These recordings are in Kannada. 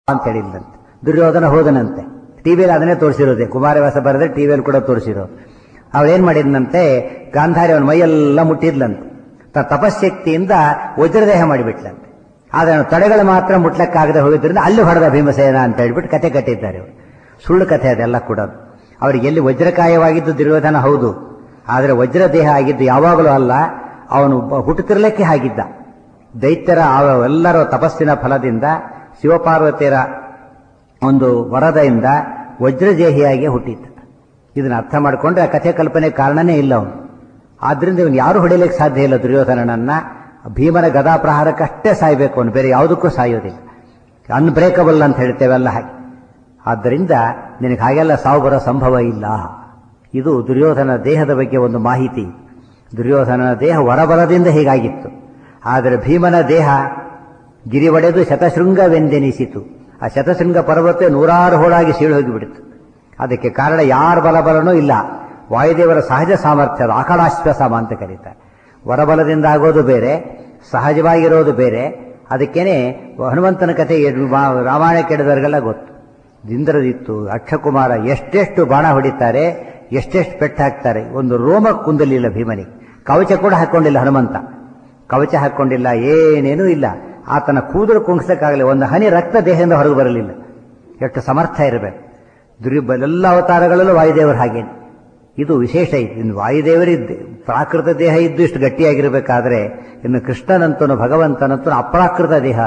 ಅಂತ ಹೇಳಿದ್ದಂತೆ. ದುರ್ಯೋಧನ ಹೋದನಂತೆ. ಟಿವಿಯಲ್ಲಿ ಅದನ್ನೇ ತೋರಿಸಿರೋದೆ, ಕುಮಾರವ್ಯಾಸ ಬರೆದ್ರೆ ಟಿವಿಯಲ್ಲಿ ಕೂಡ ತೋರಿಸಿರೋದು. ಅವಳೇನ್ ಮಾಡಿದ್ನಂತೆ, ಗಾಂಧಾರಿ ಅವನ ಮೈಯೆಲ್ಲ ಮುಟ್ಟಿದ್ಲಂತೆ. ತಪಶಕ್ತಿಯಿಂದ ವಜ್ರದೇಹ ಮಾಡಿಬಿಟ್ಲಂತೆ. ಆದ್ರೆ ಅವನು ತಡೆಗಳು ಮಾತ್ರ ಮುಟ್ಲಕ್ಕಾಗದೆ ಹೋಗಿದ್ರಿಂದ ಅಲ್ಲಿ ಹೊಡೆದ ಭೀಮಸೇನ ಅಂತ ಹೇಳ್ಬಿಟ್ಟು ಕತೆ ಕಟ್ಟಿದ್ದಾರೆ. ಸುಳ್ಳು ಕಥೆ ಅದೆಲ್ಲ ಕೂಡ. ಅವ್ರಿಗೆ ಎಲ್ಲಿ ವಜ್ರಕಾಯವಾಗಿದ್ದು ದುರ್ಯೋಧನ ಹೌದು, ಆದರೆ ವಜ್ರದೇಹ ಆಗಿದ್ದು ಯಾವಾಗಲೂ ಅಲ್ಲ. ಅವನು ಹುಟ್ಟುತ್ತಿರಲಿಕ್ಕೆ ಆಗಿದ್ದ. ದೈತ್ಯರ ಎಲ್ಲರ ತಪಸ್ಸಿನ ಫಲದಿಂದ, ಶಿವಪಾರ್ವತಿಯರ ಒಂದು ವರದದಿಂದ ವಜ್ರದೇಹಿಯಾಗಿ ಹುಟ್ಟಿದ್ದ. ಇದನ್ನ ಅರ್ಥ ಮಾಡಿಕೊಂಡ್ರೆ ಆ ಕಥೆ ಕಲ್ಪನೆ ಕಾರಣನೇ ಇಲ್ಲ ಅವನು. ಆದ್ರಿಂದ ಇವನು ಯಾರು ಹೊಡಿಲಿಕ್ಕೆ ಸಾಧ್ಯ ಇಲ್ಲ ದುರ್ಯೋಧನನನ್ನ. ಭೀಮನ ಗದಾ ಪ್ರಹಾರಕ್ಕಷ್ಟೇ ಸಾಯ್ಬೇಕು ಅವನು, ಬೇರೆ ಯಾವುದಕ್ಕೂ ಸಾಯೋದಿಲ್ಲ. ಅನ್ಬ್ರೇಕಬಲ್ ಅಂತ ಹೇಳ್ತೇವೆಲ್ಲ ಹಾಗೆ. ಆದ್ದರಿಂದ ನಿನಗೆ ಹಾಗೆಲ್ಲ ಸಾವು ಬರೋ ಸಂಭವ ಇಲ್ಲ. ಇದು ದುರ್ಯೋಧನ ದೇಹದ ಬಗ್ಗೆ ಒಂದು ಮಾಹಿತಿ. ದುರ್ಯೋಧನನ ದೇಹ ಹೊರಬರದಿಂದ ಹೀಗಾಗಿತ್ತು. ಆದರೆ ಭೀಮನ ದೇಹ ಗಿರಿ ಒಡೆದು ಶತಶೃಂಗವೆಂದೆನಿಸಿತು. ಆ ಶತಶೃಂಗ ಪರ್ವತ ನೂರಾರು ಹೋಳಾಗಿ ಸೀಳು ಹೋಗಿಬಿಡಿತು. ಅದಕ್ಕೆ ಕಾರಣ ಯಾರ ಬಲಬಲನೂ ಇಲ್ಲ, ವಾಯುದೇವರ ಸಹಜ ಸಾಮರ್ಥ್ಯದ ಆಕಳಾಶ್ವಾಸಮ ಅಂತ ಕರೀತಾರೆ. ಹೊರಬಲದಿಂದ ಆಗೋದು ಬೇರೆ, ಸಹಜವಾಗಿರೋದು ಬೇರೆ. ಅದಕ್ಕೇನೆ ಹನುಮಂತನ ಕಥೆ ರಾಮಾಯಣ ಕೇಳಿದವರಿಗೆಲ್ಲ ಗೊತ್ತು. ಇಂದ್ರದಿತ್ತು, ಅಕ್ಷಕುಮಾರ ಎಷ್ಟೆಷ್ಟು ಬಾಣ ಹೊಡಿತಾರೆ, ಎಷ್ಟೆಷ್ಟು ಪೆಟ್ಟು ಹಾಕ್ತಾರೆ. ಒಂದು ರೋಮ ಕುಂದಲಿಲ್ಲ ಭೀಮನಿಗೆ. ಕವಚ ಕೂಡ ಹಾಕೊಂಡಿಲ್ಲ ಹನುಮಂತ. ಕವಚ ಹಾಕೊಂಡಿಲ್ಲ, ಏನೇನೂ ಇಲ್ಲ. ಆತನ ಕೂದಲು ಕುಂಗಿಸಕ್ಕಾಗಲಿ, ಒಂದು ಹನಿ ರಕ್ತ ದೇಹದಿಂದ ಹೊರಗೆ ಬರಲಿಲ್ಲ. ಎಷ್ಟು ಸಮರ್ಥ ಇರಬೇಕು. ಎಲ್ಲ ಅವತಾರಗಳಲ್ಲೂ ವಾಯುದೇವರು ಹಾಗೇನೆ. ಇದು ವಿಶೇಷ. ಇನ್ನು ವಾಯುದೇವರಿದ್ದು ಪ್ರಾಕೃತ ದೇಹ ಇದ್ದು ಇಷ್ಟು ಗಟ್ಟಿಯಾಗಿರಬೇಕಾದ್ರೆ, ಇನ್ನು ಕೃಷ್ಣನಂತನು ಭಗವಂತನಂತನು ಅಪ್ರಾಕೃತ ದೇಹ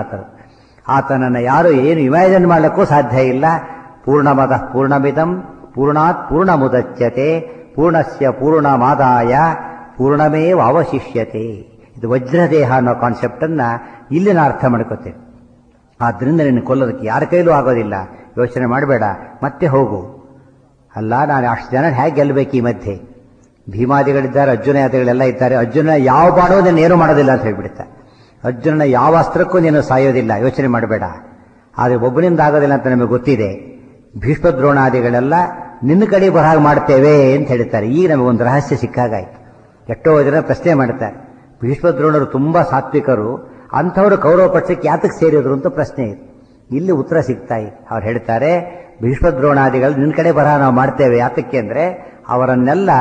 ಆತನನ್ನು ಯಾರು ಏನು ಇಮ್ಯಾಜಿನ್ ಮಾಡಲಿಕ್ಕೂ ಸಾಧ್ಯ ಇಲ್ಲ. ಪೂರ್ಣಮದ ಪೂರ್ಣಮಿದಂ ಪೂರ್ಣಾತ್ ಪೂರ್ಣಮುದಚ್ಯತೆ ಪೂರ್ಣಸ್ಯ ಪೂರ್ಣಮಾದಾಯ ಪೂರ್ಣಮೇವ ಅವಶಿಷ್ಯತೆ. ಇದು ವಜ್ರದೇಹ ಅನ್ನೋ ಕಾನ್ಸೆಪ್ಟ್ ಅನ್ನ ಇಲ್ಲಿ ನಾ ಅರ್ಥ ಮಾಡ್ಕೋತೇನೆ. ಆದ್ರಿಂದ ನಿನ್ನ ಕೊಲ್ಲೋದಕ್ಕೆ ಯಾರ ಕೈಲೂ ಆಗೋದಿಲ್ಲ. ಯೋಚನೆ ಮಾಡಬೇಡ, ಮತ್ತೆ ಹೋಗು. ಅಲ್ಲ, ನಾನು ಅಷ್ಟು ಜನ ಹೇಗೆ ಗೆಲ್ಲಬೇಕು? ಈ ಮಧ್ಯೆ ಭೀಮಾದಿಗಳಿದ್ದಾರೆ, ಅರ್ಜುನಾದಿಗಳೆಲ್ಲ ಇದ್ದಾರೆ. ಅರ್ಜುನ ಯಾವ ಬಾಣೋ ನೀನು ಏನು ಮಾಡೋದಿಲ್ಲ ಅಂತ ಹೇಳ್ಬಿಡ್ತಾರೆ. ಅರ್ಜುನನ ಯಾವ ಅಸ್ತ್ರಕ್ಕೂ ನೀನು ಸಾಯೋದಿಲ್ಲ, ಯೋಚನೆ ಮಾಡಬೇಡ. ಆದರೆ ಒಬ್ಬನಿಂದ ಆಗೋದಿಲ್ಲ ಅಂತ ನಮಗೆ ಗೊತ್ತಿದೆ. ಭೀಷ್ಮದ್ರೋಣಾದಿಗಳೆಲ್ಲ ನಿನ್ನ ಕಡೆ ಬರಹಾಗ ಮಾಡ್ತೇವೆ ಅಂತ ಹೇಳ್ತಾರೆ. ಈಗ ನಮಗೊಂದು ರಹಸ್ಯ ಸಿಕ್ಕಾಗಾಯ್ತು. ಎಷ್ಟೋ ಜನ ಪ್ರಶ್ನೆ ಮಾಡ್ತಾರೆ, ಭೀಷ್ಮದ್ರೋಣರು ತುಂಬಾ ಸಾತ್ವಿಕರು, ಅಂಥವರು ಕೌರವ ಪಕ್ಷಕ್ಕೆ ಯಾತಕ್ಕೆ ಸೇರಿದ್ರು ಅಂತ ಪ್ರಶ್ನೆ ಇದೆ. ಇಲ್ಲಿ ಉತ್ತರ ಸಿಗ್ತಾ ಇದೆ. ಅವ್ರು ಹೇಳ್ತಾರೆ, ಭೀಷ್ಮದ್ರೋಣಾದಿಗಳು ನಿನ್ನ ಕಡೆ ಬರಹ ನಾವು ಮಾಡ್ತೇವೆ. ಯಾತಕ್ಕೆ ಅಂದ್ರೆ ಅವರನ್ನೆಲ್ಲ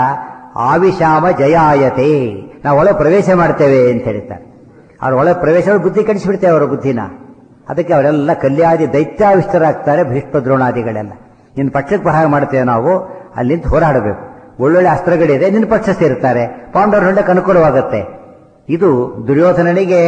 ಆವಿಷಾಮ ಜಯಾಯತೆ, ನಾವು ಒಳಗೆ ಪ್ರವೇಶ ಮಾಡ್ತೇವೆ ಅಂತ ಹೇಳ್ತಾರೆ. ಅವ್ರ ಒಳಗೆ ಪ್ರವೇಶ ಬುದ್ಧಿ ಕಡಿಸಿಬಿಡ್ತೇವೆ ಅವರ ಬುದ್ಧಿನ. ಅದಕ್ಕೆ ಅವರೆಲ್ಲ ಕಲ್ಯಾದಿ ದೈತ್ಯಾವಿಷ್ಟರಾಗ್ತಾರೆ ಭೀಷ್ಮದ್ರೋಣಾದಿಗಳೆಲ್ಲ. ನಿನ್ನ ಪಕ್ಷಕ್ಕೆ ಬರಹ ಮಾಡ್ತೇವೆ ನಾವು, ಅಲ್ಲಿಂದ ಹೋರಾಡಬೇಕು. ಒಳ್ಳೊಳ್ಳೆ ಅಸ್ತ್ರಗಳಿದೆ, ನಿನ್ನ ಪಕ್ಷ ಸೇರ್ತಾರೆ, ಪಾಂಡವರ ಹೊಂಡಕ್ಕೆ ಅನುಕೂಲವಾಗುತ್ತೆ. ಇದು ದುರ್ಯೋಧನನಿಗೆ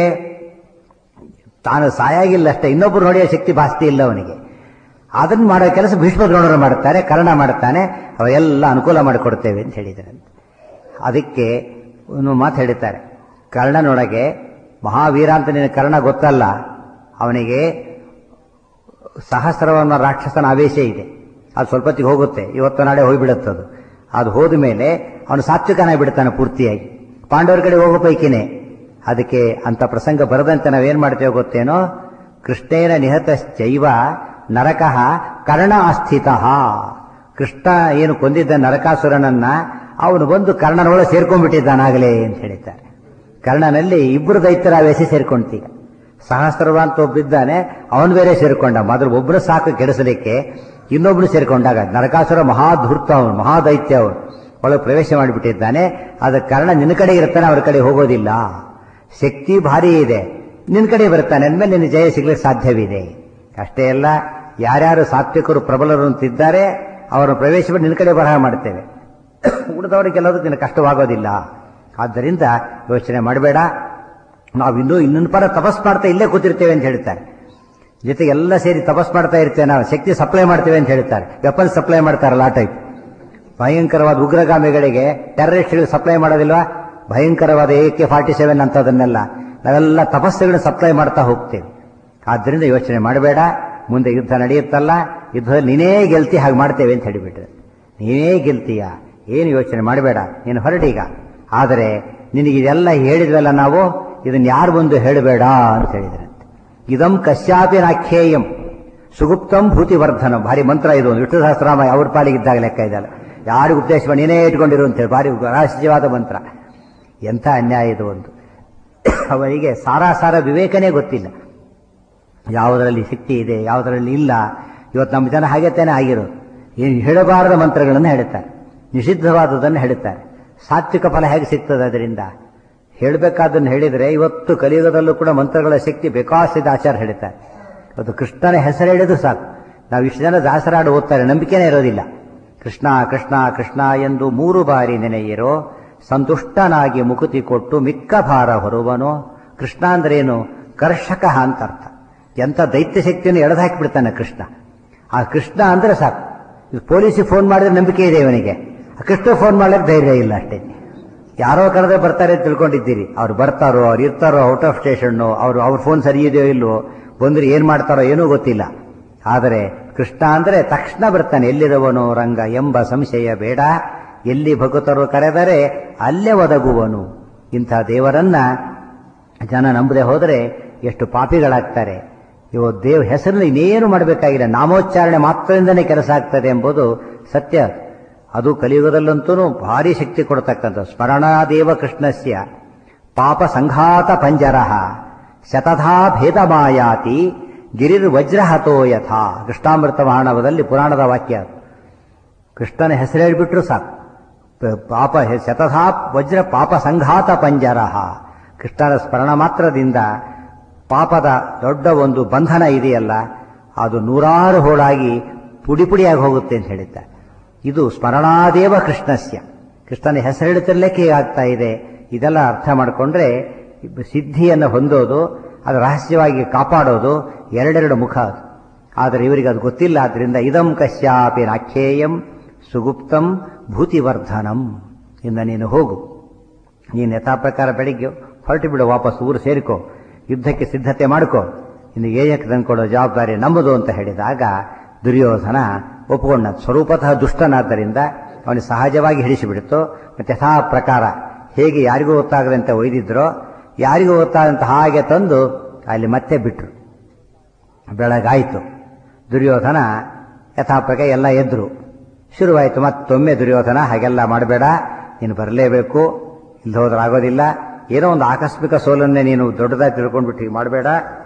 ತಾನು ಸಾಯಾಗಿಲ್ಲ ಅಷ್ಟೇ, ಇನ್ನೊಬ್ಬರು ನೋಡಿಯೋ ಶಕ್ತಿ ಜಾಸ್ತಿ ಇಲ್ಲ ಅವನಿಗೆ. ಅದನ್ನು ಮಾಡೋ ಕೆಲಸ ಭೀಷ್ಮದ್ರೋಣರು ಮಾಡ್ತಾರೆ, ಕರ್ಣ ಮಾಡ್ತಾನೆ. ಅವೆಲ್ಲ ಅನುಕೂಲ ಮಾಡಿಕೊಡ್ತೇವೆ ಅಂತ ಹೇಳಿದ್ದಾರೆ. ಅದಕ್ಕೆ ಒಂದು ಮಾತು ಹೇಳಿದ್ದಾರೆ, ಕರ್ಣನೊಳಗೆ ಮಹಾವೀರ ಅಂತ ನಿನ್ನ ಕರ್ಣ ಗೊತ್ತಲ್ಲ, ಅವನಿಗೆ ಸಹಸ್ರವನ್ನ ರಾಕ್ಷಸನ ಆವೇಶ ಇದೆ. ಅದು ಸ್ವಲ್ಪತ್ತಿಗೆ ಹೋಗುತ್ತೆ, ಇವತ್ತು ನಾಳೆ ಹೋಗಿಬಿಡುತ್ತದು. ಅದು ಹೋದ ಮೇಲೆ ಅವನು ಸಾತ್ವಿಕನಾಗಿ ಬಿಡ್ತಾನೆ ಪೂರ್ತಿಯಾಗಿ. ಪಾಂಡವರ ಕಡೆ ಹೋಗೋ ಪೈಕಿನೇ. ಅದಕ್ಕೆ ಅಂತ ಪ್ರಸಂಗ ಬರದಂತೆ ನಾವೇನ್ ಮಾಡ್ತೇವೆ ಗೊತ್ತೇನೋ, ಕೃಷ್ಣೇನ ನಿಹತಶ್ಚೈವ ನರಕಃ ಕರ್ಣ ಅಸ್ಥಿತ. ಕೃಷ್ಣ ಏನು ಕೊಂದಿದ್ದ ನರಕಾಸುರನನ್ನ ಅವನು ಬಂದು ಕರ್ಣನೊಳಗೆ ಸೇರ್ಕೊಂಡ್ಬಿಟ್ಟಿದ್ದಾನಾಗಲೇ ಅಂತ ಹೇಳಿದ್ದಾರೆ. ಕರ್ಣನಲ್ಲಿ ಇಬ್ಬರು ದೈತ್ಯರ ಆವೇಶ ಸೇರ್ಕೊಂತೀಗ. ಸಹಸ್ರವ ಅಂತ ಒಬ್ಬಿದ್ದಾನೆ, ಅವನು ಬೇರೆ ಸೇರ್ಕೊಂಡ. ಮೊದಲು ಒಬ್ಬರು ಸಾಕು ಕೆಡಿಸಲಿಕ್ಕೆ, ಇನ್ನೊಬ್ರು ಸೇರ್ಕೊಂಡಾಗ ನರಕಾಸುರ ಮಹಾಧೂರ್ತ, ಅವನು ಮಹಾದೈತ್ಯ, ಅವನು ಒಳಗೆ ಪ್ರವೇಶ ಮಾಡಿಬಿಟ್ಟಿದ್ದಾನೆ. ಅದ ಕಾರಣ ನಿನ್ನ ಕಡೆ ಇರ್ತಾನೆ, ಅವ್ರ ಕಡೆ ಹೋಗೋದಿಲ್ಲ. ಶಕ್ತಿ ಭಾರಿ ಇದೆ, ನಿನ್ನ ಕಡೆ ಬರ್ತಾನೆ ಅಂದ್ಮೇಲೆ ನಿನ್ನ ಜಯ ಸಿಗ್ಲಿಕ್ಕೆ ಸಾಧ್ಯವಿದೆ. ಅಷ್ಟೇ ಅಲ್ಲ, ಯಾರ್ಯಾರು ಸಾತ್ವಿಕರು ಪ್ರಬಲರು ಅಂತಿದ್ದಾರೆ ಅವರ ಪ್ರವೇಶ ಮಾಡಿ ನಿನ್ನ ಕಡೆ ಬರಹ ಮಾಡ್ತೇವೆ. ಉಳಿದವರಿಗೆಲ್ಲದೂ ನಿನ್ನ ಕಷ್ಟವಾಗೋದಿಲ್ಲ. ಆದ್ದರಿಂದ ಯೋಚನೆ ಮಾಡಬೇಡ. ನಾವು ಇನ್ನೊಂದು ಪರ ತಪಸ್ ಮಾಡ್ತಾ ಇಲ್ಲೇ ಕೂತಿರ್ತೇವೆ ಅಂತ ಹೇಳ್ತಾರೆ. ಜೊತೆಗೆ ಎಲ್ಲ ಸೇರಿ ತಪಸ್ ಮಾಡ್ತಾ ಇರ್ತೇವೆ, ನಾವು ಶಕ್ತಿ ಸಪ್ಲೈ ಮಾಡ್ತೇವೆ ಅಂತ ಹೇಳ್ತಾರೆ. ವೆಪನ್ ಸಪ್ಲೈ ಮಾಡ್ತಾರಲ್ಲ ಆ ಟೈಪ್. ಭಯಂಕರವಾದ ಉಗ್ರಗಾಮಿಗಳಿಗೆ, ಟೆರರಿಸ್ಟ್ಗಳಿಗೆ ಸಪ್ಲೈ ಮಾಡೋದಿಲ್ವಾ? ಭಯಂಕರವಾದ AK-47 ಅಂತದನ್ನೆಲ್ಲ ನಾವೆಲ್ಲ ತಪಸ್ಸುಗಳನ್ನ ಸಪ್ಲೈ ಮಾಡ್ತಾ ಹೋಗ್ತೇವೆ. ಆದ್ದರಿಂದ ಯೋಚನೆ ಮಾಡಬೇಡ. ಮುಂದೆ ಯುದ್ಧ ನಡೆಯುತ್ತಲ್ಲ, ಯುದ್ಧದಲ್ಲಿ ನೀನೇ ಗೆಲ್ತಿ, ಹಾಗೆ ಮಾಡ್ತೇವೆ ಅಂತ ಹೇಳಿಬಿಟ್ರೆ ನೀನೇ ಗೆಲ್ತೀಯ. ಏನು ಯೋಚನೆ ಮಾಡಬೇಡ, ನೀನು ಹೊರಡೀಗ. ಆದರೆ ನಿನಗಿದೆಲ್ಲ ಹೇಳಿದ್ವಲ್ಲ ನಾವು, ಇದನ್ನ ಯಾರು ಬಂದು ಹೇಳಬೇಡ ಅಂತ ಹೇಳಿದ್ರೆ, ಇದಂ ಕಶ್ಯಾಪಿ ನಾಖ್ಯೇಯಂ ಸುಗುಪ್ತಂ ಭೂತಿವರ್ಧನ. ಭಾರಿ ಮಂತ್ರ ಇದು. ವಿಷ್ಣು ಸಹಸ್ರನಾಮ ಅವ್ರ ಪಾಲಿಗಿದ್ದಾಗ ಲೆಕ್ಕ ಇದಲ್ಲ. ಯಾರಿಗೂ ಉಪದೇಶ ಮಾಡಿ ನೀನೇ ಇಟ್ಕೊಂಡಿರು ಅಂತೇಳಿ ಭಾರಿ ರಹಸ್ಯವಾದ ಮಂತ್ರ. ಎಂಥ ಅನ್ಯಾಯ ಇದು! ಒಂದು ಅವನಿಗೆ ಸಾರಾಸಾರ ವಿವೇಕನೇ ಗೊತ್ತಿಲ್ಲ. ಯಾವುದರಲ್ಲಿ ಶಕ್ತಿ ಇದೆ, ಯಾವುದರಲ್ಲಿ ಇಲ್ಲ. ಇವತ್ತು ನಮ್ಮ ಜನ ಹಾಗೆ ತಾನೇ ಆಗಿರೋದು. ಏನು ಹೇಳಬಾರದ ಮಂತ್ರಗಳನ್ನು ಹೇಳುತ್ತಾರೆ, ನಿಷಿದ್ಧವಾದದನ್ನು ಹೇಳುತ್ತಾರೆ. ಸಾತ್ವಿಕ ಫಲ ಹೇಗೆ ಸಿಗ್ತದೆ ಅದರಿಂದ? ಹೇಳಬೇಕಾದನ್ನು ಹೇಳಿದರೆ ಇವತ್ತು ಕಲಿಯುಗದಲ್ಲೂ ಕೂಡ ಮಂತ್ರಗಳ ಶಕ್ತಿ ಬೇಕಾಸಿದ ಆಚಾರ ಹೇಳ್ತಾರೆ. ಇವತ್ತು ಕೃಷ್ಣನ ಹೆಸರು ಹೇಳಿದ್ರು ಸಾಕು. ನಾವು ಇಷ್ಟು ಜನ ದಾಸರಾಡು ಓದ್ತಾರೆ, ನಂಬಿಕೆನೇ ಇರೋದಿಲ್ಲ. ಕೃಷ್ಣ ಕೃಷ್ಣ ಕೃಷ್ಣ ಎಂದು 3 ಬಾರಿ ನೆನೆಯಿರೋ, ಸಂತುಷ್ಟನಾಗಿ ಮುಕುತಿ ಕೊಟ್ಟು ಮಿಕ್ಕ ಭಾರ ಹೊರುವನೋ. ಕೃಷ್ಣ ಅಂದ್ರೇನು? ಕರ್ಷಕ ಅಂತ ಅರ್ಥ. ಎಂಥ ದೈತ್ಯ ಶಕ್ತಿಯನ್ನು ಎಳೆದಾಕಿಬಿಡ್ತಾನೆ ಕೃಷ್ಣ. ಆ ಕೃಷ್ಣ ಅಂದ್ರೆ ಸಾಕು. ಪೊಲೀಸಿಗೆ ಫೋನ್ ಮಾಡಿದ್ರೆ ನಂಬಿಕೆ ಇದೆ ಇವನಿಗೆ, ಕೃಷ್ಣ ಫೋನ್ ಮಾಡ್ಲಿಕ್ಕೆ ಧೈರ್ಯ ಇಲ್ಲ ಅಷ್ಟೇ. ಯಾರೋ ಕರೆದ್ರೆ ಬರ್ತಾರೆ ಅಂತ ತಿಳ್ಕೊಂಡಿದ್ದೀರಿ, ಅವ್ರು ಬರ್ತಾರೋ, ಅವ್ರು ಇರ್ತಾರೋ ಔಟ್ ಆಫ್ ಸ್ಟೇಷನ್ನು, ಅವ್ರ ಫೋನ್ ಸರಿ ಇದೆಯೋ ಇಲ್ವೋ, ಬಂದ್ರೆ ಏನ್ ಮಾಡ್ತಾರೋ ಏನೂ ಗೊತ್ತಿಲ್ಲ. ಆದರೆ ಕೃಷ್ಣ ಅಂದ್ರೆ ತಕ್ಷಣ ಬರ್ತಾನೆ. ಎಲ್ಲಿರುವನು ರಂಗ ಎಂಬ ಸಂಶಯ ಬೇಡ, ಎಲ್ಲಿ ಭಗತರು ಕರೆದರೆ ಅಲ್ಲೇ ಒದಗುವನು. ಇಂಥ ದೇವರನ್ನ ಜನ ನಂಬದೆ ಹೋದರೆ ಎಷ್ಟು ಪಾಪಿಗಳಾಗ್ತಾರೆ. ದೇವ ಹೆಸರನ್ನು ಇನ್ನೇನು ಮಾಡಬೇಕಾಗಿಲ್ಲ, ನಾಮೋಚ್ಚಾರಣೆ ಮಾತ್ರದಿಂದನೇ ಕೆಲಸ ಆಗ್ತದೆ ಎಂಬುದು ಸತ್ಯ. ಅದು ಕಲಿಯುಗದಲ್ಲಂತೂ ಭಾರಿ ಶಕ್ತಿ ಕೊಡ್ತಕ್ಕಂಥ. ಸ್ಮರಣಾದೇವ ಕೃಷ್ಣಸ್ಯ ಪಾಪ ಸಂಘಾತ ಪಂಜರಃ ಶತಧಾ ಭೇದ ಮಾಯಾತಿ ಗಿರಿರ್ ವಜ್ರಹತೋ ಯಥಾ. ಕೃಷ್ಣಾಮೃತ ಮಹಾಣವದಲ್ಲಿ ಪುರಾಣದ ವಾಕ್ಯ. ಕೃಷ್ಣನ ಹೆಸರು ಹೇಳಿಬಿಟ್ರು ಸಾಕು, ಪಾಪ ಶತಧಾ ವಜ್ರ ಪಾಪ ಸಂಘಾತ ಪಂಜರಃ. ಕೃಷ್ಣನ ಸ್ಮರಣ ಮಾತ್ರದಿಂದ ಪಾಪದ ದೊಡ್ಡ ಒಂದು ಬಂಧನ ಇದೆಯಲ್ಲ, ಅದು 100 ಹೋಳಾಗಿ ಪುಡಿ ಪುಡಿಯಾಗಿ ಹೋಗುತ್ತೆ ಅಂತ ಹೇಳಿದ್ದಾರೆ. ಇದು ಸ್ಮರಣಾದೇವ ಕೃಷ್ಣಸ್ಯ. ಕೃಷ್ಣನ ಹೆಸರು ಹೇಳುತ್ತಿರಲಿಕ್ಕೆ ಆಗ್ತಾ ಇದೆ. ಇದೆಲ್ಲ ಅರ್ಥ ಮಾಡಿಕೊಂಡ್ರೆ ಸಿದ್ಧಿಯನ್ನು ಹೊಂದೋದು, ಅದು ರಹಸ್ಯವಾಗಿ ಕಾಪಾಡೋದು ಎರಡೆರಡು ಮುಖ ಅದು. ಆದರೆ ಇವರಿಗೆ ಅದು ಗೊತ್ತಿಲ್ಲ. ಆದ್ರಿಂದ ಇದಂ ಕಶ್ಯಾಪಿ ನಾಖ್ಯೇಯಂ ಸುಗುಪ್ತಂ ಭೂತಿವರ್ಧನಂ. ಇಂದ ನೀನು ಹೋಗು, ನೀನು ಯಥಾ ಪ್ರಕಾರ ಬೆಳಿಗ್ಗೆ ಹೊರಟು ಬಿಡು, ವಾಪಸ್ ಊರು ಸೇರಿಕೋ, ಯುದ್ಧಕ್ಕೆ ಸಿದ್ಧತೆ ಮಾಡ್ಕೋ, ಇನ್ನು ಏಜಕ್ಕೆ ತಂದ್ಕೊಡೋ ಜವಾಬ್ದಾರಿ ನಮ್ಮದು ಅಂತ ಹೇಳಿದಾಗ ದುರ್ಯೋಧನ ಒಪ್ಪಿಕೊಂಡ. ಸ್ವರೂಪತಃ ದುಷ್ಟನಾದ್ದರಿಂದ ಅವನಿಗೆ ಸಹಜವಾಗಿ ಹಿಡಿಸಿಬಿಡ್ತು. ಮತ್ತೆ ಯಥಾ ಪ್ರಕಾರ ಹೇಗೆ ಯಾರಿಗೂ ಗೊತ್ತಾಗದಂತೆ ಒಯ್ದಿದ್ರೋ ಯಾರಿಗೂ ಗೊತ್ತಾಗದಂತೆ ಹಾಗೆ ತಂದು ಅಲ್ಲಿ ಮತ್ತೆ ಬಿಟ್ರು. ಬೆಳಗಾಯಿತು. ದುರ್ಯೋಧನ ಯಥಾ ಪ್ರಕಾರ ಎಲ್ಲ ಎದ್ರು. ಶುರುವಾಯಿತು ಮತ್ತೊಮ್ಮೆ ದುರ್ಯೋಧನ, ಹಾಗೆಲ್ಲ ಮಾಡಬೇಡ, ನೀನು ಬರಲೇಬೇಕು, ಇಲ್ಲಿ ಹೋದ್ರೆ ಆಗೋದಿಲ್ಲ, ಏನೋ ಒಂದು ಆಕಸ್ಮಿಕ ಸೋಲನ್ನೇ ನೀನು ದೊಡ್ಡದಾಗಿ ತಿಳ್ಕೊಂಡ್ಬಿಟ್ಟು ಹೀಗೆ ಮಾಡಬೇಡ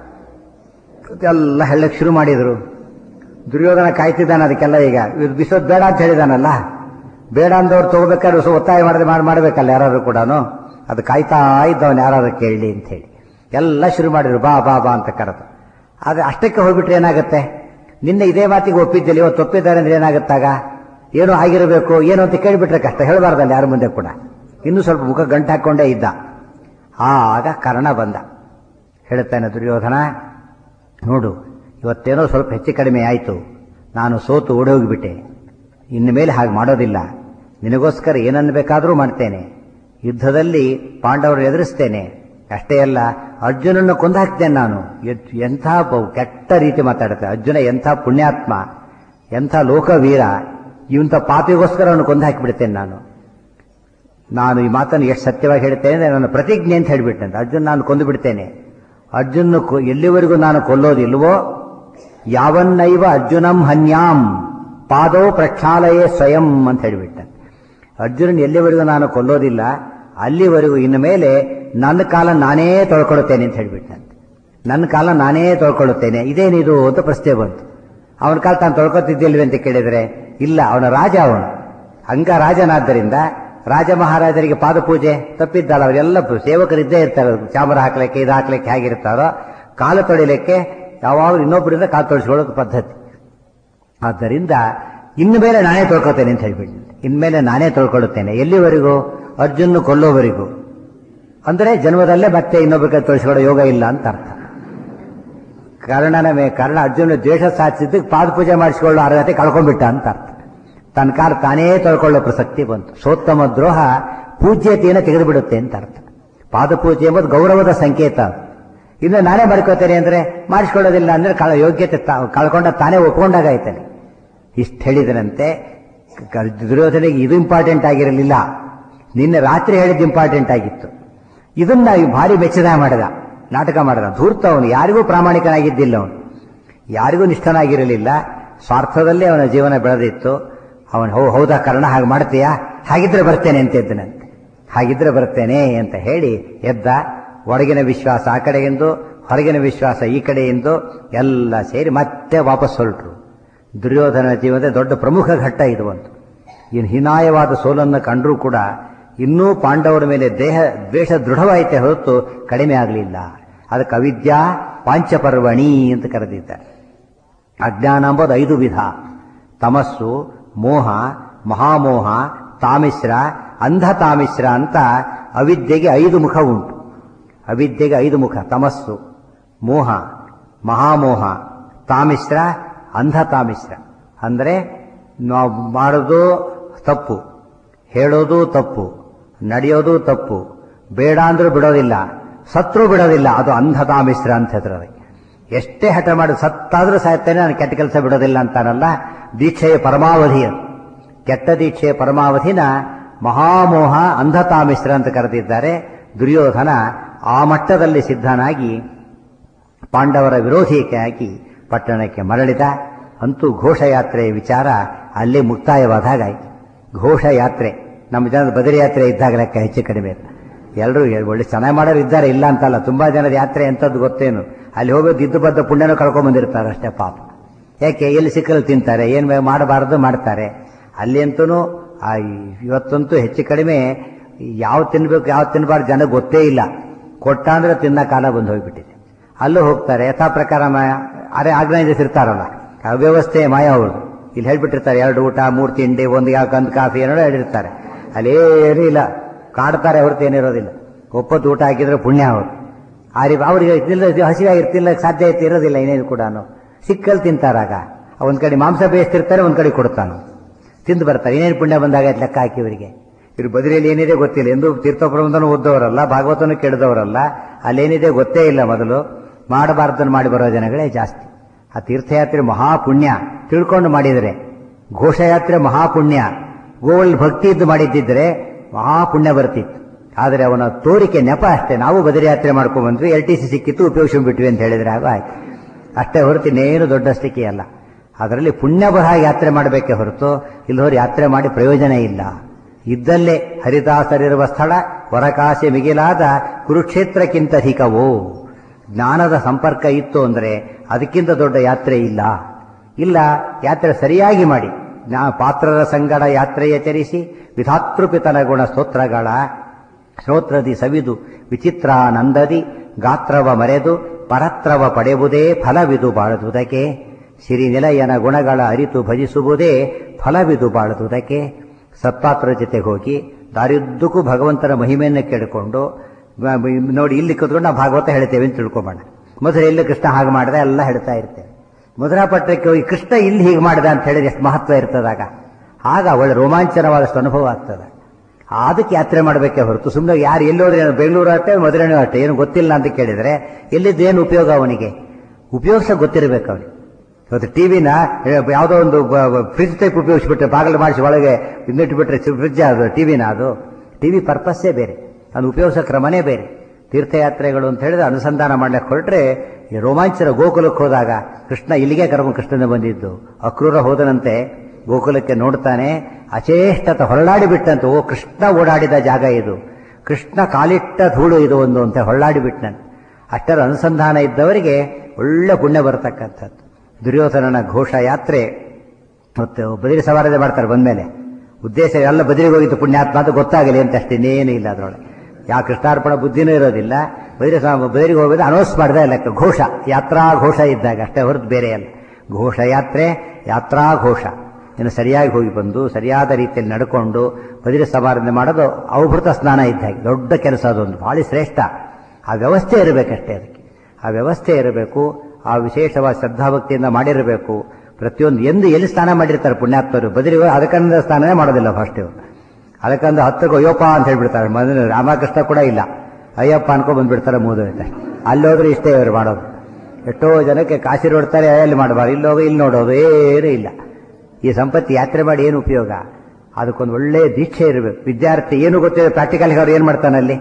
ಎಲ್ಲ ಹೇಳಕ್ಕೆ ಶುರು ಮಾಡಿದ್ರು. ದುರ್ಯೋಧನ ಕಾಯ್ತಿದ್ದಾನೆ ಅದಕ್ಕೆಲ್ಲ. ಈಗ ಇವ್ರು ಬಿಸೋದು ಬೇಡ ಅಂತ ಹೇಳಿದಾನಲ್ಲ, ಬೇಡ ಅಂದವ್ರು ತಗೋಬೇಕಾದ್ರೆ ಒತ್ತಾಯ ಮಾಡಬೇಕಲ್ಲ ಯಾರಾದ್ರೂ ಕೂಡ. ಅದು ಕಾಯ್ತಾ ಇದ್ದವನು ಯಾರಾದ್ರೂ ಕೇಳಲಿ ಅಂತ ಹೇಳಿ ಎಲ್ಲ ಶುರು ಮಾಡಿದ್ರು, ಬಾ ಬಾ ಬಾ ಅಂತ ಕರೆದು. ಆದರೆ ಅಷ್ಟಕ್ಕೆ ಹೋಗ್ಬಿಟ್ರೆ ಏನಾಗುತ್ತೆ? ನಿನ್ನೆ ಇದೇ ಮಾತಿಗೆ ಒಪ್ಪಿದ್ದಲ್ಲಿ ಇವತ್ತು ಒಪ್ಪಿದ್ದಾರೆ ಅಂದ್ರೆ ಏನಾಗುತ್ತಾಗ? ಏನೋ ಆಗಿರಬೇಕು, ಏನು ಅಂತ ಕೇಳಿಬಿಟ್ರೆ ಕಷ್ಟ, ಹೇಳಬಾರ್ದಲ್ಲ ಯಾರ ಮುಂದೆ ಕೂಡ. ಇನ್ನೂ ಸ್ವಲ್ಪ ಮುಖ ಗಂಟು ಹಾಕೊಂಡೇ ಇದ್ದ. ಆಗ ಕರ್ಣ ಬಂದ. ಹೇಳುತ್ತಾನೆ ದುರ್ಯೋಧನ, ನೋಡು ಇವತ್ತೇನೋ ಸ್ವಲ್ಪ ಹೆಚ್ಚು ಕಡಿಮೆ ಆಯಿತು, ನಾನು ಸೋತು ಓಡೋಗಿಬಿಟ್ಟೆ, ಇನ್ನು ಮೇಲೆ ಹಾಗೆ ಮಾಡೋದಿಲ್ಲ, ನಿನಗೋಸ್ಕರ ಏನನ್ನು ಬೇಕಾದರೂ ಮಾಡ್ತೇನೆ, ಯುದ್ಧದಲ್ಲಿ ಪಾಂಡವರು ಎದುರಿಸ್ತೇನೆ, ಅಷ್ಟೇ ಅಲ್ಲ ಅರ್ಜುನನ್ನು ಕೊಂದಾಕ್ತೇನೆ ನಾನು. ಎಂಥ ಕೆಟ್ಟ ರೀತಿ ಮಾತಾಡುತ್ತೆ ಅರ್ಜುನ, ಎಂಥ ಪುಣ್ಯಾತ್ಮ, ಎಂಥ ಲೋಕವೀರ, ಇಂಥ ಪಾಪಿಗೋಸ್ಕರ ಅವನು ಕೊಂದಾಕಿಬಿಡ್ತೇನೆ ನಾನು ಈ ಮಾತನ್ನು ಎಷ್ಟು ಸತ್ಯವಾಗಿ ಹೇಳ್ತೇನೆ ಅಂದರೆ ನನ್ನ ಪ್ರತಿಜ್ಞೆ ಅಂತ ಹೇಳಿಬಿಟ್ಟೆ. ಅರ್ಜುನ್ ನಾನು ಕೊಂದು ಬಿಡ್ತೇನೆ, ಅರ್ಜುನ ಎಲ್ಲಿವರೆಗೂ ನಾನು ಕೊಲ್ಲೋದಿಲ್ವೋ ಯಾವನ್ನೈವ ಅರ್ಜುನಂ ಹನ್ಯಾಂ ಪಾದೋ ಪ್ರಕ್ಷಾಲಯೇ ಸ್ವಯಂ ಅಂತ ಹೇಳಿಬಿಟ್ಟೆ. ಅರ್ಜುನನ್ ಎಲ್ಲಿವರೆಗೂ ನಾನು ಕೊಲ್ಲೋದಿಲ್ಲ ಅಲ್ಲಿವರೆಗೂ ಇನ್ನು ಮೇಲೆ ನನ್ನ ಕಾಲ ನಾನೇ ತೊಳ್ಕೊಳ್ಳುತ್ತೇನೆ ಅಂತ ಹೇಳಿಬಿಟ್ಟಂತೆ. ನನ್ನ ಕಾಲ ನಾನೇ ತೊಳ್ಕೊಳ್ಳುತ್ತೇನೆ, ಇದೇನಿದು ಅಂತ ಪ್ರಶ್ನೆ ಬಂತು. ಅವನ ಕಾಲ ತಾನು ತೊಳ್ಕೊತಿದ್ದಿಲ್ವಿ ಅಂತ ಕೇಳಿದರೆ ಇಲ್ಲ, ಅವನ ರಾಜ, ಅವನು ಅಂಗ ರಾಜನಾದ್ದರಿಂದ ರಾಜ ಮಹಾರಾಜರಿಗೆ ಪಾದಪೂಜೆ ತಪ್ಪಿದ್ದಲ್ಲ. ಅವರೆಲ್ಲ ಸೇವಕರಿದ್ದೇ ಇರ್ತಾರೆ, ಚಾಮರ ಹಾಕ್ಲಿಕ್ಕೆ ಇದು ಹಾಕ್ಲಿಕ್ಕೆ ಹೇಗಿರ್ತಾರೋ ಕಾಲು ತೊಳಿಲಿಕ್ಕೆ ಯಾವಾಗಲೂ ಇನ್ನೊಬ್ಬರಿಂದ ಕಾಲು ತೊಳಿಸ್ಕೊಳ್ಳೋದು ಪದ್ಧತಿ. ಆದ್ದರಿಂದ ಇನ್ನು ಮೇಲೆ ನಾನೇ ತೊಳ್ಕೊತೇನೆ ಅಂತ ಹೇಳ್ಬಿಟ್ಟು, ಇನ್ಮೇಲೆ ನಾನೇ ತೊಳ್ಕೊಳ್ಳುತ್ತೇನೆ. ಎಲ್ಲಿವರೆಗೂ? ಅರ್ಜುನ ಕೊಲ್ಲೋವರೆಗೂ. ಅಂದರೆ ಜನ್ಮದಲ್ಲೇ ಮತ್ತೆ ಇನ್ನೊಬ್ಬರಿಗೆ ತೊಳಿಸ್ಕೊಳ್ಳೋ ಯೋಗ ಇಲ್ಲ ಅಂತ ಅರ್ಥ. ಕಾರಣ ಅರ್ಜುನ ದ್ವೇಷ ಸಾಧಿಸಿದ್ದಕ್ಕೆ ಪಾದಪೂಜೆ ಮಾಡಿಸಿಕೊಳ್ಳೋ ಅರ್ಹತೆ ಕಳ್ಕೊಂಡ್ಬಿಟ್ಟ ಅಂತ ಅರ್ಥ. ತನ್ನ ಕಾಲ ತಾನೇ ತೊಳ್ಕೊಳ್ಳೋ ಪ್ರಸಕ್ತಿ ಬಂತು. ಸೋತ್ತಮ ದ್ರೋಹ ಪೂಜ್ಯತೆಯನ್ನು ತೆಗೆದುಬಿಡುತ್ತೆ ಅಂತ ಅರ್ಥ. ಪಾದಪೂಜೆ ಎಂಬುದು ಗೌರವದ ಸಂಕೇತ. ಇನ್ನು ನಾನೇ ಮಾಡ್ಕೋತೇನೆ ಅಂದ್ರೆ ಮಾಡಿಸ್ಕೊಳ್ಳೋದಿಲ್ಲ ಅಂದ್ರೆ ಯೋಗ್ಯತೆ ಕಳ್ಕೊಂಡ ತಾನೇ ಒಪ್ಕೊಂಡಾಗಾಯ್ತಾನೆ. ಇಷ್ಟು ಹೇಳಿದನಂತೆ. ದುರ್ಯೋಧನಿಗೆ ಇದು ಇಂಪಾರ್ಟೆಂಟ್ ಆಗಿರಲಿಲ್ಲ, ನಿನ್ನೆ ರಾತ್ರಿ ಹೇಳಿದ್ದು ಇಂಪಾರ್ಟೆಂಟ್ ಆಗಿತ್ತು. ಇದನ್ನ ಭಾರಿ ಮೆಚ್ಚದ ಮಾಡಿದ, ನಾಟಕ ಮಾಡಿದ. ಧೂರ್ತ ಅವನು, ಯಾರಿಗೂ ಪ್ರಾಮಾಣಿಕನಾಗಿದ್ದಿಲ್ಲ, ಅವನು ಯಾರಿಗೂ ನಿಷ್ಠನಾಗಿರಲಿಲ್ಲ, ಸ್ವಾರ್ಥದಲ್ಲೇ ಅವನ ಜೀವನ ಬೆಳೆದಿತ್ತು. ಅವನು ಹೌದಾ ಕರ್ಣ ಹಾಗೆ ಮಾಡ್ತೀಯಾ, ಹಾಗಿದ್ರೆ ಬರ್ತೇನೆ ಅಂತ ಎದ್ದನಂತೆ. ಹಾಗಿದ್ರೆ ಬರ್ತೇನೆ ಅಂತ ಹೇಳಿ ಎದ್ದ. ಒಳಗಿನ ವಿಶ್ವಾಸ ಆ ಕಡೆಗೆಂದು ಹೊರಗಿನ ವಿಶ್ವಾಸ ಈ ಕಡೆಯಿಂದ ಎಲ್ಲ ಸೇರಿ ಮತ್ತೆ ವಾಪಸ್ ಹೊರಟರು. ದುರ್ಯೋಧನ ಜೀವನದ ದೊಡ್ಡ ಪ್ರಮುಖ ಘಟ್ಟ ಇದು ಒಂದು. ಇನ್ನು ಹೀನಾಯವಾದ ಸೋಲನ್ನು ಕಂಡರೂ ಕೂಡ ಇನ್ನೂ ಪಾಂಡವರ ಮೇಲೆ ದ್ವೇಷ ದೃಢವಾಯಿತೆ ಹೊರತು ಕಡಿಮೆ ಆಗಲಿಲ್ಲ. ಅದಕ್ಕೆ ಅವಿದ್ಯಾ ಪಾಂಚಪರ್ವಣಿ ಅಂತ ಕರೆದಿದ್ದಾರೆ. ಅಜ್ಞಾನ ಎಂಬುದು 5 ವಿಧ: ತಮಸ್ಸು, ಮೋಹ, ಮಹಾಮೋಹ, ತಾಮಿಶ್ರ, ಅಂಧತಾಮಿಶ್ರ ಅಂತ ಅವಿದ್ಯೆಗೆ 5 ಮುಖ ಉಂಟು. ಅವಿದ್ಯೆಗೆ 5 ಮುಖ: ತಮಸ್ಸು, ಮೋಹ, ಮಹಾಮೋಹ, ತಾಮಿಶ್ರ, ಅಂಧತಾಮಿಶ್ರ. ಅಂದರೆ ನಾವು ಮಾಡೋದು ತಪ್ಪು, ಹೇಳೋದು ತಪ್ಪು, ನಡೆಯೋದು ತಪ್ಪು, ಬೇಡ ಅಂದ್ರೂ ಬಿಡೋದಿಲ್ಲ, ಸತ್ರು ಬಿಡೋದಿಲ್ಲ, ಅದು ಅಂಧತಾಮಿಶ್ರ ಅಂತ ಹೇಳ್ತಾರೆ. ಎಷ್ಟೇ ಹಠ ಮಾಡಿ ಸತ್ತಾದ್ರೂ ಸಾಯ್ತೇನೆ, ನಾನು ಕೆಟ್ಟ ಕೆಲಸ ಬಿಡೋದಿಲ್ಲ ಅಂತಾನಲ್ಲ, ದೀಕ್ಷೆಯ ಪರಮಾವಧಿ ಅದು. ಕೆಟ್ಟ ದೀಕ್ಷೆಯ ಪರಮಾವಧಿನ ಮಹಾಮೋಹ ಅಂಧತಾಮಿಶ್ರ ಅಂತ ಕರೆದಿದ್ದಾರೆ. ದುರ್ಯೋಧನ ಆ ಮಟ್ಟದಲ್ಲಿ ಸಿದ್ಧನಾಗಿ ಪಾಂಡವರ ವಿರೋಧಿಯಾಗಿ ಪಟ್ಟಣಕ್ಕೆ ಮರಳಿದ. ಅಂತೂ ಘೋಷಯಾತ್ರೆಯ ವಿಚಾರ ಅಲ್ಲೇ ಮುಕ್ತಾಯವಾದ ಹಾಗಾಯಿತು. ಘೋಷಯಾತ್ರೆ ನಮ್ಮ ಜನದ ಬದರಿ ಯಾತ್ರೆ ಇದ್ದಾಗ ಲೆಕ್ಕ, ಹೆಚ್ಚು ಕಡಿಮೆ ಎಲ್ಲರೂ ಒಳ್ಳೆ ಚೆನ್ನಾಗಿ ಮಾಡೋರು ಇದ್ದಾರೆ, ಇಲ್ಲ ಅಂತಲ್ಲ. ತುಂಬಾ ಜನದ ಯಾತ್ರೆ ಎಂಥದ್ದು ಗೊತ್ತೇನು, ಅಲ್ಲಿ ಹೋಗೋದು ಇದ್ದು ಬದ್ದ ಪುಣ್ಯನೂ ಕಳ್ಕೊಂಡ್ ಬಂದಿರ್ತಾರೆ ಅಷ್ಟೇ ಪಾಪ. ಯಾಕೆ, ಎಲ್ಲಿ ಸಿಕ್ಕಲು ತಿಂತಾರೆ, ಏನು ಮಾಡಬಾರದು ಮಾಡ್ತಾರೆ. ಅಲ್ಲಿ ಅಂತೂ ಇವತ್ತಂತೂ ಹೆಚ್ಚು ಕಡಿಮೆ ಯಾವ ತಿನ್ಬೇಕು ಯಾವ ತಿನ್ನಬಾರ್ದು ಜನ ಗೊತ್ತೇ ಇಲ್ಲ. ಕೊಟ್ಟ ಅಂದ್ರೆ ತಿನ್ನ ಕಾಲ ಬಂದು ಹೋಗ್ಬಿಟ್ಟಿದೆ. ಅಲ್ಲೂ ಹೋಗ್ತಾರೆ ಯಥಾ ಪ್ರಕಾರ ಆರ್ಗನೈಸರ್ಸ್ ಇರ್ತಾರಲ್ಲ, ಅವ್ಯವಸ್ಥೆ ಮಾಯ ಅವರು. ಇಲ್ಲಿ ಹೇಳ್ಬಿಟ್ಟಿರ್ತಾರೆ 2 ಊಟ 3 ತಿಂಡಿ 1 ಕಂದು ಕಾಫಿ ಏನೋ ಹೇಳಿರ್ತಾರೆ. ಅಲ್ಲೇನೂ ಇಲ್ಲ, ಕಾಡ್ತಾರೆ ಹೊರತು ಏನಿರೋದಿಲ್ಲ. ಒಪ್ಪತ್ತು ಊಟ ಹಾಕಿದ್ರೆ ಪುಣ್ಯ ಅವರು. ಅವ್ರಿಗೆ ಹಸಿವಾಗಿರ್ತಿಲ್ಲ, ಸಾಧ್ಯ ಐತಿ ಇರೋದಿಲ್ಲ, ಏನೇನು ಕೂಡ ಸಿಕ್ಕಲ್ಲಿ ತಿಂತಾರಾಗ. ಒಂದ್ ಕಡೆ ಮಾಂಸ ಬೇಯಿಸ್ತಿರ್ತಾರೆ, ಒಂದ್ ಕಡೆ ಕೊಡ್ತಾನು, ತಿಂದು ಬರ್ತಾರೆ. ಏನೇನು ಪುಣ್ಯ ಬಂದಾಗ ಲೆಕ್ಕ ಹಾಕಿ ಇವರಿಗೆ. ಇವ್ರು ಬದರಿಯಲ್ಲಿ ಏನಿದೆ ಗೊತ್ತಿಲ್ಲ, ಎಂದು ತೀರ್ಥಪ್ರಬಂಧನೂ ಓದ್ದವರಲ್ಲ, ಭಾಗವತನೂ ಕೇಳಿದವರಲ್ಲ, ಅಲ್ಲೇನಿದೆ ಗೊತ್ತೇ ಇಲ್ಲ. ಮೊದಲು ಮಾಡಬಾರ್ದನ್ನು ಮಾಡಿ ಬರೋ ಜನಗಳೇ ಜಾಸ್ತಿ. ಆ ತೀರ್ಥಯಾತ್ರೆ ಮಹಾಪುಣ್ಯ ತಿಳ್ಕೊಂಡು ಮಾಡಿದರೆ, ಘೋಷಯಾತ್ರೆ ಮಹಾಪುಣ್ಯ. ಗೋವಲ್ಲಿ ಭಕ್ತಿ ಇದ್ದು ಮಾಡಿದ್ದಿದ್ರೆ ಮಹಾಪುಣ್ಯ ಬರ್ತಿತ್ತು. ಆದರೆ ಅವನ ತೋರಿಕೆ ನೆಪ ಅಷ್ಟೇ. ನಾವು ಬದರಿ ಯಾತ್ರೆ ಮಾಡ್ಕೊಂಡ್ ಬಂದ್ವಿ, LTC ಸಿಕ್ಕಿತ್ತು, ಉಪಯೋಗಿಸ್ಬಿಟ್ವಿ ಅಂತ ಹೇಳಿದ್ರೆ ಆಗ ಆಯ್ತು ಅಷ್ಟೇ ಹೊರತು ಇನ್ನೇನು ದೊಡ್ಡಷ್ಟಿಕೆ ಅಲ್ಲ. ಅದರಲ್ಲಿ ಪುಣ್ಯ ಬರಹ ಯಾತ್ರೆ ಮಾಡಬೇಕೆ ಹೊರತು ಇಲ್ಲವರು ಯಾತ್ರೆ ಮಾಡಿ ಪ್ರಯೋಜನ ಇಲ್ಲ. ಇದ್ದಲ್ಲೇ ಹರಿದಾಸರಿರುವ ಸ್ಥಳ ಹೊರಕಾಶೆ ಮಿಗಿಲಾದ ಕುರುಕ್ಷೇತ್ರಕ್ಕಿಂತ ಅಧಿಕವೋ. ಜ್ಞಾನದ ಸಂಪರ್ಕ ಇತ್ತು ಅಂದ್ರೆ ಅದಕ್ಕಿಂತ ದೊಡ್ಡ ಯಾತ್ರೆ ಇಲ್ಲ. ಇಲ್ಲ, ಯಾತ್ರೆ ಸರಿಯಾಗಿ ಮಾಡಿ, ಪಾತ್ರರ ಸಂಗಡ ಯಾತ್ರೆಯ ಚರಿಸಿ ವಿಧಾತೃಪಿತನ ಗುಣ ಸ್ತೋತ್ರಗಳ ಶ್ರೋತ್ರದಿ ಸವಿದು ವಿಚಿತ್ರಾನಂದದಿ ಗಾತ್ರವ ಮರೆದು ಪರತ್ರವ ಪಡೆಯುವುದೇ ಫಲವಿದು ಬಾಳುವುದಕ್ಕೆ. ಸಿರಿನಿಲಯನ ಗುಣಗಳ ಅರಿತು ಭಜಿಸುವುದೇ ಫಲವಿದು ಬಾಳುವುದಕ್ಕೆ. ಸತ್ಪಾತ್ರ ಜೊತೆಗೆ ಹೋಗಿ ದಾರಿಯುದ್ದಕ್ಕೂ ಭಗವಂತನ ಮಹಿಮೆಯನ್ನು ಕೇಳಿಕೊಂಡು ನೋಡಿ, ಇಲ್ಲಿ ಕೂತ್ಕೊಂಡು ನಾವು ಭಾಗವತ ಹೇಳ್ತೇವೆ ಅಂತ ತಿಳ್ಕೊಂಬೋಣ. ಮಧುರೆಯಲ್ಲಿ ಕೃಷ್ಣ ಹಾಗೆ ಮಾಡಿದ ಎಲ್ಲ ಹೇಳ್ತಾ ಇರ್ತೇವೆ. ಮಧುರಾಪಟ್ಟಣಕ್ಕೆ ಹೋಗಿ ಕೃಷ್ಣ ಇಲ್ಲಿ ಹೀಗೆ ಮಾಡಿದ ಅಂತ ಹೇಳಿದ್ರೆ ಎಷ್ಟು ಮಹತ್ವ ಇರ್ತದಾಗ. ಆಗ ಒಳ್ಳೆ ರೋಮಾಂಚನವಾದಷ್ಟು ಅನುಭವ ಆಗ್ತದೆ. ಅದಕ್ಕೆ ಯಾತ್ರೆ ಮಾಡಬೇಕೆ ಹೊರತು ಸುಮ್ಮನೆ ಯಾರು ಎಲ್ಲೋದ್ರೆ ಬೆಂಗಳೂರು ಅಷ್ಟೇ ಮಧುರೆನೂ ಅಷ್ಟೇ ಏನು ಗೊತ್ತಿಲ್ಲ ಅಂತ ಕೇಳಿದರೆ ಎಲ್ಲಿದ್ದೇನು ಉಪಯೋಗ ಅವನಿಗೆ? ಉಪಯೋಗಿಸ ಗೊತ್ತಿರಬೇಕು ಅವನಿಗೆ. ಇವತ್ತು ಟಿವಿನ ಯಾವುದೋ ಒಂದು ಫ್ರಿಜ್ ಟೈಪ್ ಉಪಯೋಗಿಸ್ಬಿಟ್ರೆ ಬಾಗಿಲು ಮಾಡಿಸಿ ಒಳಗೆ ಇನ್ನಿಟ್ಬಿಟ್ರೆ ಫ್ರಿಜ್ ಅದು ಟಿವಿನ, ಅದು ಟಿವಿ ಪರ್ಪಸ್ಸೇ ಬೇರೆ, ಅದು ಉಪಯೋಗಿಸೋ ಕ್ರಮನೇ ಬೇರೆ. ತೀರ್ಥಯಾತ್ರೆಗಳು ಅಂತ ಹೇಳಿದ್ರೆ ಅನುಸಂಧಾನ ಮಾಡ್ಲಿಕ್ಕೆ ಹೊರಟ್ರೆ ಈ ರೋಮಾಂಚನ. ಗೋಕುಲಕ್ಕೆ ಹೋದಾಗ ಕೃಷ್ಣ ಇಲ್ಲಿಗೆ ಕರ್ಕೊಂಡು ಕೃಷ್ಣನ ಬಂದಿದ್ದು. ಅಕ್ರೂರ ಹೋದನಂತೆ ಗೋಕುಲಕ್ಕೆ ನೋಡ್ತಾನೆ, ಅಚೇಷ್ಟತ ಹೊರಳಾಡಿ ಬಿಟ್ಟಂತೆ. ಓ, ಕೃಷ್ಣ ಓಡಾಡಿದ ಜಾಗ ಇದು, ಕೃಷ್ಣ ಕಾಲಿಟ್ಟ ಧೂಳು ಇದು ಒಂದು ಅಂತ ಹೊರಳಾಡಿ ಬಿಟ್ಟನಂತೆ. ಅಷ್ಟರ ಅನುಸಂಧಾನ ಇದ್ದವರಿಗೆ ಒಳ್ಳೆ ಪುಣ್ಯ ಬರತಕ್ಕಂಥದ್ದು. ದುರ್ಯೋಧನನ ಘೋಷ ಯಾತ್ರೆ ಮತ್ತು ಬದಿರಿ ಸವಾರದೆ ಮಾಡ್ತಾರೆ. ಬಂದ್ಮೇಲೆ ಉದ್ದೇಶ ಎಲ್ಲ ಬದಿರಿಗೆ ಹೋಗಿದ್ದು ಪುಣ್ಯಾತ್ಮ ಅಂತ ಗೊತ್ತಾಗಲಿ ಅಂತ ಅಷ್ಟೇ, ಇನ್ನೇನು ಇಲ್ಲ ಅದರೊಳಗೆ. ಯಾವ ಕೃಷ್ಣಾರ್ಪಣ ಬುದ್ಧಿನೂ ಇರೋದಿಲ್ಲ. ಬದಿರಿಗೆ ಹೋಗೋದು ಅನೌನ್ಸ್ ಮಾಡಿದ ಲೆಕ್ಕ, ಘೋಷ ಯಾತ್ರಾ ಘೋಷ ಇದ್ದಾಗ ಅಷ್ಟೇ ಹೊರತು ಬೇರೆ ಅಲ್ಲ. ಘೋಷ ಯಾತ್ರೆ, ಯಾತ್ರಾ ಘೋಷ. ಇನ್ನು ಸರಿಯಾಗಿ ಹೋಗಿ ಬಂದು ಸರಿಯಾದ ರೀತಿಯಲ್ಲಿ ನಡ್ಕೊಂಡು ಬದಿರಿ ಸಮಾರಂಭ ಮಾಡೋದು ಅವಭೃತ ಸ್ನಾನ ಇದ್ದಾಗೆ ದೊಡ್ಡ ಕೆಲಸ. ಅದೊಂದು ಭಾಳ ಶ್ರೇಷ್ಠ. ಆ ವ್ಯವಸ್ಥೆ ಇರಬೇಕಷ್ಟೇ, ಅದಕ್ಕೆ ಆ ವ್ಯವಸ್ಥೆ ಇರಬೇಕು. ಆ ವಿಶೇಷವಾದ ಶ್ರದ್ಧಾಭಕ್ತಿಯಿಂದ ಮಾಡಿರಬೇಕು. ಪ್ರತಿಯೊಂದು ಎಲ್ಲಿ ಸ್ನಾನ ಮಾಡಿರ್ತಾರೆ ಪುಣ್ಯಾತ್ಮರು, ಬದಿರಿ ಅದಕ್ಕಂದ ಸ್ನಾನನೇ ಮಾಡೋದಿಲ್ಲ ಫಸ್ಟ್ ಇವರು. ಅದಕ್ಕಂದು 10ಕ್ಕೆ ಅಯ್ಯಪ್ಪ ಅಂತ ಹೇಳ್ಬಿಡ್ತಾರೆ. ಮೊದಲು ರಾಮಕೃಷ್ಣ ಕೂಡ ಇಲ್ಲ, ಅಯ್ಯಪ್ಪ ಅನ್ಕೊಂಡು ಬಂದ್ಬಿಡ್ತಾರೆ. ಮೂದೈತೆ ಅಲ್ಲೋದ್ರೆ ಇಷ್ಟೇ ಇವರು ಮಾಡೋದು. ಎಷ್ಟೋ ಜನಕ್ಕೆ ಕಾಶಿ ನೋಡ್ತಾರೆ, ಅಲ್ಲಿ ಮಾಡಬಾರ್ದು, ಇಲ್ಲೋಗ ಇಲ್ಲಿ ನೋಡೋದು ಏನೂ ಇಲ್ಲ. ಈ ಸಂಪತ್ತಿ ಯಾತ್ರೆ ಮಾಡಿ ಏನು ಉಪಯೋಗ? ಅದಕ್ಕೊಂದು ಒಳ್ಳೆ ದೀಕ್ಷೆ ಇರಬೇಕು. ವಿದ್ಯಾರ್ಥಿ ಏನು ಗೊತ್ತಿದೆ, ಪ್ರಾಕ್ಟಿಕಲ್ಗೆ ಅವ್ರು ಏನು ಮಾಡ್ತಾನೆ, ಅಲ್ಲಿ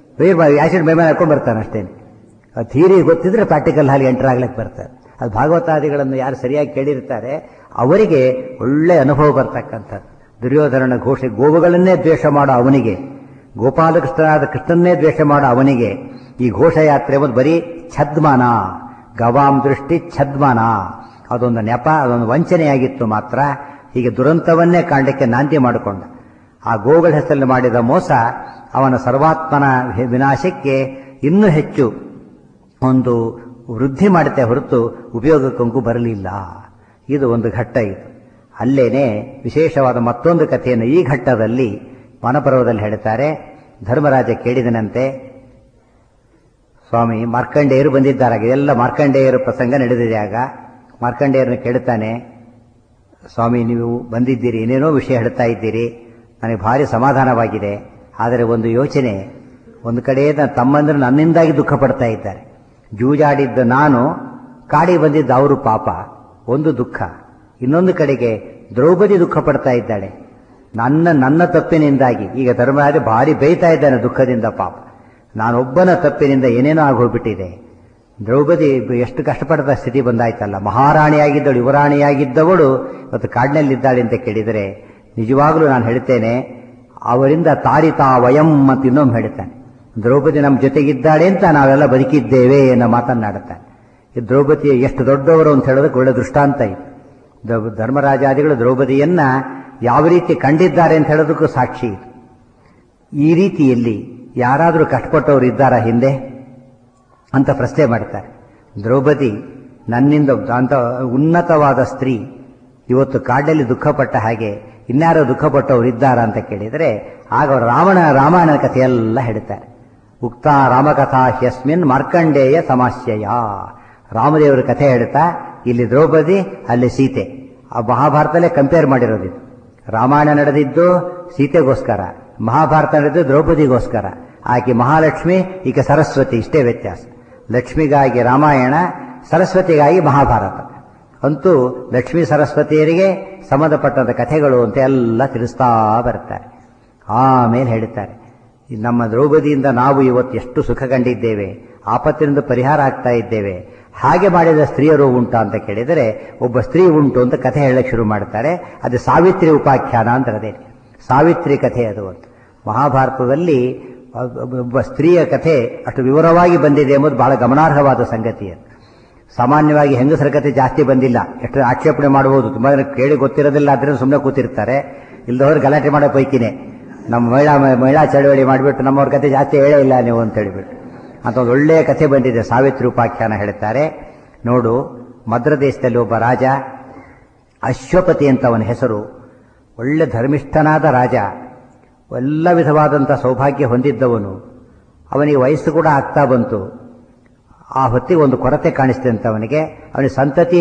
ಆಸಿಡ್ ಮೈ ಮೇಲೆ ಹಾಕೊಂಡು ಬರ್ತಾನೆ ಅಷ್ಟೇನೆ. ಥಿಯರಿ ಗೊತ್ತಿದ್ರೆ ಪ್ರಾಕ್ಟಿಕಲ್ ಹಾಲಿ ಎಂಟರ್ ಆಗ್ಲಿಕ್ಕೆ ಬರ್ತಾರೆ. ಅದು ಭಾಗವತಾದಿಗಳನ್ನು ಯಾರು ಸರಿಯಾಗಿ ಕೇಳಿರ್ತಾರೆ ಅವರಿಗೆ ಒಳ್ಳೆ ಅನುಭವ ಬರ್ತಕ್ಕಂಥದ್ದು. ದುರ್ಯೋಧನನ ಘೋಷ, ಗೋವುಗಳನ್ನೇ ದ್ವೇಷ ಮಾಡೋ ಅವನಿಗೆ, ಗೋಪಾಲಕೃಷ್ಣನಾದ ಕೃಷ್ಣನ್ನೇ ದ್ವೇಷ ಮಾಡೋ ಅವನಿಗೆ ಈ ಘೋಷಯಾತ್ರೆ ಒಂದು ಬರೀ ಛದ್ಮನ, ಗವಾಂ ದೃಷ್ಟಿ ಛದ್ಮನ, ಅದೊಂದು ನೆಪ, ಅದೊಂದು ವಂಚನೆಯಾಗಿತ್ತು ಮಾತ್ರ. ಹೀಗೆ ದುರಂತವನ್ನೇ ಕಾಣಲಿಕ್ಕೆ ನಾಂದಿ ಮಾಡಿಕೊಂಡ. ಆ ಗೋಗಳ ಹೆಸರಲ್ಲಿ ಮಾಡಿದ ಮೋಸ ಅವನ ಸರ್ವಾತ್ಮನ ವಿನಾಶಕ್ಕೆ ಇನ್ನೂ ಹೆಚ್ಚು ಒಂದು ವೃದ್ಧಿ ಮಾಡುತ್ತೆ ಹೊರತು ಉಪಯೋಗಕ್ಕಂಗೂ ಬರಲಿಲ್ಲ. ಇದು ಒಂದು ಘಟ್ಟ. ಇದು ಅಲ್ಲೇನೆ ವಿಶೇಷವಾದ ಮತ್ತೊಂದು ಕಥೆಯನ್ನು ಈ ಘಟ್ಟದಲ್ಲಿ ವನಪರ್ವದಲ್ಲಿ ಹೇಳ್ತಾರೆ. ಧರ್ಮರಾಜ ಕೇಳಿದನಂತೆ, ಸ್ವಾಮಿ ಮಾರ್ಕಂಡೇಯರು ಬಂದಿದ್ದಾರೆ, ಎಲ್ಲ ಮಾರ್ಕಂಡೇಯರ ಪ್ರಸಂಗ ನಡೆದಿದೆ. ಆಗ ಮಾರ್ಕಂಡೇಯರನ್ನು ಕೇಳುತ್ತಾನೆ, ಸ್ವಾಮಿ ನೀವು ಬಂದಿದ್ದೀರಿ, ಏನೇನೋ ವಿಷಯ ಹೇಳ್ತಾ ಇದ್ದೀರಿ, ನನಗೆ ಭಾರಿ ಸಮಾಧಾನವಾಗಿದೆ. ಆದರೆ ಒಂದು ಯೋಚನೆ, ಒಂದು ಕಡೆ ತಮ್ಮಂದರು ನನ್ನಿಂದಾಗಿ ದುಃಖ ಪಡ್ತಾ ಇದ್ದಾರೆ. ಜೂಜಾಡಿದ್ದ ನಾನು, ಕಾಡಿ ಬಂದಿದ್ದ ಅವರು ಪಾಪ, ಒಂದು ದುಃಖ. ಇನ್ನೊಂದು ಕಡೆಗೆ ದ್ರೌಪದಿ ದುಃಖ ಪಡ್ತಾ ಇದ್ದಾಳೆ ನನ್ನ ತಪ್ಪಿನಿಂದಾಗಿ. ಈಗ ಧರ್ಮರಾಜ ಭಾರಿ ಬೇಯ್ತಾ ಇದ್ದಾನೆ ದುಃಖದಿಂದ, ಪಾಪ ನಾನೊಬ್ಬನ ತಪ್ಪಿನಿಂದ ಏನೇನೋ ಆಗೋಗ್ಬಿಟ್ಟಿದೆ. ದ್ರೌಪದಿ ಎಷ್ಟು ಕಷ್ಟಪಡ್ತಾ ಸ್ಥಿತಿ ಬಂದಾಯ್ತಲ್ಲ. ಮಹಾರಾಣಿಯಾಗಿದ್ದವಳು, ಯುವರಾಣಿಯಾಗಿದ್ದವಳು ಇವತ್ತು ಕಾಡಿನಲ್ಲಿದ್ದಾಳೆ ಅಂತ ಕೇಳಿದರೆ ನಿಜವಾಗಲೂ ನಾನು ಹೇಳ್ತೇನೆ, ಅವರಿಂದ ತಾರಿತಾ ವಯಂ ಅಂತ ಇನ್ನೊಮ್ಮೆ ಹೇಳ್ತಾನೆ. ದ್ರೌಪದಿ ನಮ್ಮ ಜೊತೆಗಿದ್ದಾಳೆ ಅಂತ ನಾವೆಲ್ಲ ಬದುಕಿದ್ದೇವೆ ಅನ್ನೋ ಮಾತನ್ನಾಡುತ್ತಾನೆ. ಈ ದ್ರೌಪದಿ ಎಷ್ಟು ದೊಡ್ಡವರು ಅಂತ ಹೇಳೋದಕ್ಕೆ ಒಳ್ಳೆ ದೃಷ್ಟಾಂತ ಇದೆ. ಧರ್ಮರಾಜಾದಿಗಳು ದ್ರೌಪದಿಯನ್ನ ಯಾವ ರೀತಿ ಕಂಡಿದ್ದಾರೆ ಅಂತ ಹೇಳೋದಕ್ಕೂ ಸಾಕ್ಷಿ ಇದು. ಈ ರೀತಿಯಲ್ಲಿ ಯಾರಾದರೂ ಕಷ್ಟಪಟ್ಟವರು ಇದ್ದಾರಾ ಹಿಂದೆ ಅಂತ ಪ್ರಶ್ನೆ ಮಾಡ್ತಾರೆ. ದ್ರೌಪದಿ ನನ್ನಿಂದ ಅಂತ ಉನ್ನತವಾದ ಸ್ತ್ರೀ ಇವತ್ತು ಕಾಡಲ್ಲಿ ದುಃಖಪಟ್ಟ ಹಾಗೆ ಇನ್ಯಾರೋ ದುಃಖಪಟ್ಟವರು ಇದ್ದಾರಾ ಅಂತ ಕೇಳಿದರೆ ಆಗ ಅವರು ರಾಮಾಯಣ ಕಥೆಯೆಲ್ಲ ಹೇಳ್ತಾರೆ. ಉಕ್ತಾ ರಾಮಕಥಾ ಹ್ಯಸ್ಮಿನ್ ಮಾರ್ಕಂಡೇಯ ಸಮಾಸ್ಯಯ. ರಾಮದೇವರ ಕಥೆ ಹೇಳ್ತಾ ಇಲ್ಲಿ ದ್ರೌಪದಿ, ಅಲ್ಲಿ ಸೀತೆ. ಆ ಮಹಾಭಾರತಲ್ಲೇ ಕಂಪೇರ್ ಮಾಡಿರೋದು. ರಾಮಾಯಣ ನಡೆದಿದ್ದು ಸೀತೆಗೋಸ್ಕರ, ಮಹಾಭಾರತ ನಡೆದಿದ್ದು ದ್ರೌಪದಿಗೋಸ್ಕರ. ಆಕೆ ಮಹಾಲಕ್ಷ್ಮಿ, ಈಕೆ ಸರಸ್ವತಿ, ಇಷ್ಟೇ ವ್ಯತ್ಯಾಸ. ಲಕ್ಷ್ಮಿಗಾಗಿ ರಾಮಾಯಣ, ಸರಸ್ವತಿಗಾಗಿ ಮಹಾಭಾರತ. ಅಂತೂ ಲಕ್ಷ್ಮೀ ಸರಸ್ವತಿಯರಿಗೆ ಸಂಬಂಧಪಟ್ಟಂತ ಕಥೆಗಳು ಅಂತ ಎಲ್ಲ ತಿಳಿಸ್ತಾ ಬರ್ತಾರೆ. ಆಮೇಲೆ ಹೇಳ್ತಾರೆ, ನಮ್ಮ ದ್ರೌಪದಿಯಿಂದ ನಾವು ಇವತ್ತು ಎಷ್ಟು ಸುಖ ಕಂಡಿದ್ದೇವೆ, ಆಪತ್ತಿನಿಂದ ಪರಿಹಾರ ಆಗ್ತಾ ಇದ್ದೇವೆ. ಹಾಗೆ ಮಾಡಿದ ಸ್ತ್ರೀಯರು ಉಂಟಾ ಅಂತ ಕೇಳಿದರೆ ಒಬ್ಬ ಸ್ತ್ರೀ ಉಂಟು ಅಂತ ಕಥೆ ಹೇಳಕ್ಕೆ ಶುರು ಮಾಡ್ತಾರೆ. ಅದು ಸಾವಿತ್ರಿ ಉಪಾಖ್ಯಾನ ಅಂತ ಅದೇ ಸಾವಿತ್ರಿ ಕಥೆ. ಅದು ಮಹಾಭಾರತದಲ್ಲಿ ಒಬ್ಬ ಸ್ತ್ರೀಯ ಕಥೆ ಅಷ್ಟು ವಿವರವಾಗಿ ಬಂದಿದೆ ಎಂಬುದು ಬಹಳ ಗಮನಾರ್ಹವಾದ ಸಂಗತಿ. ಅದು ಸಾಮಾನ್ಯವಾಗಿ ಹೆಂಗಸರ ಕಥೆ ಜಾಸ್ತಿ ಬಂದಿಲ್ಲ. ಎಷ್ಟು ಆಕ್ಷೇಪಣೆ ಮಾಡಬಹುದು, ತುಂಬಾ ಜನ ಕೇಳಿ ಗೊತ್ತಿರೋದಿಲ್ಲ, ಅದರಿಂದ ಸುಮ್ಮನೆ ಕೂತಿರ್ತಾರೆ. ಇಲ್ಲದವ್ರು ಗಲಾಟೆ ಮಾಡೋ ಪೈಕಿನೇ ನಮ್ಮ ಮಹಿಳಾ ಚಳವಳಿ ಮಾಡಿಬಿಟ್ಟು ನಮ್ಮವ್ರ ಕಥೆ ಜಾಸ್ತಿ ಹೇಳೇ ಇಲ್ಲ ನೀವು ಅಂತ ಹೇಳಿಬಿಟ್ಟು ಅಂತ ಒಂದು ಒಳ್ಳೆಯ ಕಥೆ ಬಂದಿದೆ. ಸಾವಿತ್ರಿ ಉಪಾಖ್ಯಾನ ಹೇಳ್ತಾರೆ. ನೋಡು, ಮದ್ರ ದೇಶದಲ್ಲಿ ಒಬ್ಬ ರಾಜ, ಅಶ್ವಪತಿ ಅಂತ ಅವನ ಹೆಸರು. ಒಳ್ಳೆ ಧರ್ಮಿಷ್ಠನಾದ ರಾಜ, ಎಲ್ಲ ವಿಧವಾದಂಥ ಸೌಭಾಗ್ಯ ಹೊಂದಿದ್ದವನು. ಅವನಿಗೆ ವಯಸ್ಸು ಕೂಡ ಆಗ್ತಾ ಬಂತು. ಆ ಹೊತ್ತಿಗೆ ಒಂದು ಕೊರತೆ ಕಾಣಿಸ್ತೆ ಅಂತ ಅವನಿಗೆ ಸಂತತಿಯೇ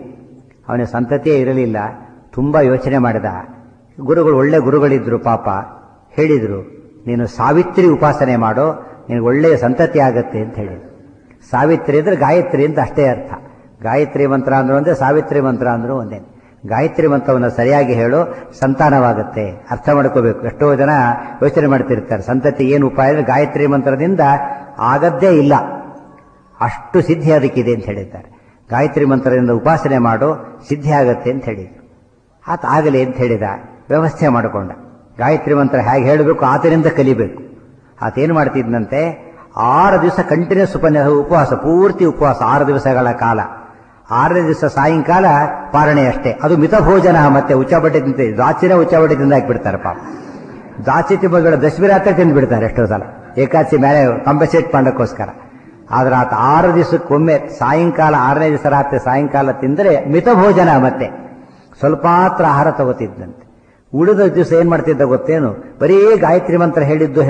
ಇರಲಿಲ್ಲ. ತುಂಬ ಯೋಚನೆ ಮಾಡಿದ. ಗುರುಗಳು, ಒಳ್ಳೆ ಗುರುಗಳಿದ್ರು ಪಾಪ, ಹೇಳಿದರು, ನೀನು ಸಾವಿತ್ರಿ ಉಪಾಸನೆ ಮಾಡೋ, ನಿನಗೆ ಒಳ್ಳೆಯ ಸಂತತಿ ಆಗತ್ತೆ ಅಂತ ಹೇಳಿದ್ರು. ಸಾವಿತ್ರಿ ಅಂದರೆ ಗಾಯತ್ರಿ ಅಂತ ಅಷ್ಟೇ ಅರ್ಥ. ಗಾಯತ್ರಿ ಮಂತ್ರ ಅಂದ್ರೂ ಒಂದೇ, ಸಾವಿತ್ರಿ ಮಂತ್ರ ಅಂದ್ರೂ ಒಂದೇ. ಗಾಯತ್ರಿ ಮಂತ್ರವನ್ನು ಸರಿಯಾಗಿ ಹೇಳೋ, ಸಂತಾನವಾಗುತ್ತೆ. ಅರ್ಥ ಮಾಡ್ಕೋಬೇಕು. ಎಷ್ಟೋ ಜನ ಯೋಚನೆ ಮಾಡ್ತಿರ್ತಾರೆ, ಸಂತತಿ ಏನು ಉಪಾಯ ಅಂದರೆ ಗಾಯತ್ರಿ ಮಂತ್ರದಿಂದ ಆಗದ್ದೇ ಇಲ್ಲ, ಅಷ್ಟು ಸಿದ್ಧಿ ಅದಕ್ಕಿದೆ ಅಂತ ಹೇಳಿದ್ದಾರೆ. ಗಾಯತ್ರಿ ಮಂತ್ರದಿಂದ ಉಪಾಸನೆ ಮಾಡೋ, ಸಿದ್ಧಿ ಆಗತ್ತೆ ಅಂತ ಹೇಳಿದ್ರು. ಆತ ಆಗಲಿ ಅಂತ ಹೇಳಿದ, ವ್ಯವಸ್ಥೆ ಮಾಡಿಕೊಂಡ. ಗಾಯತ್ರಿ ಮಂತ್ರ ಹೇಗೆ ಹೇಳಬೇಕು ಆತನಿಂದ ಕಲಿಬೇಕು. ಆತೇನು ಮಾಡ್ತಿದ್ದಂತೆ, 6 ದಿವಸ ಕಂಟಿನ್ಯೂಸ್ ಉಪವಾಸ, ಪೂರ್ತಿ ಉಪವಾಸ 6 ದಿವಸಗಳ ಕಾಲ. 6ನೇ ದಿವಸ ಸಾಯಂಕಾಲ ಪಾರಣೆ ಅಷ್ಟೇ. ಅದು ಮಿತಭೋಜನ. ಮತ್ತೆ ಉಚ್ಚಾಬಟ್ಟೆ ತಿಂತ, ದಾಚಿನ ಉಚ್ಚಾಬಟ್ಟೆ ತಿಂದು ಹಾಕಿಬಿಡ್ತಾರೆ ಪಾಪ. ದಾಚಿ ತಿಂಬಗಳ ದಶಮಿರಾತ್ರಿ ತಿಂದುಬಿಡ್ತಾರೆ ಎಷ್ಟೋ ಸಲ, ಏಕಾದಶಿ ಮೇಲೆ ಕಂಪನ್ಸೇಟ್ ಮಾಡೋಕ್ಕೋಸ್ಕರ. ಆದ್ರೆ ಆತ 6 ದಿವಸಕ್ಕೊಮ್ಮೆ ಸಾಯಂಕಾಲ, 6ನೇ ದಿವಸ ರಾತ್ರಿ ಸಾಯಂಕಾಲ ತಿಂದರೆ ಮಿತಭೋಜನ. ಮತ್ತೆ ಸ್ವಲ್ಪ ಮಾತ್ರ ಆಹಾರ ತಗೋತಿದ್ದಂತೆ. ಉಳಿದ ದಿವಸ ಏನ್ ಮಾಡ್ತಿದ್ದ ಗೊತ್ತೇನು, ಬರೀ ಗಾಯತ್ರಿ ಮಂತ್ರ ಹೇಳಿದ್ದು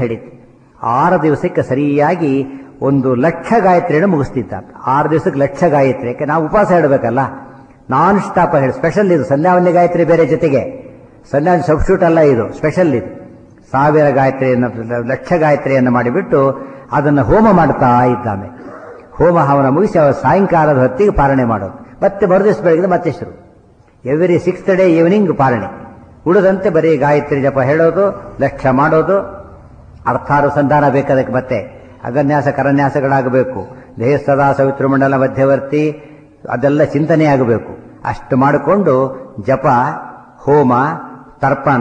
6 ದಿವಸಕ್ಕೆ ಸರಿಯಾಗಿ 1,00,000 ಗಾಯತ್ರಿಯನ್ನು ಮುಗಿಸ್ತಿದ್ದ. 6 ದಿವಸಕ್ಕೆ 1,00,000 ಗಾಯತ್ರಿ. ಯಾಕೆ ನಾವು ಉಪವಾಸ ಹೇಳಬೇಕಲ್ಲ, ನಾನ್ ಸ್ಟಾಪ್ ಹೇಳಿ. ಸ್ಪೆಷಲ್ ಇದು ಸಂಧ್ಯಾವಂದ್ಯ ಗಾಯತ್ರಿ ಬೇರೆ, ಜೊತೆಗೆ ಸಂಧ್ಯಾವಂದ್ಯ ಸಬ್ಸ್ಟಿಟ್ಯೂಟ್ ಅಲ್ಲ, ಇದು ಸ್ಪೆಷಲ್. ಇದು 1000 ಗಾಯತ್ರಿಯನ್ನು, 1,00,000 ಗಾಯತ್ರಿಯನ್ನು ಮಾಡಿಬಿಟ್ಟು ಅದನ್ನು ಹೋಮ ಮಾಡ್ತಾ ಇದ್ದಾನೆ. ಹೋಮ ಹವನ ಮುಗಿಸಿ ಅವರ ಸಾಯಂಕಾಲದ ಹೊತ್ತಿಗೆ ಪಾರಣೆ ಮಾಡೋದು. ಮತ್ತೆ ಮರುದಿವಸ ಬೆಳಗ್ಗೆ ಮತ್ತೆ ಶುರು. ಎವ್ರಿ 6th ಡೇ ಈವ್ನಿಂಗ್ ಪಾರಣೆ. ಉಳಿದಂತೆ ಬರೀ ಗಾಯತ್ರಿ ಜಪ ಹೇಳೋದು, ಲಕ್ಷ್ಯ ಮಾಡೋದು, ಅರ್ಥಾನುಸಂಧಾನ ಬೇಕಾದಕ್ಕೆ. ಮತ್ತೆ ಅಗನ್ಯಾಸ ಕರನ್ಯಾಸಗಳಾಗಬೇಕು. ದೇಹ ಸದಾ ಸವಿತೃಮಂಡಲ ಮಧ್ಯವರ್ತಿ, ಅದೆಲ್ಲ ಚಿಂತನೆ ಆಗಬೇಕು. ಅಷ್ಟು ಮಾಡಿಕೊಂಡು ಜಪ, ಹೋಮ, ತರ್ಪಣ,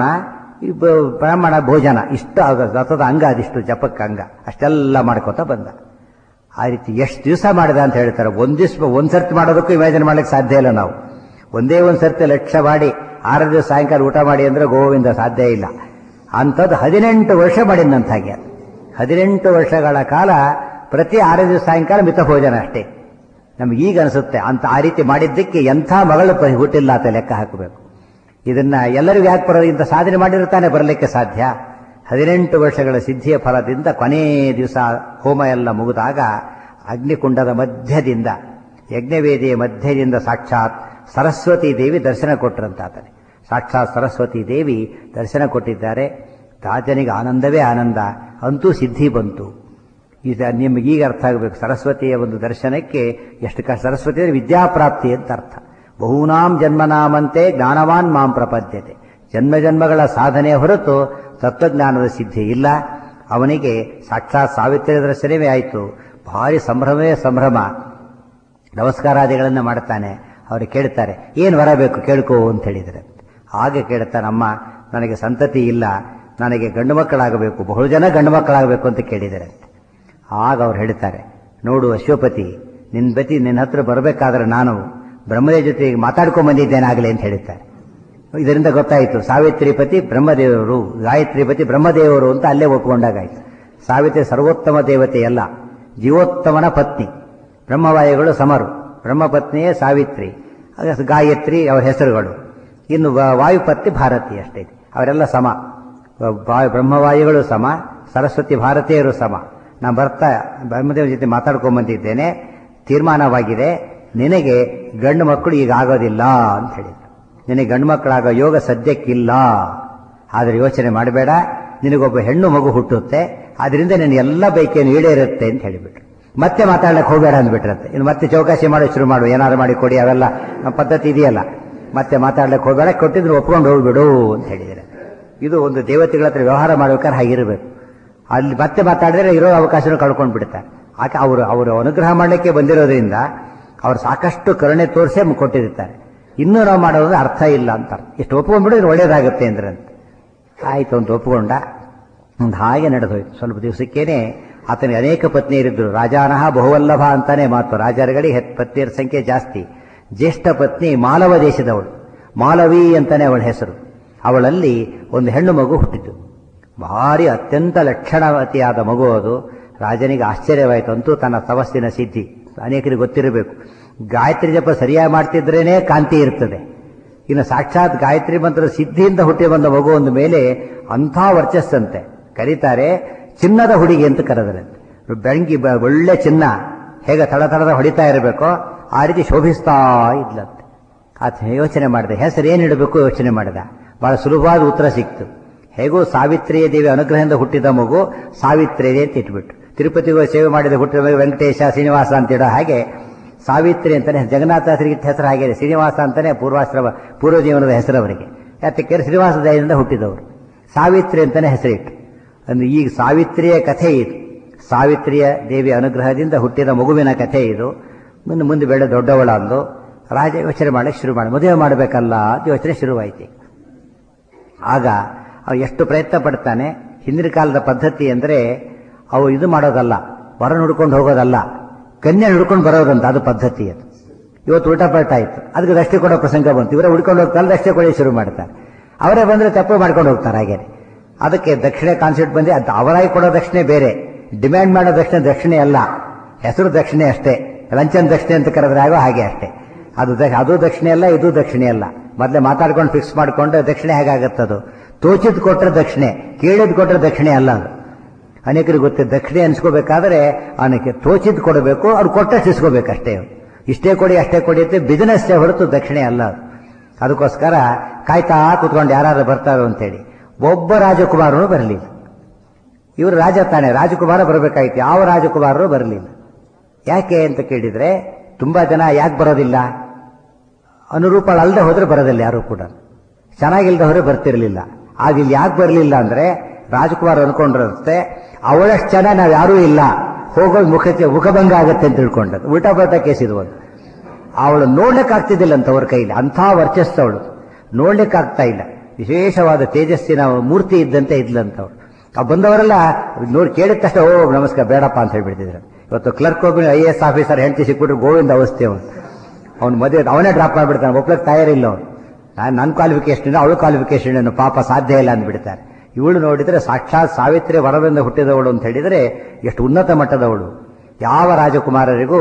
ಬ್ರಾಹ್ಮಣ ಭೋಜನ, ಇಷ್ಟು ರಥದ ಅಂಗ, ಅದಿಷ್ಟು ಜಪಕ್ಕೆ ಅಂಗ, ಅಷ್ಟೆಲ್ಲ ಮಾಡ್ಕೋತಾ ಬಂದ. ಆ ರೀತಿ ಎಷ್ಟು ದಿವಸ ಮಾಡಿದ ಅಂತ ಹೇಳ್ತಾರೆ. ಒಂದ್ ಸರ್ತಿ ಮಾಡೋದಕ್ಕೂ ಇಮ್ಯಾಜಿನ್ ಮಾಡ್ಲಿಕ್ಕೆ ಸಾಧ್ಯ ಇಲ್ಲ ನಾವು. ಒಂದೇ ಒಂದು ಸರ್ತಿ ಲಕ್ಷ್ಯ ಮಾಡಿ 6 ದಿವಸ ಸಾಯಂಕಾಲ ಊಟ ಮಾಡಿ ಅಂದ್ರೆ ಗೋವಿಂದ ಸಾಧ್ಯ ಇಲ್ಲ. ಅಂಥದ್ದು 18 ವರ್ಷ ಮಾಡಿದಂತ ಹಾಗೆ. 18 ವರ್ಷಗಳ ಕಾಲ ಪ್ರತಿ 6 ದಿವಸ ಸಾಯಂಕಾಲ ಮಿತ ಭೋಜನ ಅಷ್ಟೇ. ನಮಗೀಗ ಅನಿಸುತ್ತೆ ಅಂತ ಆ ರೀತಿ ಮಾಡಿದ್ದಕ್ಕೆ ಎಂಥ ಮಗಳು ಹುಟ್ಟಿಲ್ಲ ಅಂತ ಲೆಕ್ಕ ಹಾಕಬೇಕು. ಇದನ್ನ ಎಲ್ಲರಿಗೂ ಯಾಕೆ ಬರೋದು? ಇಂಥ ಸಾಧನೆ ಮಾಡಿರ್ತಾನೆ ಬರಲಿಕ್ಕೆ ಸಾಧ್ಯ. 18 ವರ್ಷಗಳ ಸಿದ್ಧಿಯ ಫಲದಿಂದ ಕೊನೇ ದಿವಸ ಹೋಮ ಎಲ್ಲ ಮುಗಿದಾಗ ಅಗ್ನಿಕುಂಡದ ಮಧ್ಯದಿಂದ, ಯಜ್ಞವೇದಿಯ ಮಧ್ಯದಿಂದ ಸಾಕ್ಷಾತ್ ಸರಸ್ವತಿ ದೇವಿ ದರ್ಶನ ಕೊಟ್ಟರಂತಾತನೆ. ಸಾಕ್ಷಾತ್ ಸರಸ್ವತಿ ದೇವಿ ದರ್ಶನ ಕೊಟ್ಟಿದ್ದಾರೆ. ರಾಜನಿಗೆ ಆನಂದವೇ ಆನಂದ. ಅಂತೂ ಸಿದ್ಧಿ ಬಂತು. ಇದು ನಿಮಗೀಗ ಅರ್ಥ ಆಗಬೇಕು. ಸರಸ್ವತಿಯ ಒಂದು ದರ್ಶನಕ್ಕೆ ಎಷ್ಟು ಸರಸ್ವತಿ ಅಂದರೆ ವಿದ್ಯಾಪ್ರಾಪ್ತಿ ಅಂತ ಅರ್ಥ. ಬಹೂನಾಂ ಜನ್ಮನಾಮಂತೆ ಜ್ಞಾನವಾನ್ ಮಾಂ ಪ್ರಪದ್ಯತೆ. ಜನ್ಮ ಜನ್ಮಗಳ ಸಾಧನೆ ಹೊರತು ತತ್ವಜ್ಞಾನದ ಸಿದ್ಧಿ ಇಲ್ಲ. ಅವನಿಗೆ ಸಾಕ್ಷಾತ್ ಸಾವಿತ್ರಿ ದರ್ಶನವೇ ಆಯಿತು. ಭಾರಿ ಸಂಭ್ರಮವೇ ಸಂಭ್ರಮ. ನಮಸ್ಕಾರಾದಿಗಳನ್ನು ಮಾಡ್ತಾನೆ. ಅವರು ಕೇಳ್ತಾರೆ, ಏನು ವರ ಬೇಕು ಕೇಳ್ಕೋ ಅಂತ ಹೇಳಿದರೆ. ಹಾಗೆ ಕೇಳ್ತಾನೆ, ಅಮ್ಮ ನನಗೆ ಸಂತತಿ ಇಲ್ಲ, ನನಗೆ ಗಂಡು ಮಕ್ಕಳಾಗಬೇಕು, ಬಹು ಜನ ಗಂಡು ಮಕ್ಕಳಾಗಬೇಕು ಅಂತ ಕೇಳಿದರೆ. ಆಗ ಅವ್ರು ಹೇಳ್ತಾರೆ, ನೋಡು ಅಶ್ವಪತಿ, ನಿನ್ನ ಹತ್ರ ಬರಬೇಕಾದ್ರೆ ನಾನು ಬ್ರಹ್ಮದೇವ ಜೊತೆಗೆ ಮಾತಾಡ್ಕೊಂಡ್ ಬಂದಿದ್ದೇನೆ ಆಗಲೇ ಅಂತ ಹೇಳ್ತಾರೆ. ಇದರಿಂದ ಗೊತ್ತಾಯಿತು ಸಾವಿತ್ರಿಪತಿ ಬ್ರಹ್ಮದೇವರು, ಗಾಯತ್ರಿಪತಿ ಬ್ರಹ್ಮದೇವರು ಅಂತ ಅಲ್ಲೇ ಒಪ್ಪಿಕೊಂಡಾಗಾಯ್ತು. ಸಾವಿತ್ರಿ ಸರ್ವೋತ್ತಮ ದೇವತೆಯಲ್ಲ, ಜೀವೋತ್ತಮನ ಪತ್ನಿ. ಬ್ರಹ್ಮವಾಯುಗಳು ಸಮರು, ಬ್ರಹ್ಮಪತ್ನಿಯೇ ಸಾವಿತ್ರಿ, ಗಾಯತ್ರಿ ಅವರ ಹೆಸರುಗಳು. ಇನ್ನು ವಾಯುಪತ್ನಿ ಭಾರತಿ ಅಷ್ಟೇ. ಅವರೆಲ್ಲ ಸಮ. ಬ್ರಹ್ಮವಾಯುಗಳು ಸಮ, ಸರಸ್ವತಿ ಭಾರತೀಯರು ಸಮ. ನಾನು ಬರ್ತಾ ಬ್ರಹ್ಮದೇವರ ಜೊತೆ ಮಾತಾಡ್ಕೊಂಡ್ ಬಂದಿದ್ದೇನೆ, ತೀರ್ಮಾನವಾಗಿದೆ, ನಿನಗೆ ಗಂಡು ಮಕ್ಕಳು ಈಗ ಆಗೋದಿಲ್ಲ ಅಂತ ಹೇಳಿದ್ರು. ನಿನಗೆ ಗಂಡು ಮಕ್ಕಳಾಗೋ ಯೋಗ ಸದ್ಯಕ್ಕಿಲ್ಲ, ಆದರೆ ಯೋಚನೆ ಮಾಡಬೇಡ, ನಿನಗೊಬ್ಬ ಹೆಣ್ಣು ಮಗು ಹುಟ್ಟುತ್ತೆ, ಆದ್ರಿಂದ ನಿನ್ನ ಎಲ್ಲ ಬೈಕೇನು ಈಡೇರುತ್ತೆ ಅಂತ ಹೇಳಿಬಿಟ್ರು. ಮತ್ತೆ ಮಾತಾಡ್ಲಿಕ್ಕೆ ಹೋಗಬೇಡ ಅಂದ್ಬಿಟ್ರಂತೆ. ಇನ್ನು ಮತ್ತೆ ಚೌಕಾಸಿ ಮಾಡೋ ಶುರು ಮಾಡು, ಏನಾದ್ರು ಮಾಡಿ ಕೊಡಿ, ಅವೆಲ್ಲ ನಮ್ಮ ಪದ್ಧತಿ ಇದೆಯಲ್ಲ, ಮತ್ತೆ ಮಾತಾಡ್ಲಿಕ್ಕೆ ಹೋಗಬೇಡ, ಕೊಟ್ಟಿದ್ರು ಒಪ್ಕೊಂಡು ಹೋಗ್ಬಿಡು ಅಂತ ಹೇಳಿದರೆ. ಇದು ಒಂದು ದೇವತೆಗಳ ಹತ್ರ ವ್ಯವಹಾರ ಮಾಡ್ಬೇಕಾದ್ರೆ ಹಾಗಿರಬೇಕು. ಅಲ್ಲಿ ಮತ್ತೆ ಮಾತಾಡಿದ್ರೆ ಇರೋ ಅವಕಾಶನೂ ಕಳ್ಕೊಂಡು ಬಿಡ್ತಾರೆ. ಆಕೆ ಅವರು ಅನುಗ್ರಹ ಮಾಡಲಿಕ್ಕೆ ಬಂದಿರೋದ್ರಿಂದ ಅವ್ರು ಸಾಕಷ್ಟು ಕರುಣೆ ತೋರಿಸೇ ಕೊಟ್ಟಿರ್ತಾರೆ. ಇನ್ನೂ ನಾವು ಮಾಡೋದು ಅರ್ಥ ಇಲ್ಲ ಅಂತಾರೆ. ಇಷ್ಟು ಒಪ್ಕೊಂಡ್ಬಿಡಿದ್ರೆ ಒಳ್ಳೇದಾಗುತ್ತೆ ಅಂದ್ರೆ ಅಂತ ಆಯ್ತು ಅಂತ ಒಪ್ಕೊಂಡ. ಒಂದು ಹಾಗೆ ನಡೆದೋಯ್ತು. ಸ್ವಲ್ಪ ದಿವಸಕ್ಕೇನೆ ಆತನಿಗೆ ಅನೇಕ ಪತ್ನಿಯರಿದ್ದರು. ರಾಜಾನಹ ಬಹುವಲ್ಲಭ ಅಂತಾನೆ ಮಾತು. ರಾಜರುಗಳಿಗೆ ಪತ್ನಿಯರ ಸಂಖ್ಯೆ ಜಾಸ್ತಿ. ಜ್ಯೇಷ್ಠ ಪತ್ನಿ ಮಾಲವ ದೇಶದವಳು, ಮಾಲವಿ ಅಂತಾನೆ ಅವಳ ಹೆಸರು. ಅವಳಲ್ಲಿ ಒಂದು ಹೆಣ್ಣು ಮಗು ಹುಟ್ಟಿತು. ಭಾರಿ ಅತ್ಯಂತ ಲಕ್ಷಣವತಿಯಾದ ಮಗು ಅದು. ರಾಜನಿಗೆ ಆಶ್ಚರ್ಯವಾಯಿತು. ಅಂತೂ ತನ್ನ ತಪಸ್ಸಿನ ಸಿದ್ಧಿ ಅನೇಕರಿಗೆ ಗೊತ್ತಿರಬೇಕು. ಗಾಯತ್ರಿ ಜಪ ಸರಿಯಾಗಿ ಮಾಡ್ತಿದ್ರೇನೆ ಕಾಂತಿ ಇರ್ತದೆ. ಇನ್ನು ಸಾಕ್ಷಾತ್ ಗಾಯತ್ರಿ ಮಂತ್ರ ಸಿದ್ಧಿಯಿಂದ ಹುಟ್ಟಿ ಬಂದ ಮಗು ಒಂದು ಮೇಲೆ ಅಂಥ ವರ್ಚಸ್ಸಂತೆ. ಕರೀತಾರೆ ಚಿನ್ನದ ಹುಡುಗಿ ಅಂತ ಕರೆದರಂತೆ. ಬೆಳಂಗಿ ಒಳ್ಳೆ ಚಿನ್ನ ಹೇಗೆ ತಳತಳದ ಹೊಡಿತಾ ಇರಬೇಕೋ ಆ ರೀತಿ ಶೋಭಿಸ್ತಾ ಇದ್ಲಂತೆ. ಆತ ಯೋಚನೆ ಮಾಡಿದೆ, ಹೆಸರು ಏನಿಡಬೇಕು ಯೋಚನೆ ಮಾಡಿದ. ಬಹಳ ಸುಲಭವಾದ ಉತ್ತರ ಸಿಕ್ತು. ಹೇಗೂ ಸಾವಿತ್ರಿಯ ದೇವಿ ಅನುಗ್ರಹದಿಂದ ಹುಟ್ಟಿದ ಮಗು ಸಾವಿತ್ರಿ ಅಂತ ಇಟ್ಬಿಟ್ಟು, ತಿರುಪತಿಗೂ ಸೇವೆ ಮಾಡಿದ ಹುಟ್ಟಿದ ಮಗು ವೆಂಕಟೇಶ ಶ್ರೀನಿವಾಸ ಅಂತಿಡೋ ಹಾಗೆ ಸಾವಿತ್ರಿ ಅಂತಾನೆ. ಜಗನ್ನಾಥರಿಗೆ ಹೆಸರು ಹಾಗೆ, ಶ್ರೀನಿವಾಸ ಅಂತಾನೆ ಪೂರ್ವ ಜೀವನದ ಹೆಸರು ಅವರಿಗೆ. ಯಾತಕ್ಕೆ ಶ್ರೀನಿವಾಸ ದಯದಿಂದ ಹುಟ್ಟಿದವರು. ಸಾವಿತ್ರಿ ಅಂತಾನೆ ಹೆಸರಿಟ್ಟು. ಅಂದ್ರೆ ಈಗ ಸಾವಿತ್ರಿಯ ಕಥೆ ಇದು. ಸಾವಿತ್ರಿಯ ದೇವಿಯ ಅನುಗ್ರಹದಿಂದ ಹುಟ್ಟಿದ ಮಗುವಿನ ಕಥೆ ಇದು. ಮುಂದೆ ಬೆಳೆ ದೊಡ್ಡವಳ ಅಂದು ರಾಜ ಯೋಚನೆ ಮಾಡಕ್ಕೆ ಶುರು ಮಾಡಿ, ಮದುವೆ ಮಾಡಬೇಕಲ್ಲ ಅಂತ ಯೋಚನೆ ಶುರುವಾಯಿತು. ಆಗ ಅವ ಎಷ್ಟು ಪ್ರಯತ್ನ ಪಡ್ತಾನೆ. ಹಿಂದಿನ ಕಾಲದ ಪದ್ಧತಿ ಅಂದ್ರೆ ಅವು ಇದು ಮಾಡೋದಲ್ಲ, ವರ ಹುಡ್ಕೊಂಡು ಹೋಗೋದಲ್ಲ, ಕನ್ಯೆ ಹುಡ್ಕೊಂಡು ಬರೋದಂತ, ಅದು ಪದ್ಧತಿ. ಅದು ಇವತ್ತು ಉಲ್ಟಾ ಪಲ್ಟಾ ಆಯ್ತು. ಅದಕ್ಕೆ ದಷ್ಟೆ ಕೊಡೋ ಪ್ರಸಂಗ ಬಂತು. ಇವರೇ ಹುಡ್ಕೊಂಡು ಹೋಗ್ತಾರೆ, ದಷ್ಟೆ ಕೊಡಿ ಶುರು ಮಾಡ್ತಾರೆ. ಅವರೇ ಬಂದ್ರೆ ತಪ್ಪು ಮಾಡ್ಕೊಂಡು ಹೋಗ್ತಾರೆ. ಹಾಗೇನೆ ಅದಕ್ಕೆ ದಕ್ಷಿಣೆ ಕಾನ್ಸೆಪ್ಟ್ ಬಂದು ಅದು ಅವರಾಗಿ ಕೊಡೋ ದಕ್ಷಿಣೆ ಬೇರೆ, ಡಿಮ್ಯಾಂಡ್ ಮಾಡೋ ದಕ್ಷಿಣೆ ಅಲ್ಲ. ಹೆಸರು ದಕ್ಷಿಣೆ ಅಷ್ಟೇ. ಲಂಚನ್ ದಕ್ಷಿಣೆ ಅಂತ ಕರೆದ್ರೆ ಆಗೋ ಹಾಗೆ ಅಷ್ಟೇ. ಅದು ದಕ್ಷಿಣೆ ಅಲ್ಲ, ಇದು ದಕ್ಷಿಣೆ ಅಲ್ಲ. ಮೊದಲೇ ಮಾತಾಡ್ಕೊಂಡು ಫಿಕ್ಸ್ ಮಾಡ್ಕೊಂಡು ದಕ್ಷಿಣೆ ಹೇಗಾಗತ್ತದು. ತೋಚಿದ್ ಕೊಟ್ಟರೆ ದಕ್ಷಿಣೆ, ಕೇಳಿದ್ ಕೊಟ್ಟರೆ ದಕ್ಷಿಣೆ ಅಲ್ಲ. ಅದು ಅನೇಕರಿಗೆ ಗೊತ್ತಿದೆ. ದಕ್ಷಿಣೆ ಅನ್ಸ್ಕೋಬೇಕಾದ್ರೆ ಅವನಿಗೆ ತೋಚಿದ್ ಕೊಡಬೇಕು, ಅವ್ರು ಕೊಟ್ಟಷ್ಟು ಇಸ್ಕೋಬೇಕಷ್ಟೇ. ಇಷ್ಟೇ ಕೊಡಿ ಅಷ್ಟೇ ಕೊಡಿ ಅಂತ ಬಿಸಿನೆಸ್ ಹೊರತು ದಕ್ಷಿಣೆ ಅಲ್ಲ. ಅದಕ್ಕೋಸ್ಕರ ಕಾಯ್ತಾ ಕೂತ್ಕೊಂಡು ಯಾರು ಬರ್ತಾರೋ ಅಂತೇಳಿ ಒಬ್ಬ ರಾಜಕುಮಾರನು ಬರಲಿಲ್ಲ. ಇವರು ರಾಜ ತಾನೆ, ರಾಜಕುಮಾರ ಬರಬೇಕಾಯ್ತು. ಯಾವ ರಾಜಕುಮಾರರು ಬರಲಿಲ್ಲ. ಯಾಕೆ ಅಂತ ಕೇಳಿದ್ರೆ ತುಂಬಾ ಜನ ಯಾಕೆ ಬರೋದಿಲ್ಲ, ಅನುರೂಪಳಲ್ಲದೆ ಹೋದ್ರೆ ಬರೋದಿಲ್ಲ. ಯಾರು ಕೂಡ ಚೆನ್ನಾಗಿಲ್ದ ಹೋದ್ರೆ ಬರ್ತಿರ್ಲಿಲ್ಲ. ಆಗ ಇಲ್ಲಿ ಯಾಕೆ ಬರಲಿಲ್ಲ ಅಂದ್ರೆ ರಾಜಕುಮಾರ್ ಅನ್ಕೊಂಡಿರುತ್ತೆ ಅವಳಷ್ಟು ಚೆನ್ನಾಗಿ ನಾವ್ ಯಾರೂ ಇಲ್ಲ, ಹೋಗೋದು ಮುಖಭಂಗ ಆಗತ್ತೆ ಅಂತ ತಿಳ್ಕೊಂಡದ್ದು. ಉಲ್ಟಾ ಪಲ್ಟಾ ಕೇಸ್ ಇದು. ಒಂದು ಅವಳು ನೋಡ್ಲಿಕ್ಕೆ ಆಗ್ತಿದ್ದಿಲ್ಲ ಅಂತ ಅವ್ರ ಕೈಲಿ, ಅಂಥ ವರ್ಚಸ್ಸು ಅವಳು. ನೋಡ್ಲಿಕ್ಕೆ ಆಗ್ತಾ ಇಲ್ಲ. ವಿಶೇಷವಾದ ತೇಜಸ್ಸಿನ ಮೂರ್ತಿ ಇದ್ದಂತೆ ಇದ್ಲಂತವಳು. ಬಂದವರೆಲ್ಲ ನೋಡಿ ಕೇಳಿದ ತಕ್ಷಣ ಓ ನಮಸ್ಕಾರ ಬೇಡಪ್ಪ ಅಂತ ಹೇಳ್ಬಿಡ್ತಿದ್ರು. ಇವತ್ತು ಕ್ಲರ್ಕ್ ಒಬ್ಬ IAS ಆಫೀಸರ್ ಹೆಂಡತಿ ಸಿಕ್ಬಿಟ್ರೆ ಗೋವಿಂದ ಅವಸ್ಥೆ ಅವ್ನು ಮದುವೆ ಅವನೇ ಡ್ರಾಪ್ ಮಾಡಿಬಿಡ್ತಾನೆ, ಒಪ್ಲಕ್ಕೆ ತಯಾರಿಲ್ಲ ಅವನು. ನನ್ನ ಕ್ವಾಲಿಫಿಕೇಶನ್ ಅವಳು ಕ್ವಾಲಿಫಿಕೇಶನ್ ಏನು ಪಾಪ ಸಾಧ್ಯ ಇಲ್ಲ ಅಂದ್ಬಿಡ್ತಾರೆ. ಇವಳು ನೋಡಿದರೆ ಸಾಕ್ಷಾತ್ ಸಾವಿತ್ರಿ ವರದಿಂದ ಹುಟ್ಟಿದವಳು ಅಂತ ಹೇಳಿದರೆ ಎಷ್ಟು ಉನ್ನತ ಮಟ್ಟದವಳು. ಯಾವ ರಾಜಕುಮಾರರಿಗೂ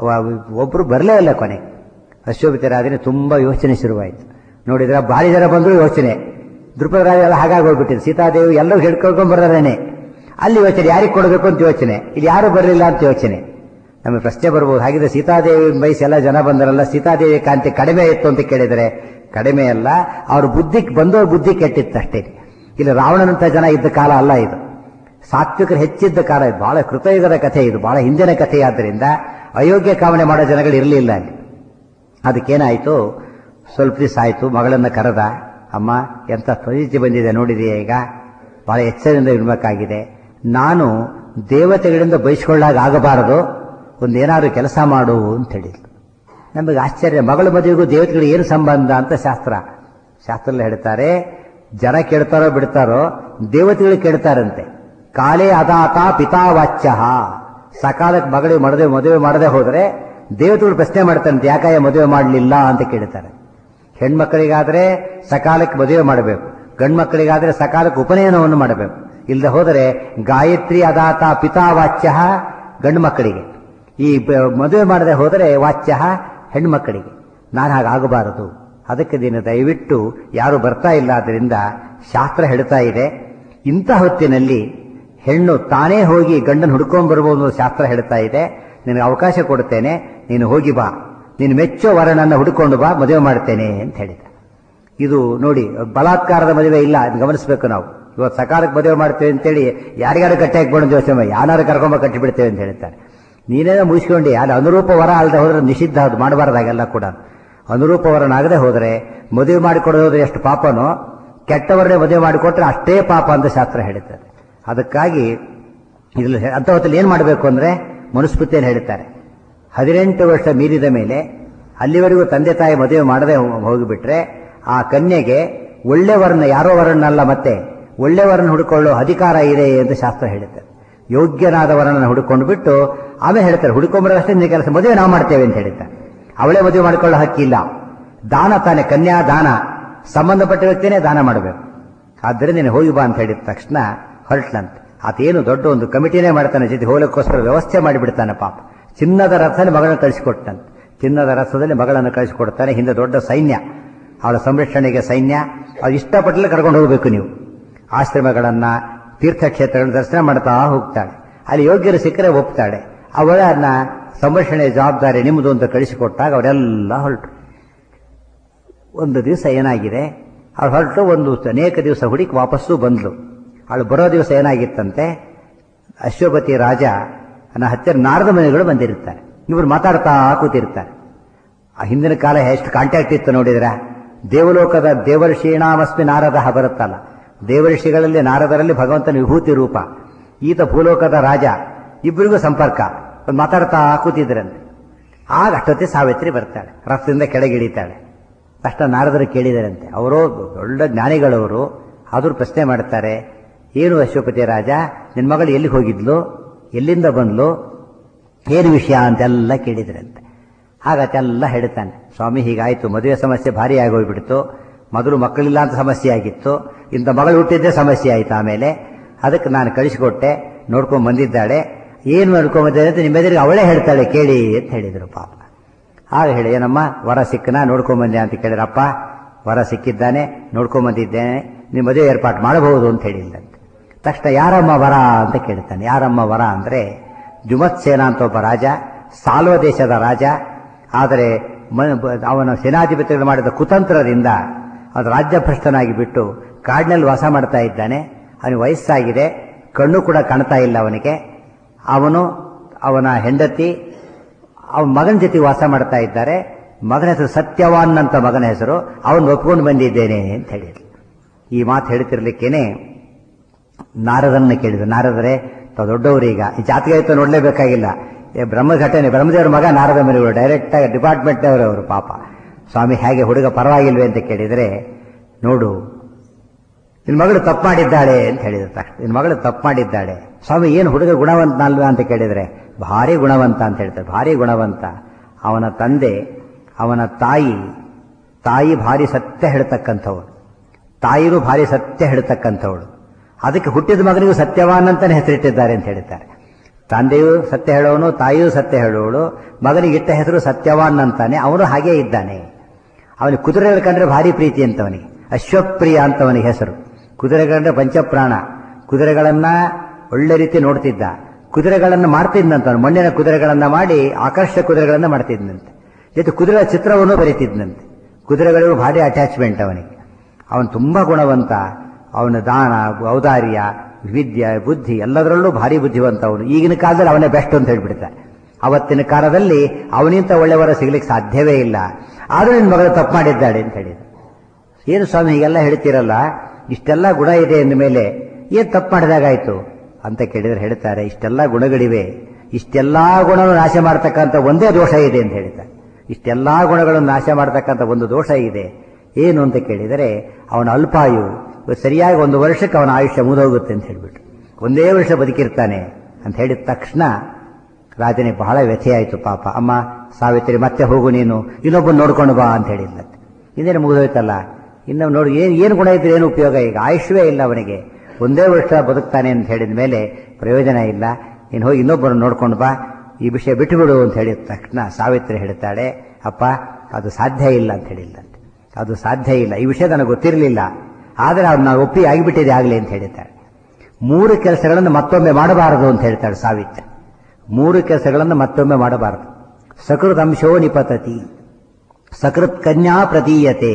ಒಬ್ರು ಬರಲೇ ಇಲ್ಲ ಕೊನೆ. ಅಶ್ವಪತಿರಾಜನೇ ತುಂಬಾ ಯೋಚನೆ ಶುರುವಾಯಿತು. ನೋಡಿದ್ರೆ ಭಾರಿ ಜನ ಬಂದ್ರು ಯೋಚನೆ, ದ್ರುಪದ ರಾಜ ಎಲ್ಲ ಹಾಗಾಗಿ ಹೋಗ್ಬಿಟ್ಟಿದ್ರು, ಸೀತಾದೇವಿ ಎಲ್ಲರೂ ಹಿಡ್ಕೊಂಡ್ ಬರೋರೇನೆ. ಅಲ್ಲಿ ಯೋಚನೆ ಯಾರಿಗೆ ಕೊಡಬೇಕು ಅಂತ ಯೋಚನೆ, ಇಲ್ಲಿ ಯಾರು ಬರಲಿಲ್ಲ ಅಂತ ಯೋಚನೆ. ನಮಗೆ ಪ್ರಶ್ನೆ ಬರ್ಬೋದು, ಹಾಗಿದ್ರೆ ಸೀತಾದೇವಿ ಬಯಸಿ ಎಲ್ಲ ಜನ ಬಂದರಲ್ಲ, ಸೀತಾದೇವಿ ಕಾಂತಿ ಕಡಿಮೆ ಇತ್ತು ಅಂತ ಕೇಳಿದರೆ ಕಡಿಮೆ ಅಲ್ಲ, ಅವ್ರ ಬಂದವ್ರ ಬುದ್ಧಿ ಕೆಟ್ಟಿತ್ತಷ್ಟೇ. ಇಲ್ಲಿ ರಾವಣನಂತ ಜನ ಇದ್ದ ಕಾಲ ಅಲ್ಲ ಇದು, ಸಾತ್ವಿಕರು ಹೆಚ್ಚಿದ್ದ ಕಾಲ ಇದು. ಬಹಳ ಕೃತಯುಗದ ಕಥೆ ಇದು, ಬಹಳ ಹಿಂದಿನ ಕಥೆಯಾದ್ದರಿಂದ ಅಯೋಗ್ಯ ಕಾಮನೆ ಮಾಡೋ ಜನಗಳು ಇರಲಿಲ್ಲ ಅಲ್ಲಿ. ಅದಕ್ಕೇನಾಯಿತು, ಸ್ವಲ್ಪ ದಿವಸ ಆಯಿತು, ಮಗಳನ್ನ ಕರೆದ. ಅಮ್ಮ, ಎಂಥ ಪರಿಸ್ಥಿತಿ ಬಂದಿದೆ ನೋಡಿದೆಯಾ, ಈಗ ಬಹಳ ಎಚ್ಚರದಿಂದ ಇರಬೇಕಾಗಿದೆ. ನಾನು ದೇವತೆಗಳಿಂದ ಬಯಸ್ಕೊಳ್ಳಾಗ ಆಗಬಾರದು, ಒಂದೇನಾದ್ರು ಕೆಲಸ ಮಾಡು ಅಂತ ಹೇಳಿದ್ರು. ನಮಗೆ ಆಶ್ಚರ್ಯ, ಮಗಳ ಮದುವೆಗೂ ದೇವತೆಗಳಿಗೆ ಏನು ಸಂಬಂಧ ಅಂತ ಶಾಸ್ತ್ರದಲ್ಲಿ ಹೇಳ್ತಾರೆ. ಜನ ಕೇಳ್ತಾರೋ ಬಿಡ್ತಾರೋ, ದೇವತೆಗಳು ಕೇಳ್ತಾರಂತೆ. ಕಾಲೇ ಅದಾತ ಪಿತಾವಾಚ್ಯ, ಸಕಾಲಕ್ಕೆ ಮಗಳಿಗೆ ಮದುವೆ ಮಾಡದೆ ಹೋದ್ರೆ ದೇವತೆಗಳು ಪ್ರಶ್ನೆ ಮಾಡ್ತಾರಂತೆ, ಯಾಕಾಯ ಮದುವೆ ಮಾಡಲಿಲ್ಲ ಅಂತ ಕೇಳ್ತಾರೆ. ಹೆಣ್ಮಕ್ಕಳಿಗಾದ್ರೆ ಸಕಾಲಕ್ಕೆ ಮದುವೆ ಮಾಡಬೇಕು, ಗಂಡು ಮಕ್ಕಳಿಗಾದ್ರೆ ಸಕಾಲಕ್ಕೆ ಉಪನಯನವನ್ನು ಮಾಡಬೇಕು. ಇಲ್ಲದೆ ಹೋದರೆ ಗಾಯತ್ರಿ ಅದಾತ ಪಿತಾವಾಚ್ಯ ಗಂಡು ಮಕ್ಕಳಿಗೆ, ಈ ಮದುವೆ ಮಾಡದೆ ಹೋದರೆ ವಾಚ್ಯ ಹೆಣ್ಮಕ್ಕಳಿಗೆ. ನಾನು ಹಾಗಾಗಬಾರದು. ಅದಕ್ಕೆ ದಯವಿಟ್ಟು ಯಾರು ಬರ್ತಾ ಇಲ್ಲ, ಆದ್ದರಿಂದ ಶಾಸ್ತ್ರ ಹೇಳ್ತಾ ಇದೆ, ಇಂಥ ಹೊತ್ತಿನಲ್ಲಿ ಹೆಣ್ಣು ತಾನೇ ಹೋಗಿ ಗಂಡನ ಹುಡ್ಕೊಂಡ್ ಬರ್ಬೋದು, ಶಾಸ್ತ್ರ ಹೇಳ್ತಾ ಇದೆ. ನಿನಗೆ ಅವಕಾಶ ಕೊಡ್ತೇನೆ, ನೀನು ಹೋಗಿ ಬಾ, ನೀನು ಮೆಚ್ಚೋ ವರನನ್ನ ಹುಡುಕೊಂಡು ಬಾ, ಮದುವೆ ಮಾಡ್ತೇನೆ ಅಂತ ಹೇಳಿದ. ಇದು ನೋಡಿ, ಬಲಾತ್ಕಾರದ ಮದುವೆ ಇಲ್ಲ, ಗಮನಿಸಬೇಕು ನಾವು. ಇವತ್ತು ಸಕಾಲಕ್ಕೆ ಮದುವೆ ಮಾಡ್ತೇವೆ ಅಂತೇಳಿ ಯಾರಿಗಾರು ಗಟ್ಟಿ ಹಾಕ್ಕೊಂಡು ಯೋಚನೆ, ಯಾರು ಕರ್ಕೊಂಬ ಕಟ್ಟಿ ಬಿಡ್ತೇವೆ ಅಂತ ಹೇಳ್ತಾರೆ. ನೀನೇನೋ ಮುಗಿಸ್ಕೊಂಡು ಅಲ್ಲಿ ಅನುರೂಪ ವರ ಅಲ್ಲದೆ ಹೋದ್ರೆ ನಿಷಿದ್ಧ, ಅದು ಮಾಡಬಾರ್ದಾಗೆಲ್ಲ ಕೂಡ. ಅನುರೂಪ ವರನಾಗದೆ ಹೋದರೆ, ಮದುವೆ ಮಾಡಿಕೊಡೋದ್ರೆ ಎಷ್ಟು ಪಾಪನೋ, ಕೆಟ್ಟವರನ್ನೇ ಮದುವೆ ಮಾಡಿಕೊಟ್ರೆ ಅಷ್ಟೇ ಪಾಪ ಅಂತ ಶಾಸ್ತ್ರ ಹೇಳುತ್ತದೆ. ಅದಕ್ಕಾಗಿ ಇದ್ರಲ್ಲಿ ಅಂತ ಹೊತ್ತಲ್ಲಿ ಏನ್ ಮಾಡಬೇಕು ಅಂದ್ರೆ ಮನುಸ್ಮೃತಿಯಲ್ಲಿ ಹೇಳ್ತಾರೆ, 18 ವರ್ಷ ಮೀರಿದ ಮೇಲೆ ಅಲ್ಲಿವರೆಗೂ ತಂದೆ ತಾಯಿ ಮದುವೆ ಮಾಡದೆ ಹೋಗಿಬಿಟ್ರೆ ಆ ಕನ್ಯೆಗೆ ಒಳ್ಳೆಯವರನ್ನ, ಯಾರೋ ವರನ್ನಲ್ಲ, ಮತ್ತೆ ಒಳ್ಳೆಯವರನ್ನು ಹುಡುಕೊಳ್ಳೋ ಅಧಿಕಾರ ಇದೆ ಅಂತ ಶಾಸ್ತ್ರ ಹೇಳುತ್ತೆ. ಯೋಗ್ಯನಾದವರನ್ನು ಹುಡುಕೊಂಡು ಬಿಟ್ಟು ಆಮೇಲೆ ಹೇಳ್ತಾರೆ, ಹುಡುಕೊಂಬರಷ್ಟೇ ನಿನ್ನ ಕೆಲಸ, ಮದುವೆ ನಾವು ಮಾಡ್ತೇವೆ ಅಂತ ಹೇಳ್ತಾರೆ. ಅವಳೇ ಮದುವೆ ಮಾಡಿಕೊಳ್ಳೋ ಹಕ್ಕಿಲ್ಲ. ದಾನ ತಾನೆ, ಕನ್ಯಾ ದಾನ, ಸಂಬಂಧಪಟ್ಟ ವ್ಯಕ್ತಿನೇ ದಾನ ಮಾಡಬೇಕು. ಆದ್ದರಿಂದ ನೀನು ಹೋಗಿ ಬಾ ಅಂತ ಹೇಳಿದ ತಕ್ಷಣ ಹೊರಟ್ಲಂತೆ. ಆತೇನು ದೊಡ್ಡ ಒಂದು ಕಮಿಟಿನೇ ಮಾಡ್ತಾನೆ, ಜೊತೆ ಹೋಗಲಿಕ್ಕೋಸ್ಕರ ವ್ಯವಸ್ಥೆ ಮಾಡಿಬಿಡ್ತಾನೆ. ಪಾಪ ಚಿನ್ನದ ರಥದಲ್ಲಿ ಮಗಳನ್ನು ಕಳಿಸಿಕೊಡ್ತಾನೆ. ಚಿನ್ನದ ರಥದಲ್ಲಿ ಮಗಳನ್ನು ಕಳಿಸಿಕೊಡ್ತಾನೆ. ಹಿಂದೆ ದೊಡ್ಡ ಸೈನ್ಯ, ಅವಳ ಸಂರಕ್ಷಣೆಗೆ ಸೈನ್ಯ. ಅದು ಇಷ್ಟಪಟ್ಟಲ್ಲಿ ಕರ್ಕೊಂಡು ಹೋಗಬೇಕು ನೀವು. ಆಶ್ರಮಗಳನ್ನ, ತೀರ್ಥಕ್ಷೇತ್ರಗಳನ್ನ ದರ್ಶನ ಮಾಡ್ತಾ ಹೋಗ್ತಾಳೆ. ಅಲ್ಲಿ ಯೋಗ್ಯರು ಸಿಕ್ಕರೆ ಒಪ್ತಾಳೆ. ಅವಳನ್ನ ಸಂರಕ್ಷಣೆ ಜವಾಬ್ದಾರಿ ನಿಮ್ಮದು ಅಂತ ಕಳಿಸಿಕೊಟ್ಟಾಗ ಅವರೆಲ್ಲ ಹೊರಟರು. ಒಂದು ದಿವಸ ಏನಾಗಿದೆ, ಅವಳು ಹೊರಟು ಅನೇಕ ದಿವಸ ಹುಡುಕಿ ವಾಪಸ್ಸು ಬಂದ್ಲು. ಅವಳು ಬರೋ ದಿವಸ ಏನಾಗಿತ್ತಂತೆ, ಅಶ್ವಪತಿ ರಾಜ ಹತ್ತಿರ ನಾರದ ಮನೆಗಳು ಬಂದಿರ್ತಾರೆ. ಇವರು ಮಾತಾಡ್ತಾ ಕೂತಿರ್ತಾರೆ. ಆ ಹಿಂದಿನ ಕಾಲ ಎಷ್ಟು ಕಾಂಟ್ಯಾಕ್ಟ್ ಇತ್ತು ನೋಡಿದ್ರ. ದೇವಲೋಕದ ದೇವರ್ಷೀಣಾಮಸ್ಮಿ ನಾರದ ಬರುತ್ತಲ್ಲ, ದೇವರ್ಷಿಗಳಲ್ಲಿ ನಾರದರಲ್ಲಿ ಭಗವಂತನ ವಿಭೂತಿ ರೂಪ. ಈತ ಭೂಲೋಕದ ರಾಜ, ಇಬ್ಬರಿಗೂ ಸಂಪರ್ಕ. ಮಾತಾಡ್ತಾ ಕೂತಿದ್ರಂತೆ. ಆಗ ಅಷ್ಟೊತ್ತಿ ಸಾವಿತ್ರಿ ಬರ್ತಾಳೆ, ರಥದಿಂದ ಕೆಳಗಿಳಿತಾಳೆ. ತಕ್ಷಣ ನಾರದರು ಕೇಳಿದರಂತೆ, ಅವರು ದೊಡ್ಡ ಜ್ಞಾನಿಗಳವರು, ಆದರೂ ಪ್ರಶ್ನೆ ಮಾಡ್ತಾರೆ, ಏನು ಅಶ್ವಪತಿ ರಾಜ, ನಿನ್ನ ಮಗಳು ಎಲ್ಲಿ ಹೋಗಿದ್ಲು, ಎಲ್ಲಿಂದ ಬಂದ್ಲು, ಏನು ವಿಷಯ ಅಂತೆಲ್ಲ ಕೇಳಿದ್ರಂತೆ. ಹಾಗತ್ತೆಲ್ಲ ಹೇಳ್ತಾನೆ. ಸ್ವಾಮಿ, ಹೀಗಾಯ್ತು, ಮದುವೆ ಸಮಸ್ಯೆ ಭಾರಿ ಆಗೋಗ್ಬಿಡ್ತು. ಮೊದಲು ಮಕ್ಕಳಿಲ್ಲ ಅಂತ ಸಮಸ್ಯೆ ಆಗಿತ್ತು, ಇಂಥ ಮಗಳು ಹುಟ್ಟಿದ್ದೇ ಸಮಸ್ಯೆ ಆಯ್ತು. ಆಮೇಲೆ ಅದಕ್ಕೆ ನಾನು ಕಳಿಸಿಕೊಟ್ಟೆ, ನೋಡ್ಕೊಂಡ್ ಬಂದಿದ್ದಾಳೆ. ಏನು ನೋಡ್ಕೊಂಬಂದಿದೆ ಅಂತ ನಿಮ್ಮೆದುರಿಗೆ ಅವಳೇ ಹೇಳ್ತಾಳೆ, ಕೇಳಿ ಅಂತ ಹೇಳಿದ್ರು. ಪಾಪ ಆಗ ಹೇಳಿ, ಏನಮ್ಮ ವರ ಸಿಕ್ಕನಾ, ನೋಡ್ಕೊಂಬಂದೆ ಅಂತ ಕೇಳಿದ್ರಪ್ಪ. ವರ ಸಿಕ್ಕಿದ್ದಾನೆ, ನೋಡ್ಕೊಂಬಂದಿದ್ದೇನೆ, ನಿಮ್ಮ ಮದುವೆ ಏರ್ಪಾಟ್ ಮಾಡಬಹುದು ಅಂತ ಹೇಳಿಲ್ಲಂತೆ. ತಕ್ಷಣ ಯಾರಮ್ಮ ವರ ಅಂತ ಕೇಳ್ತಾನೆ. ಯಾರಮ್ಮ ವರ ಅಂದ್ರೆ, ಜುಮತ್ಸೇನ ಅಂತ ಒಬ್ಬ ರಾಜ, ಸಾಲ್ವ ದೇಶದ ರಾಜ. ಆದರೆ ಅವನ ಸೇನಾಧಿಪತಿಗಳು ಮಾಡಿದ ಕುತಂತ್ರದಿಂದ ಅದು ರಾಜ್ಯಭ್ರಷ್ಟನಾಗಿ ಬಿಟ್ಟು ಕಾಡಿನಲ್ಲಿ ವಾಸ ಮಾಡ್ತಾ ಇದ್ದಾನೆ. ಅವನಿಗೆ ವಯಸ್ಸಾಗಿದೆ, ಕಣ್ಣು ಕೂಡ ಕಾಣ್ತಾ ಇಲ್ಲ ಅವನಿಗೆ. ಅವನು, ಅವನ ಹೆಂಡತಿ, ಅವನ ಮಗನ ಜೊತೆ ವಾಸ ಮಾಡ್ತಾ ಇದ್ದಾರೆ. ಮಗನ ಹೆಸರು ಸತ್ಯವಾನ್ ಅಂತ ಮಗನ ಹೆಸರು. ಅವನು ಒಪ್ಕೊಂಡು ಬಂದಿದ್ದೇನೆ ಅಂತ ಹೇಳಿದ್ರು. ಈ ಮಾತು ಹೇಳ್ತಿರ್ಲಿಕ್ಕೇನೆ ನಾರದನ್ನ ಕೇಳಿದ್ರು. ನಾರದರೆ ದೊಡ್ಡವರೀಗ ಈ ಜಾತಿಗೆ ಆಯ್ತು, ನೋಡ್ಲೇಬೇಕಾಗಿಲ್ಲ. ಬ್ರಹ್ಮಘಟನೆ, ಬ್ರಹ್ಮದೇವರ ಮಗ ನಾರದ ಮನೆಗಳು, ಡೈರೆಕ್ಟ್ ಆಗಿ ಡಿಪಾರ್ಟ್ಮೆಂಟ್ನವರು. ಪಾಪ ಸ್ವಾಮಿ ಹೇಗೆ ಹುಡುಗ ಪರವಾಗಿಲ್ವೇ ಅಂತ ಕೇಳಿದರೆ, ನೋಡು ನಿನ್ನ ಮಗಳು ತಪ್ಪು ಮಾಡಿದ್ದಾಳೆ ಅಂತ ಹೇಳಿದ ತಕ್ಷಣ, ನಿನ್ನ ಮಗಳು ತಪ್ಪು ಮಾಡಿದ್ದಾಳೆ. ಸ್ವಾಮಿ ಏನು ಹುಡುಗ ಗುಣವಂತ ಅಲ್ವಾ ಅಂತ ಕೇಳಿದ್ರೆ ಭಾರಿ ಗುಣವಂತ ಅಂತ ಹೇಳ್ತಾರೆ. ಭಾರಿ ಗುಣವಂತ. ಅವನ ತಂದೆ, ಅವನ ತಾಯಿ ಭಾರಿ ಸತ್ಯ ಹೇಳ್ತಕ್ಕಂಥವಳು, ತಾಯಿಗೂ ಭಾರಿ ಸತ್ಯ ಹೇಳ್ತಕ್ಕಂಥವಳು. ಅದಕ್ಕೆ ಹುಟ್ಟಿದ ಮಗನಿಗೂ ಸತ್ಯವಾನ್ ಅಂತಾನೆ ಹೆಸರಿಟ್ಟಿದ್ದಾರೆ ಅಂತ ಹೇಳ್ತಾರೆ. ತಂದೆಯೂ ಸತ್ಯ ಹೇಳೋನು, ತಾಯಿಯೂ ಸತ್ಯ ಹೇಳೋಳು, ಮಗನಿಗೆ ಇಟ್ಟ ಹೆಸರು ಸತ್ಯವಾನ್ ಅಂತಾನೆ. ಅವನು ಹಾಗೇ ಇದ್ದಾನೆ. ಅವನಿಗೆ ಕುದುರೆಗಳು ಕಂಡ್ರೆ ಭಾರಿ ಪ್ರೀತಿ ಅಂತವನಿಗೆ, ಅಶ್ವಪ್ರಿಯ ಅಂತವನಿಗೆ ಹೆಸರು. ಕುದುರೆಗಳಂದ್ರೆ ಪಂಚಪ್ರಾಣ. ಕುದುರೆಗಳನ್ನ ಒಳ್ಳೆ ರೀತಿ ನೋಡ್ತಿದ್ದ, ಕುದುರೆಗಳನ್ನ ಮಾಡ್ತಿದ್ನಂತವನು. ಮಣ್ಣಿನ ಕುದುರೆಗಳನ್ನ ಮಾಡಿ ಆಕರ್ಷಕ ಕುದುರೆಗಳನ್ನ ಮಾಡ್ತಿದ್ನಂತೆ. ಜೊತೆ ಕುದುರೆಗಳ ಚಿತ್ರವನ್ನು ಬರೀತಿದ್ನಂತೆ. ಕುದುರೆಗಳಿಗೂ ಭಾರಿ ಅಟ್ಯಾಚ್ಮೆಂಟ್ ಅವನಿಗೆ. ಅವನು ತುಂಬಾ ಗುಣವಂತ. ಅವನ ದಾನ, ಔದಾರ್ಯ, ವಿದ್ಯೆ, ಬುದ್ಧಿ ಎಲ್ಲದರಲ್ಲೂ ಭಾರಿ ಬುದ್ಧಿವಂತ ಅವನು. ಈಗಿನ ಕಾಲದಲ್ಲಿ ಅವನೇ ಬೆಸ್ಟ್ ಅಂತ ಹೇಳ್ಬಿಡ್ತಾರೆ. ಅವತ್ತಿನ ಕಾಲದಲ್ಲಿ ಅವನಿಂತ ಒಳ್ಳೆಯವರ ಸಿಗ್ಲಿಕ್ಕೆ ಸಾಧ್ಯವೇ ಇಲ್ಲ. ಆದರೂ ನಿನ್ನ ಮಗಳು ತಪ್ಪು ಮಾಡಿದ್ದಾಳೆ ಅಂತ ಹೇಳಿದ. ಏನು ಸ್ವಾಮಿ ಹೀಗೆಲ್ಲ ಹೇಳ್ತೀರಲ್ಲ, ಇಷ್ಟೆಲ್ಲ ಗುಣ ಇದೆ ಅಂದ ಮೇಲೆ ಏನ್ ತಪ್ಪು ಮಾಡಿದಾಗಾಯ್ತು ಅಂತ ಕೇಳಿದ್ರೆ ಹೇಳ್ತಾರೆ, ಇಷ್ಟೆಲ್ಲ ಗುಣಗಳಿವೆ, ಇಷ್ಟೆಲ್ಲಾ ಗುಣವನ್ನು ನಾಶ ಮಾಡತಕ್ಕಂಥ ಒಂದೇ ದೋಷ ಇದೆ ಅಂತ ಹೇಳ್ತಾರೆ. ಇಷ್ಟೆಲ್ಲಾ ಗುಣಗಳನ್ನು ನಾಶ ಮಾಡತಕ್ಕಂಥ ಒಂದು ದೋಷ ಇದೆ. ಏನು ಅಂತ ಕೇಳಿದರೆ ಅವನ ಅಲ್ಪಾಯು. ಸರಿಯಾಗಿ 1 ವರ್ಷಕ್ಕೆ ಅವನ ಆಯುಷ್ಯ ಮುಗಿದೋಗುತ್ತೆ ಅಂತ ಹೇಳ್ಬಿಟ್ಟು 1 ವರ್ಷ ಬದುಕಿರ್ತಾನೆ ಅಂತ ಹೇಳಿದ ತಕ್ಷಣ ರಾಜನಿಗೆ ಬಹಳ ವ್ಯಥೆಯಾಯಿತು. ಪಾಪ ಅಮ್ಮ ಸಾವಿತ್ರಿ ಮತ್ತೆ ಹೋಗು, ನೀನು ಇನ್ನೊಬ್ಬನ ನೋಡ್ಕೊಂಡು ಬಾ ಅಂತ ಹೇಳಿದ್ಲಂತೆ. ಇನ್ನೇನು ಮುಗಿದೋಯ್ತಲ್ಲ, ಇನ್ನು ನೋಡಿ ಏನು ಗುಣ ಇದ್ರೆ ಏನು ಉಪಯೋಗ? ಈಗ ಆಯುಷ್ಯವೇ ಇಲ್ಲ ಅವನಿಗೆ. 1 ವರ್ಷ ಬದುಕ್ತಾನೆ ಅಂತ ಹೇಳಿದ ಮೇಲೆ ಪ್ರಯೋಜನ ಇಲ್ಲ. ನೀನು ಹೋಗಿ ಇನ್ನೊಬ್ಬರನ್ನು ನೋಡ್ಕೊಂಡು ಬಾ, ಈ ವಿಷಯ ಬಿಟ್ಟುಬಿಡು ಅಂತ ಹೇಳಿದ ತಕ್ಷಣ ಸಾವಿತ್ರಿ ಹೇಳ್ತಾಳೆ, ಅಪ್ಪ ಅದು ಸಾಧ್ಯ ಇಲ್ಲ ಅಂತ ಹೇಳಿಲ್ಲಂತೆ. ಅದು ಸಾಧ್ಯ ಇಲ್ಲ, ಈ ವಿಷಯ ನನಗೆ ಗೊತ್ತಿರಲಿಲ್ಲ, ಆದರೆ ಅವ್ರು ನಾವು ಒಪ್ಪಿ ಆಗಿಬಿಟ್ಟಿದೆ ಆಗಲಿ ಅಂತ ಹೇಳಿದ್ದಾಳೆ. 3 ಕೆಲಸಗಳನ್ನು ಮತ್ತೊಮ್ಮೆ ಮಾಡಬಾರದು ಅಂತ ಹೇಳ್ತಾಳೆ ಸಾವಿತ್ರಿ. 3 ಕೆಲಸಗಳನ್ನು ಮತ್ತೊಮ್ಮೆ ಮಾಡಬಾರದು. ಸಕೃತ್ ಅಂಶೋ ನಿಪತತಿ, ಸಕೃತ್ ಕನ್ಯಾ ಪ್ರತೀಯತೆ,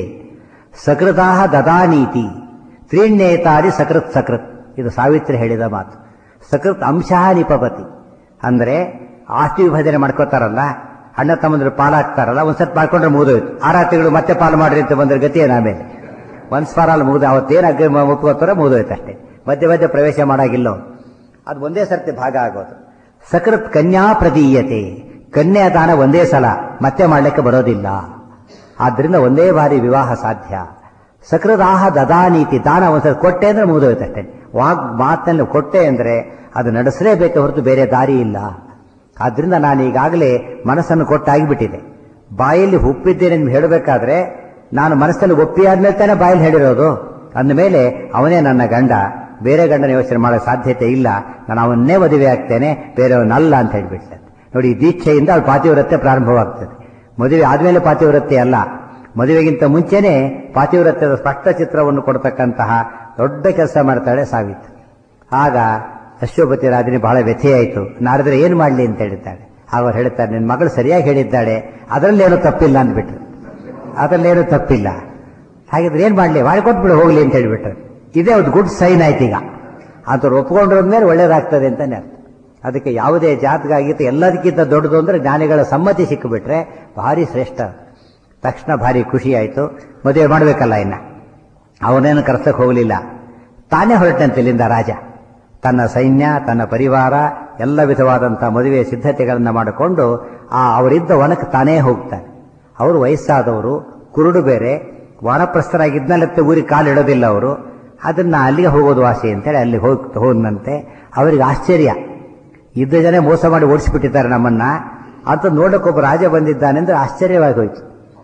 ಸಕೃತಾಹ ದದಾನೀತಿ, ತ್ರೀಣ್ಯೇತಾರಿ ಸಕೃತ್ ಸಕೃತ್. ಇದು ಸಾವಿತ್ರಿ ಹೇಳಿದ ಮಾತು. ಸಕೃತ್ ಅಂಶ ನಿಪಪತಿ ಅಂದ್ರೆ ಆಸ್ತಿ ವಿಭಜನೆ ಮಾಡ್ಕೋತಾರಲ್ಲ, ಅಣ್ಣ ತಮ್ಮಂದ್ರೆ ಪಾಲಾಗ್ತಾರಲ್ಲ, ಒಂದ್ಸತ್ ಮಾಡ್ಕೊಂಡ್ರೆ ಮುಗಿದೋಯ್ತು. 6 ತಿಂಗಳು ಮತ್ತೆ ಪಾಲು ಮಾಡ್ರಿ ಅಂತ ಬಂದ್ರೆ ಗತಿ ಏನ ಆಮೇಲೆ ಒನ್ಸ್ ಫಾರ್ ಆಲ್ ಮುಗಿದ. ಅವತ್ತೇನು ಒಪ್ಕೋತಾರ ಮುಗಿದೋಯ್ತು ಅಷ್ಟೇ. ಮಧ್ಯೆ ಮಧ್ಯೆ ಪ್ರವೇಶ ಮಾಡಾಗಿಲ್ಲ. ಅದು ಒಂದೇ ಸರ್ತಿ ಭಾಗ ಆಗೋದು. ಸಕೃತ್ ಕನ್ಯಾ ಪ್ರದೀಯತೆ, ಕನ್ಯಾದಾನ ಒಂದೇ ಸಲ ಮತ್ತೆ ಮಾಡ್ಲಿಕ್ಕೆ ಬರೋದಿಲ್ಲ. ಆದ್ರಿಂದ ಒಂದೇ ಬಾರಿ ವಿವಾಹ ಸಾಧ್ಯ. ಸಕೃದಾಹ ದದಾನೀತಿ, ದಾನ ಒಂದ್ಸಲ ಕೊಟ್ಟೆ ಅಂದ್ರೆ ಮುಗಿದೋಯ್ತು ಅಷ್ಟೇ. ಮಾತನ್ನು ಕೊಟ್ಟೆ ಅಂದ್ರೆ ಅದು ನಡೆಸಲೇಬೇಕು ಹೊರತು ಬೇರೆ ದಾರಿ ಇಲ್ಲ. ಆದ್ರಿಂದ ನಾನು ಈಗಾಗಲೇ ಮನಸ್ಸನ್ನು ಕೊಟ್ಟಾಗಿಬಿಟ್ಟಿದೆ. ಬಾಯಲ್ಲಿ ಒಪ್ಪಿದ್ದೇನೆ ನಿಮ್ಗೆ ಹೇಳಬೇಕಾದ್ರೆ ನಾನು ಮನಸ್ಸಲ್ಲಿ ಒಪ್ಪಿ ಆದ್ಮೇಲೆ ತಾನೇ ಬಾಯಲ್ಲಿ ಹೇಳಿರೋದು. ಅಂದಮೇಲೆ ಅವನೇ ನನ್ನ ಗಂಡ, ಬೇರೆ ಗಂಡನ ಯೋಚನೆ ಮಾಡೋ ಸಾಧ್ಯತೆ ಇಲ್ಲ. ನಾನು ಅವನ್ನೇ ಮದುವೆ ಆಗ್ತೇನೆ, ಬೇರೆಯವನ್ನಲ್ಲ ಅಂತ ಹೇಳ್ಬಿಡ್ತೇನೆ. ನೋಡಿ, ದೀಕ್ಷೆಯಿಂದ ಅವಳು ಪಾತಿವ್ರತ್ಯ ಪ್ರಾರಂಭವಾಗ್ತದೆ. ಮದುವೆ ಆದ್ಮೇಲೆ ಪಾತಿವ್ರತ್ಯ ಅಲ್ಲ, ಮದುವೆಗಿಂತ ಮುಂಚೆನೆ ಪಾತಿವ್ರತ್ಯದ ಸ್ಪಷ್ಟ ಚಿತ್ರವನ್ನು ಕೊಡ್ತಕ್ಕಂತಹ ದೊಡ್ಡ ಕೆಲಸ ಮಾಡ್ತಾಳೆ ಸಾವಿತ್ರಿ. ಆಗ ಅಶ್ವಪತಿ ರಾಜನಿಗೆ ಬಹಳ ವ್ಯಥೆಯಾಯಿತು. ನಾರದ್ರೆ ಏನು ಮಾಡಲಿ ಅಂತ ಹೇಳಿದ್ದಾಳೆ. ಅವರು ಹೇಳ್ತಾರೆ, ನಿನ್ನ ಮಗಳು ಸರಿಯಾಗಿ ಹೇಳಿದ್ದಾಳೆ, ಅದರಲ್ಲೇನು ತಪ್ಪಿಲ್ಲ ಅಂದ್ಬಿಟ್ರು. ಅದರಲ್ಲೇನು ತಪ್ಪಿಲ್ಲ, ಹಾಗಿದ್ರೆ ಏನ್ ಮಾಡ್ಲಿ, ಮಾಡಿಕೊಟ್ಬಿಡು ಹೋಗ್ಲಿ ಅಂತ ಹೇಳ್ಬಿಟ್ರೆ ಇದೇ ಒಂದು ಗುಡ್ ಸೈನ್ ಆಯ್ತು. ಈಗ ಅಂತವ್ರು ಒಪ್ಕೊಂಡಿರೋದ್ಮೇಲೆ ಒಳ್ಳೇದಾಗ್ತದೆ ಅಂತಾನೆ ಅರ್ಥ. ಅದಕ್ಕೆ ಯಾವುದೇ ಜಾತಕ ಎಲ್ಲದಕ್ಕಿಂತ ದೊಡ್ಡದು ಅಂದ್ರೆ ಜ್ಞಾನಿಗಳ ಸಮ್ಮತಿ ಸಿಕ್ಕಿಬಿಟ್ರೆ ಭಾರಿ ಶ್ರೇಷ್ಠ. ತಕ್ಷಣ ಭಾರಿ ಖುಷಿ ಆಯ್ತು. ಮದುವೆ ಮಾಡಬೇಕಲ್ಲ, ಇನ್ನ ಅವನೇನು ಕರ್ಸಕ್ಕೆ ಹೋಗಲಿಲ್ಲ, ತಾನೇ ಹೊರಟಂತೆ ಇಲ್ಲಿಂದ ರಾಜ. ತನ್ನ ಸೈನ್ಯ, ತನ್ನ ಪರಿವಾರ, ಎಲ್ಲ ವಿಧವಾದಂತಹ ಮದುವೆ ಸಿದ್ಧತೆಗಳನ್ನ ಮಾಡಿಕೊಂಡು ಅವರಿದ್ದ ವನಕ್ಕೆ ತಾನೇ ಹೋಗ್ತಾನೆ. ಅವರು ವಯಸ್ಸಾದವರು, ಕುರುಡು ಬೇರೆ, ವಾನಪ್ರಸ್ಥರಾಗಿದ್ನಲ್ಲತ್ತೆ ಊರಿಗೆ ಕಾಲಿಡೋದಿಲ್ಲ ಅವರು. ಅದನ್ನ ಅಲ್ಲಿಗೆ ಹೋಗೋದು ವಾಸಿ ಅಂತೇಳಿ ಅಲ್ಲಿ ಹೋದಂತೆ. ಅವರಿಗೆ ಆಶ್ಚರ್ಯ, ಇದ್ದ ಜನ ಮೋಸ ಮಾಡಿ ಓಡಿಸಿಬಿಟ್ಟಿದ್ದಾರೆ ನಮ್ಮನ್ನ ಅಂತ ನೋಡಕ್ಕೊಬ್ಬ ರಾಜ ಬಂದಿದ್ದಾನೆ ಅಂದ್ರೆ ಆಶ್ಚರ್ಯವಾಗಿ ಹೋಯ್ತು.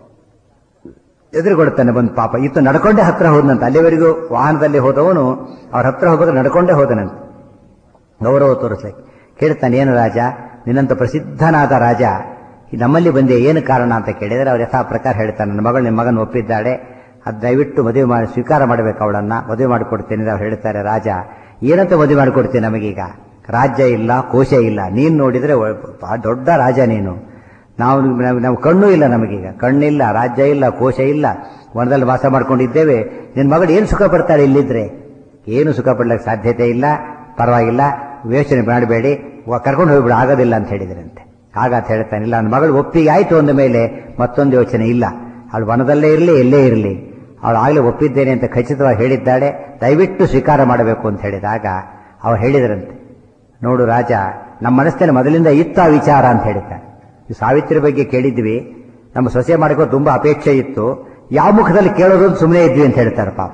ಎದುರುಗೊಡ್ತಾನೆ ಬಂದು. ಪಾಪ ಇತ್ತು ನಡ್ಕೊಂಡೇ ಹತ್ರ ಹೋದನಂತೆ. ಅಲ್ಲಿವರೆಗೂ ವಾಹನದಲ್ಲಿ ಹೋದವನು ಅವ್ರ ಹತ್ರ ಹೋಗೋದು ನಡ್ಕೊಂಡೇ ಹೋದನಂತೆ ಗೌರವ ತೋರಿಸ್ಲಿಕ್ಕೆ. ಕೇಳ್ತಾನೆ, ಏನು ರಾಜ, ನಿನ್ನಂತ ಪ್ರಸಿದ್ಧನಾದ ರಾಜ ನಮ್ಮಲ್ಲಿ ಬಂದೆ, ಏನು ಕಾರಣ ಅಂತ ಕೇಳಿದರೆ ಅವ್ರು ಯಥಾ ಪ್ರಕಾರ ಹೇಳ್ತಾನೆ, ನನ್ನ ಮಗಳು ನಿಮ್ಮ ಮಗನ ಒಪ್ಪಿದ್ದಾಳೆ, ಅದು ದಯವಿಟ್ಟು ಮದುವೆ ಮಾಡಿ ಸ್ವೀಕಾರ ಮಾಡಬೇಕು, ಅವಳನ್ನ ಮದುವೆ ಮಾಡಿಕೊಡ್ತೇನೆ ಅವ್ರು ಹೇಳ್ತಾರೆ. ರಾಜ, ಏನಂತ ಮದುವೆ ಮಾಡಿಕೊಡ್ತೇನೆ, ನಮಗೀಗ ರಾಜ್ಯ ಇಲ್ಲ, ಕೋಶ ಇಲ್ಲ, ನೀನು ನೋಡಿದ್ರೆ ದೊಡ್ಡ ರಾಜ ನೀನು, ನಾವು ಕಣ್ಣು ಇಲ್ಲ, ನಮಗೀಗ ಕಣ್ಣಿಲ್ಲ, ರಾಜ್ಯ ಇಲ್ಲ, ಕೋಶ ಇಲ್ಲ, ವನದಲ್ಲಿ ವಾಸ ಮಾಡ್ಕೊಂಡಿದ್ದೇವೆ. ನಿನ್ನ ಮಗಳು ಏನು ಸುಖ ಪಡ್ತಾಳೆ ಇಲ್ಲಿದ್ರೆ? ಏನು ಸುಖ ಪಡ್ಲಿಕ್ಕೆ ಸಾಧ್ಯತೆ ಇಲ್ಲ, ಪರವಾಗಿಲ್ಲ, ಯೋಚನೆ ಮಾಡಬೇಡಿ, ಕರ್ಕೊಂಡು ಹೋಗ್ಬಿಡು, ಆಗೋದಿಲ್ಲ ಅಂತ ಹೇಳಿದ್ರಂತೆ. ಆಗ ಅಂತ ಹೇಳ್ತಾನೆ, ಇಲ್ಲ, ನನ್ನ ಮಗಳು ಒಪ್ಪಿಗೆ ಆಯ್ತು ಅಂದ ಮೇಲೆ ಮತ್ತೊಂದು ಯೋಚನೆ ಇಲ್ಲ, ಅವಳು ವನದಲ್ಲೇ ಇರಲಿ, ಎಲ್ಲೇ ಇರಲಿ, ಅವಳು ಆಗಲೇ ಒಪ್ಪಿದ್ದೇನೆ ಅಂತ ಖಚಿತವಾಗಿ ಹೇಳಿದ್ದಾಳೆ, ದಯವಿಟ್ಟು ಸ್ವೀಕಾರ ಮಾಡಬೇಕು ಅಂತ ಹೇಳಿದಾಗ ಅವ್ರು ಹೇಳಿದ್ರಂತೆ, ನೋಡು ರಾಜ, ನಮ್ಮ ಮನಸ್ಸಿನಲ್ಲಿ ಮೊದಲಿಂದ ಇತ್ತ ವಿಚಾರ ಅಂತ ಹೇಳಿದ್ದಾರೆ. ಈ ಸಾವಿತ್ರಿ ಬಗ್ಗೆ ಕೇಳಿದ್ವಿ, ನಮ್ಮ ಸೊಸೆ ಮಾಡಿಕೋ ತುಂಬಾ ಅಪೇಕ್ಷೆ ಇತ್ತು, ಯಾವ ಮುಖದಲ್ಲಿ ಕೇಳೋದು ಸುಮ್ಮನೆ ಇದ್ವಿ ಅಂತ ಹೇಳ್ತಾರೆ. ಪಾಪ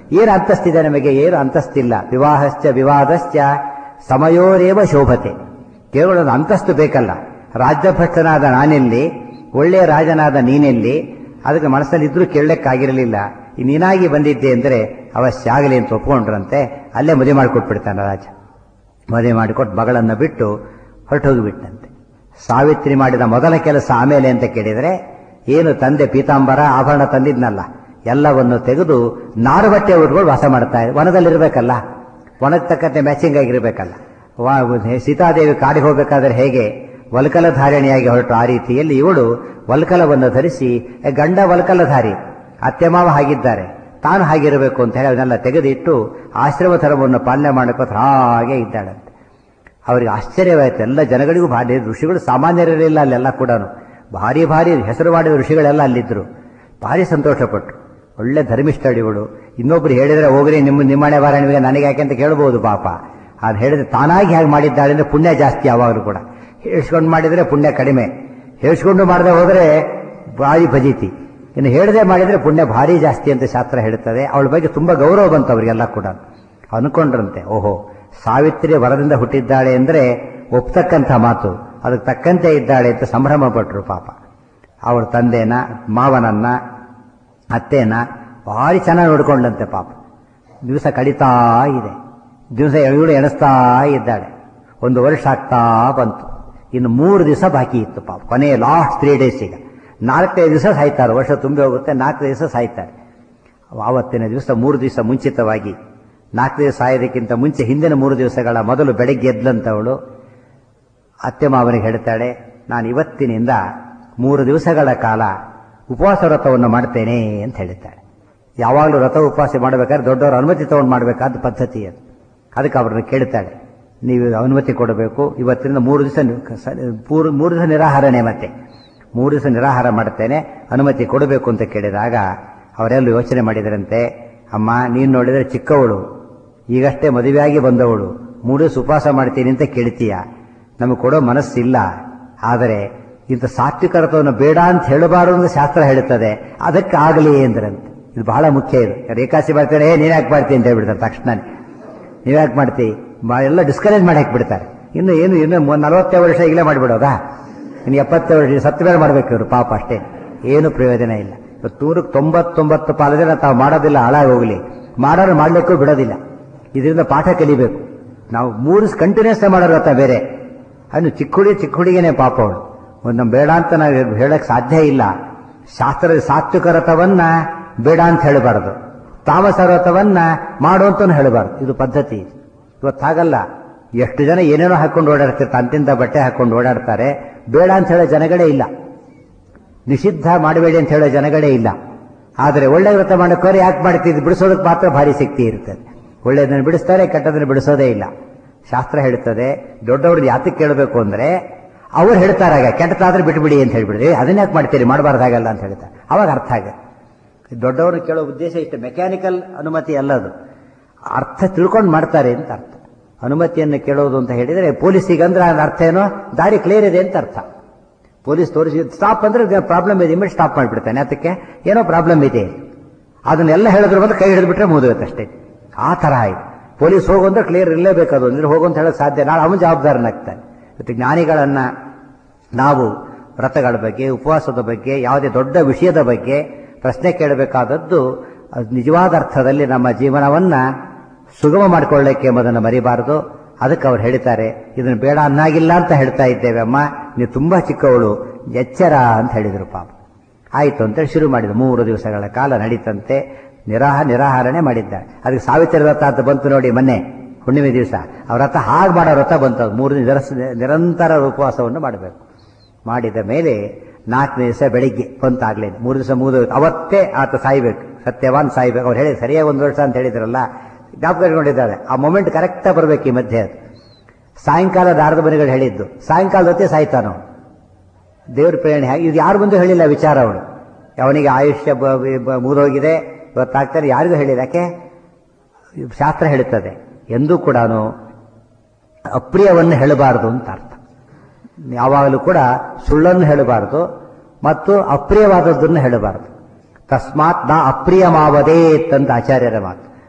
ಏನು ಅಂತಸ್ತಿದೆ ನಮಗೆ? ಏನು ಅಂತಸ್ತಿಲ್ಲ. ವಿವಾಹಶ್ಚ ವಿವಾದಶ್ಚ ಸಮಯೋರೇವ ಶೋಭತೆ. ಕೇವಲ ಒಂದು ಅಂತಸ್ತು ಬೇಕಲ್ಲ. ರಾಜ್ಯಭ್ರಷ್ಟನಾದ ನಾನೆಲ್ಲಿ, ಒಳ್ಳೆಯ ರಾಜನಾದ ನೀನೆಲ್ಲಿ? ಅದಕ್ಕೆ ಮನಸ್ಸಲ್ಲಿದ್ರೂ ಕೇಳಲಿಕ್ಕಾಗಿರಲಿಲ್ಲ. ನೀನಾಗಿ ಬಂದಿದ್ದೆ ಅಂದರೆ ಅವಶ್ಯ ಆಗಲಿ ಅಂತ ಒಪ್ಕೊಂಡ್ರಂತೆ. ಅಲ್ಲೇ ಮದುವೆ ಮಾಡಿಕೊಟ್ಬಿಡ್ತಾನೆ ರಾಜ. ಮದುವೆ ಮಾಡಿಕೊಟ್ಟು ಮಗಳನ್ನು ಬಿಟ್ಟು ಹೊರಟೋಗಿಬಿಟ್ಟಂತೆ. ಸಾವಿತ್ರಿ ಮಾಡಿದ ಮೊದಲ ಕೆಲಸ ಆಮೇಲೆ ಅಂತ ಕೇಳಿದರೆ, ಏನು ತಂದೆ ಪೀತಾಂಬರ ಆಭರಣ ತಂದಿದ್ನಲ್ಲ ಎಲ್ಲವನ್ನು ತೆಗೆದು ನಾರು ಬಟ್ಟೆ ಉಟ್ಕೊಂಡು ವಾಸ ಮಾಡ್ತಾ ಇದೆ. ವನದಲ್ಲಿರಬೇಕಲ್ಲ, ವನಕ್ಕೆ ತಕ್ಕಂತೆ ಮ್ಯಾಚಿಂಗ್ ಆಗಿರಬೇಕಲ್ಲ. ಸೀತಾದೇವಿ ಕಾಡಿಗೆ ಹೋಗಬೇಕಾದ್ರೆ ಹೇಗೆ ವಲ್ಕಲ ಧಾರಣೆಯಾಗಿ ಹೊರಟು, ಆ ರೀತಿಯಲ್ಲಿ ಇವಳು ವಲ್ಕಲವನ್ನು ಧರಿಸಿ, ಗಂಡ ವಲ್ಕಲಧಾರಿ, ಅತ್ತೆ ಮಾವ ಹಾಗಿದ್ದಾರೆ, ತಾನು ಹಾಗಿರಬೇಕು ಅಂತ ಹೇಳಿ ಅದನ್ನೆಲ್ಲ ತೆಗೆದಿಟ್ಟು ಆಶ್ರಮ ಧರ್ಮವನ್ನು ಪಾಲನೆ ಮಾಡಬೇಕು ಹಾಗೆ ಇದ್ದಾಳಂತೆ. ಅವರಿಗೆ ಆಶ್ಚರ್ಯವಾಯಿತು. ಎಲ್ಲ ಜನಗಳಿಗೂ ಭಾರಿ, ಋಷಿಗಳು ಸಾಮಾನ್ಯರಿರಲಿಲ್ಲ ಅಲ್ಲೆಲ್ಲ ಕೂಡ, ಭಾರಿ ಭಾರಿ ಹೆಸರು ಮಾಡಿದ ಋಷಿಗಳೆಲ್ಲ ಅಲ್ಲಿದ್ದರು. ಭಾರಿ ಸಂತೋಷಪಟ್ಟರು. ಒಳ್ಳೆ ಧರ್ಮಿಷ್ಠಳಿಗಳು. ಇನ್ನೊಬ್ರು ಹೇಳಿದರೆ ಹೋಗ್ರಿ ನಿಮ್ಮನೆ ವಾರಣಿಗೆ ನನಗೆ ಯಾಕೆ ಅಂತ ಕೇಳಬಹುದು ಪಾಪ. ಅದು ಹೇಳಿದ್ರೆ ತಾನಾಗಿ ಹೇಗೆ ಮಾಡಿದ್ದಾಳೆ ಅಂದರೆ ಪುಣ್ಯ ಜಾಸ್ತಿ. ಯಾವಾಗಲೂ ಕೂಡ ಹೇಳಿಸ್ಕೊಂಡು ಮಾಡಿದರೆ ಪುಣ್ಯ ಕಡಿಮೆ, ಹೇಳಿಸ್ಕೊಂಡು ಮಾಡದೆ ಹೋದರೆ ಭಾರಿ ಫಜೀತಿ. ಇನ್ನು ಹೇಳದೆ ಮಾಡಿದರೆ ಪುಣ್ಯ ಭಾರಿ ಜಾಸ್ತಿ ಅಂತ ಶಾಸ್ತ್ರ ಹೇಳುತ್ತದೆ. ಅವಳ ಬಗ್ಗೆ ತುಂಬ ಗೌರವ ಬಂತು ಅವರಿಗೆಲ್ಲ ಕೂಡ. ಅನ್ಕೊಂಡ್ರಂತೆ, ಓಹೋ ಸಾವಿತ್ರಿ ವರದಿಂದ ಹುಟ್ಟಿದ್ದಾಳೆ ಅಂದರೆ ಒಪ್ತಕ್ಕಂಥ ಮಾತು, ಅದಕ್ಕೆ ತಕ್ಕಂತೆ ಇದ್ದಾಳೆ ಅಂತ ಸಂಭ್ರಮ ಪಟ್ಟರು ಪಾಪ. ಅವಳ ತಂದೆನ, ಮಾವನನ್ನ, ಅತ್ತೇನ ಭಾರಿ ಚೆನ್ನಾಗಿ ನೋಡ್ಕೊಂಡಂತೆ ಪಾಪ. ದಿವಸ ಕಳೀತಾ ಇದೆ, ದಿವಸ ಇವಳು ಎಣಿಸ್ತಾ ಇದ್ದಾಳೆ. 1 ವರ್ಷ ಆಗ್ತಾ ಬಂತು. ಇನ್ನು 3 ದಿವಸ ಬಾಕಿ ಇತ್ತು ಪಾಪ. ಕೊನೆಯ ಲಾಸ್ಟ್ 3 days. ಈಗ 4-5 ದಿವಸ ಸಾಯ್ತಾರೆ. ವರ್ಷ ತುಂಬಿ ಹೋಗುತ್ತೆ, 4 ದಿವಸ ಸಾಯ್ತಾರೆ. ಆವತ್ತಿನ ದಿವಸ 3 ದಿವಸ ಮುಂಚಿತವಾಗಿ, 4 ದಿವಸ ಸಾಯೋದಕ್ಕಿಂತ ಮುಂಚೆ ಹಿಂದಿನ 3 ದಿವಸಗಳ ಮೊದಲು ಬೆಳಗ್ಗೆ ಎದ್ಲಂತವಳು ಅತ್ತೆ ಮಾವನಿಗೆ ಹೇಳ್ತಾಳೆ, ನಾನು ಇವತ್ತಿನಿಂದ 3 ದಿವಸಗಳ ಕಾಲ ಉಪವಾಸ ವ್ರತವನ್ನು ಮಾಡ್ತೇನೆ ಅಂತ ಹೇಳ್ತಾಳೆ. ಯಾವಾಗಲೂ ವ್ರತ ಉಪವಾಸ ಮಾಡಬೇಕಾದ್ರೆ ದೊಡ್ಡವರು ಅನುಮತಿ ತಗೊಂಡು ಮಾಡಬೇಕಾದ ಪದ್ಧತಿ ಅದು. ಅದಕ್ಕೆ ಅವ್ರನ್ನ ಕೇಳ್ತಾಳೆ, ನೀವು ಅನುಮತಿ ಕೊಡಬೇಕು, ಇವತ್ತಿನಿಂದ 3 ದಿವಸ 3 ದಿವಸ ನಿರಾಹಾರನೆ, ಮತ್ತೆ 3 ದಿವಸ ನಿರಾಹಾರ ಮಾಡ್ತೇನೆ, ಅನುಮತಿ ಕೊಡಬೇಕು ಅಂತ ಕೇಳಿದಾಗ ಅವರೆಲ್ಲೂ ಯೋಚನೆ ಮಾಡಿದರಂತೆ. ಅಮ್ಮ ನೀನು ನೋಡಿದರೆ ಚಿಕ್ಕವಳು, ಈಗಷ್ಟೇ ಮದುವೆಯಾಗಿ ಬಂದವಳು, 3 ದಿವಸ ಉಪವಾಸ ಮಾಡ್ತೀನಿ ಅಂತ ಕೇಳ್ತೀಯ, ನಮಗೆ ಕೊಡೋ ಮನಸ್ಸಿಲ್ಲ. ಆದರೆ ಇಂಥ ಸಾತ್ವಿಕ ವ್ರತವನ್ನು ಬೇಡ ಅಂತ ಹೇಳಬಾರದು ಅಂತ ಶಾಸ್ತ್ರ ಹೇಳುತ್ತದೆ, ಅದಕ್ಕೆ ಆಗಲಿ ಎಂದ್ರಂತೆ. ಇದು ಬಹಳ ಮುಖ್ಯ. ಇದು ಏಕಾಸಿ ಮಾಡ್ತಾರೆ, ನೀನು ಯಾಕೆ ಮಾಡ್ತೀನಿ ಅಂತ ಹೇಳ್ಬಿಡ್ತಾರೆ ತಕ್ಷಣ. ನೀವು ಯಾಕೆ ಮಾಡ್ತೀವಿ ಎಲ್ಲ ಡಿಸ್ಕರೇಜ್ ಮಾಡಿ ಹಾಕಿಬಿಡ್ತಾರೆ. ಇನ್ನು 40 ವರ್ಷ ಈಗಲೇ ಮಾಡಿಬಿಡೋದಾ? ಇನ್ನು 70 ವರ್ಷ ಸತ್ತ ಮೇಲೆ ಮಾಡ್ಬೇಕು ಇವರು ಪಾಪ. ಅಷ್ಟೇ, ಏನು ಪ್ರಯೋಜನ ಇಲ್ಲ. 199 ಪಾಲನೆ ತಾವು ಮಾಡೋದಿಲ್ಲ, ಹಾಳಾಗಿ ಹೋಗಲಿ. ಮಾಡೋರು ಮಾಡ್ಲಿಕ್ಕೂ ಬಿಡೋದಿಲ್ಲ. ಇದರಿಂದ ಪಾಠ ಕಲಿಬೇಕು ನಾವು. 3 ಕಂಟಿನ್ಯೂಸ್ ಮಾಡೋರು ಗೊತ್ತಾ ಬೇರೆ. ಅದು ಚಿಕ್ಕ ಹುಡುಗಿನೇ ಪಾಪ ಅವಳು. ಒಂದು ಬೇಡ ಅಂತ ನಾವು ಹೇಳಕ್ ಸಾಧ್ಯ ಇಲ್ಲ. ಶಾಸ್ತ್ರದ ಸಾತ್ವಿಕ ವ್ರತವನ್ನ ಬೇಡ ಅಂತ ಹೇಳಬಾರದು, ತಾಮಸ ವ್ರತವನ್ನ ಮಾಡುವಂತನೂ ಹೇಳಬಾರ್ದು. ಇದು ಪದ್ಧತಿ. ಇವತ್ತಾಗಲ್ಲ. ಎಷ್ಟು ಜನ ಏನೇನೋ ಹಾಕೊಂಡು ಓಡಾಡ್ತಿರ್ತಾರೆ, ಅಂತಿಂತ ಬಟ್ಟೆ ಹಾಕೊಂಡು ಓಡಾಡ್ತಾರೆ. ಬೇಡ ಅಂತ ಹೇಳೋ ಜನಗಳೇ ಇಲ್ಲ, ನಿಷಿದ್ಧ ಮಾಡಬೇಡಿ ಅಂತ ಹೇಳೋ ಜನಗಳೇ ಇಲ್ಲ. ಆದರೆ ಒಳ್ಳೆ ವ್ರತ ಮಾಡೋಕ್ಕೋರೆ ಯಾಕೆ ಮಾಡ್ತಿದ್ದು? ಬಿಡಿಸೋದಕ್ಕೆ ಮಾತ್ರ ಭಾರಿ ಶಕ್ತಿ ಇರ್ತದೆ. ಒಳ್ಳೆಯದನ್ನು ಬಿಡಿಸ್ತಾರೆ, ಕೆಟ್ಟದನ್ನು ಬಿಡಿಸೋದೇ ಇಲ್ಲ. ಶಾಸ್ತ್ರ ಹೇಳ್ತದೆ, ದೊಡ್ಡವ್ರದ್ದು ಯಾತಕ್ಕೆ ಕೇಳಬೇಕು ಅಂದ್ರೆ ಅವ್ರು ಹೇಳ್ತಾರಾಗ ಕೆಟ್ಟದಾದ್ರೆ ಬಿಟ್ಬಿಡಿ ಅಂತ ಹೇಳ್ಬಿಡ್ರಿ, ಅದನ್ನ ಯಾಕೆ ಮಾಡ್ತೀರಿ, ಮಾಡಬಾರ್ದಾಗಲ್ಲ ಅಂತ ಹೇಳ್ತಾರೆ. ಅವಾಗ ಅರ್ಥ ಆಗುತ್ತೆ. ದೊಡ್ಡವ್ರನ್ನ ಕೇಳೋ ಉದ್ದೇಶ ಇಷ್ಟು ಮೆಕ್ಯಾನಿಕಲ್ ಅನುಮತಿ ಅಲ್ಲದು, ಅರ್ಥ ತಿಳ್ಕೊಂಡು ಮಾಡ್ತಾರೆ ಅಂತ ಅರ್ಥ. ಅನುಮತಿಯನ್ನು ಕೇಳೋದು ಅಂತ ಹೇಳಿದರೆ ಪೊಲೀಸಿಗಂದ್ರೆ ಅರ್ಥ ಏನೋ ದಾರಿ ಕ್ಲಿಯರ್ ಇದೆ ಅಂತ ಅರ್ಥ. ಪೊಲೀಸ್ ತೋರಿಸಿ ಸ್ಟಾಪ್ ಅಂದ್ರೆ ಪ್ರಾಬ್ಲಮ್ ಇದೆ, ಇಮೇಲೆ ಸ್ಟಾಪ್ ಮಾಡಿಬಿಡ್ತಾನೆ. ಅದಕ್ಕೆ ಏನೋ ಪ್ರಾಬ್ಲಮ್ ಇದೆ, ಅದನ್ನೆಲ್ಲ ಹೇಳಿದ್ರು ಬಂದು ಕೈ ಹಿಡಿದ್ಬಿಟ್ರೆ ಮುಗಿದುತ್ತೆ ಅಷ್ಟೇ. ಆ ತರ ಆಯ್ತು. ಪೊಲೀಸ್ ಹೋಗು ಅಂದ್ರೆ ಕ್ಲಿಯರ್ ಇರಲೇಬೇಕದು, ಅಂದ್ರೆ ಹೋಗು ಅಂತ ಹೇಳಕ್ ಸಾಧ್ಯ. ನಾಳೆ ಅವನು ಜವಾಬ್ದಾರನಾಗ್ತಾನೆ. ಮತ್ತು ಜ್ಞಾನಿಗಳನ್ನ ನಾವು ವ್ರತಗಳ ಬಗ್ಗೆ, ಉಪವಾಸದ ಬಗ್ಗೆ, ಯಾವುದೇ ದೊಡ್ಡ ವಿಷಯದ ಬಗ್ಗೆ ಪ್ರಶ್ನೆ ಕೇಳಬೇಕಾದದ್ದು ನಿಜವಾದ ಅರ್ಥದಲ್ಲಿ ನಮ್ಮ ಜೀವನವನ್ನ ಸುಗಮ ಮಾಡಿಕೊಳ್ಳಕ್ಕೆ ಎಂಬುದನ್ನು ಮರಿಬಾರದು. ಅದಕ್ಕೆ ಅವ್ರು ಹೇಳ್ತಾರೆ, ಇದನ್ನು ಬೇಡ ಅನ್ನಾಗಿಲ್ಲ ಅಂತ ಹೇಳ್ತಾ ಇದ್ದೇವೆ ಅಮ್ಮ, ನೀವು ತುಂಬಾ ಚಿಕ್ಕವಳು, ಎಚ್ಚರ ಅಂತ ಹೇಳಿದರು ಪಾಪ. ಆಯಿತು ಅಂತೇಳಿ ಶುರು ಮಾಡಿದ. 3 ದಿವಸಗಳ ಕಾಲ ನಡೀತಂತೆ. ನಿರಾಹಾರಣೆ ಮಾಡಿದ್ದಾರೆ. ಅದಕ್ಕೆ ಸಾವಿತ್ರಿ ವ್ರತ ಅಂತ ಬಂತು ನೋಡಿ ಮೊನ್ನೆ ಹುಣ್ಣಿಮೆ ದಿವಸ. ಆ ವ್ರತ ಹಾಗೆ ಮಾಡೋ ವ್ರತ ಬಂತು. 3 ದಿವಸ ನಿರಂತರ ಉಪವಾಸವನ್ನು ಮಾಡಬೇಕು. ಮಾಡಿದ ಮೇಲೆ 4ನೇ ದಿವಸ ಬೆಳಿಗ್ಗೆ ಬಂತಾಗ್ಲೇನು 3 ದಿವಸ ಮುಗಿದು ಅವತ್ತೇ ಆತ ಸಾಯ್ಬೇಕು, ಸತ್ಯವಾನ್ ಸಾಯ್ಬೇಕು. ಅವ್ರು ಹೇಳಿ ಸರಿಯಾಗಿ 1 ವರ್ಷ ಅಂತ ಹೇಳಿದ್ರಲ್ಲ, ಜ್ಞಾಪಕ ಇಟ್ಕೊಂಡಿದ್ದಾರೆ. ಆ ಮೊಮೆಂಟ್ ಕರೆಕ್ಟಾಗಿ ಬರಬೇಕು ಈ ಮಧ್ಯೆ. ಅದು ಸಾಯಂಕಾಲ ದಾರದ ಮನೆಗಳು ಹೇಳಿದ್ದು, ಸಾಯಂಕಾಲದ ಹೊತ್ತೇ ಸಾಯ್ತಾನೋ ದೇವ್ರ ಪ್ರೇರಣೆ. ಹಾಗೆ ಇದು ಯಾರು ಬಂದು ಹೇಳಿಲ್ಲ ವಿಚಾರ. ಅವಳು ಅವನಿಗೆ ಆಯುಷ್ಯ ಮುಗಿದೋಗಿದೆ, ಇವತ್ತಾಗ್ತಾರೆ, ಯಾರಿಗೂ ಹೇಳಿಲ್ಲ. ಯಾಕೆ? ಶಾಸ್ತ್ರ ಹೇಳುತ್ತದೆ, ಎಂದೂ ಕೂಡ ಅಪ್ರಿಯವನ್ನು ಹೇಳಬಾರದು ಅಂತ ಅರ್ಥ. ಯಾವಾಗಲೂ ಕೂಡ ಸುಳ್ಳನ್ನು ಹೇಳಬಾರದು ಮತ್ತು ಅಪ್ರಿಯವಾದದ್ದನ್ನು ಹೇಳಬಾರದು. ತಸ್ಮಾತ್ ನಾ ಅಪ್ರಿಯಮಾವದೇ ಅಂತ ಆಚಾರ್ಯರ ಮಾತು.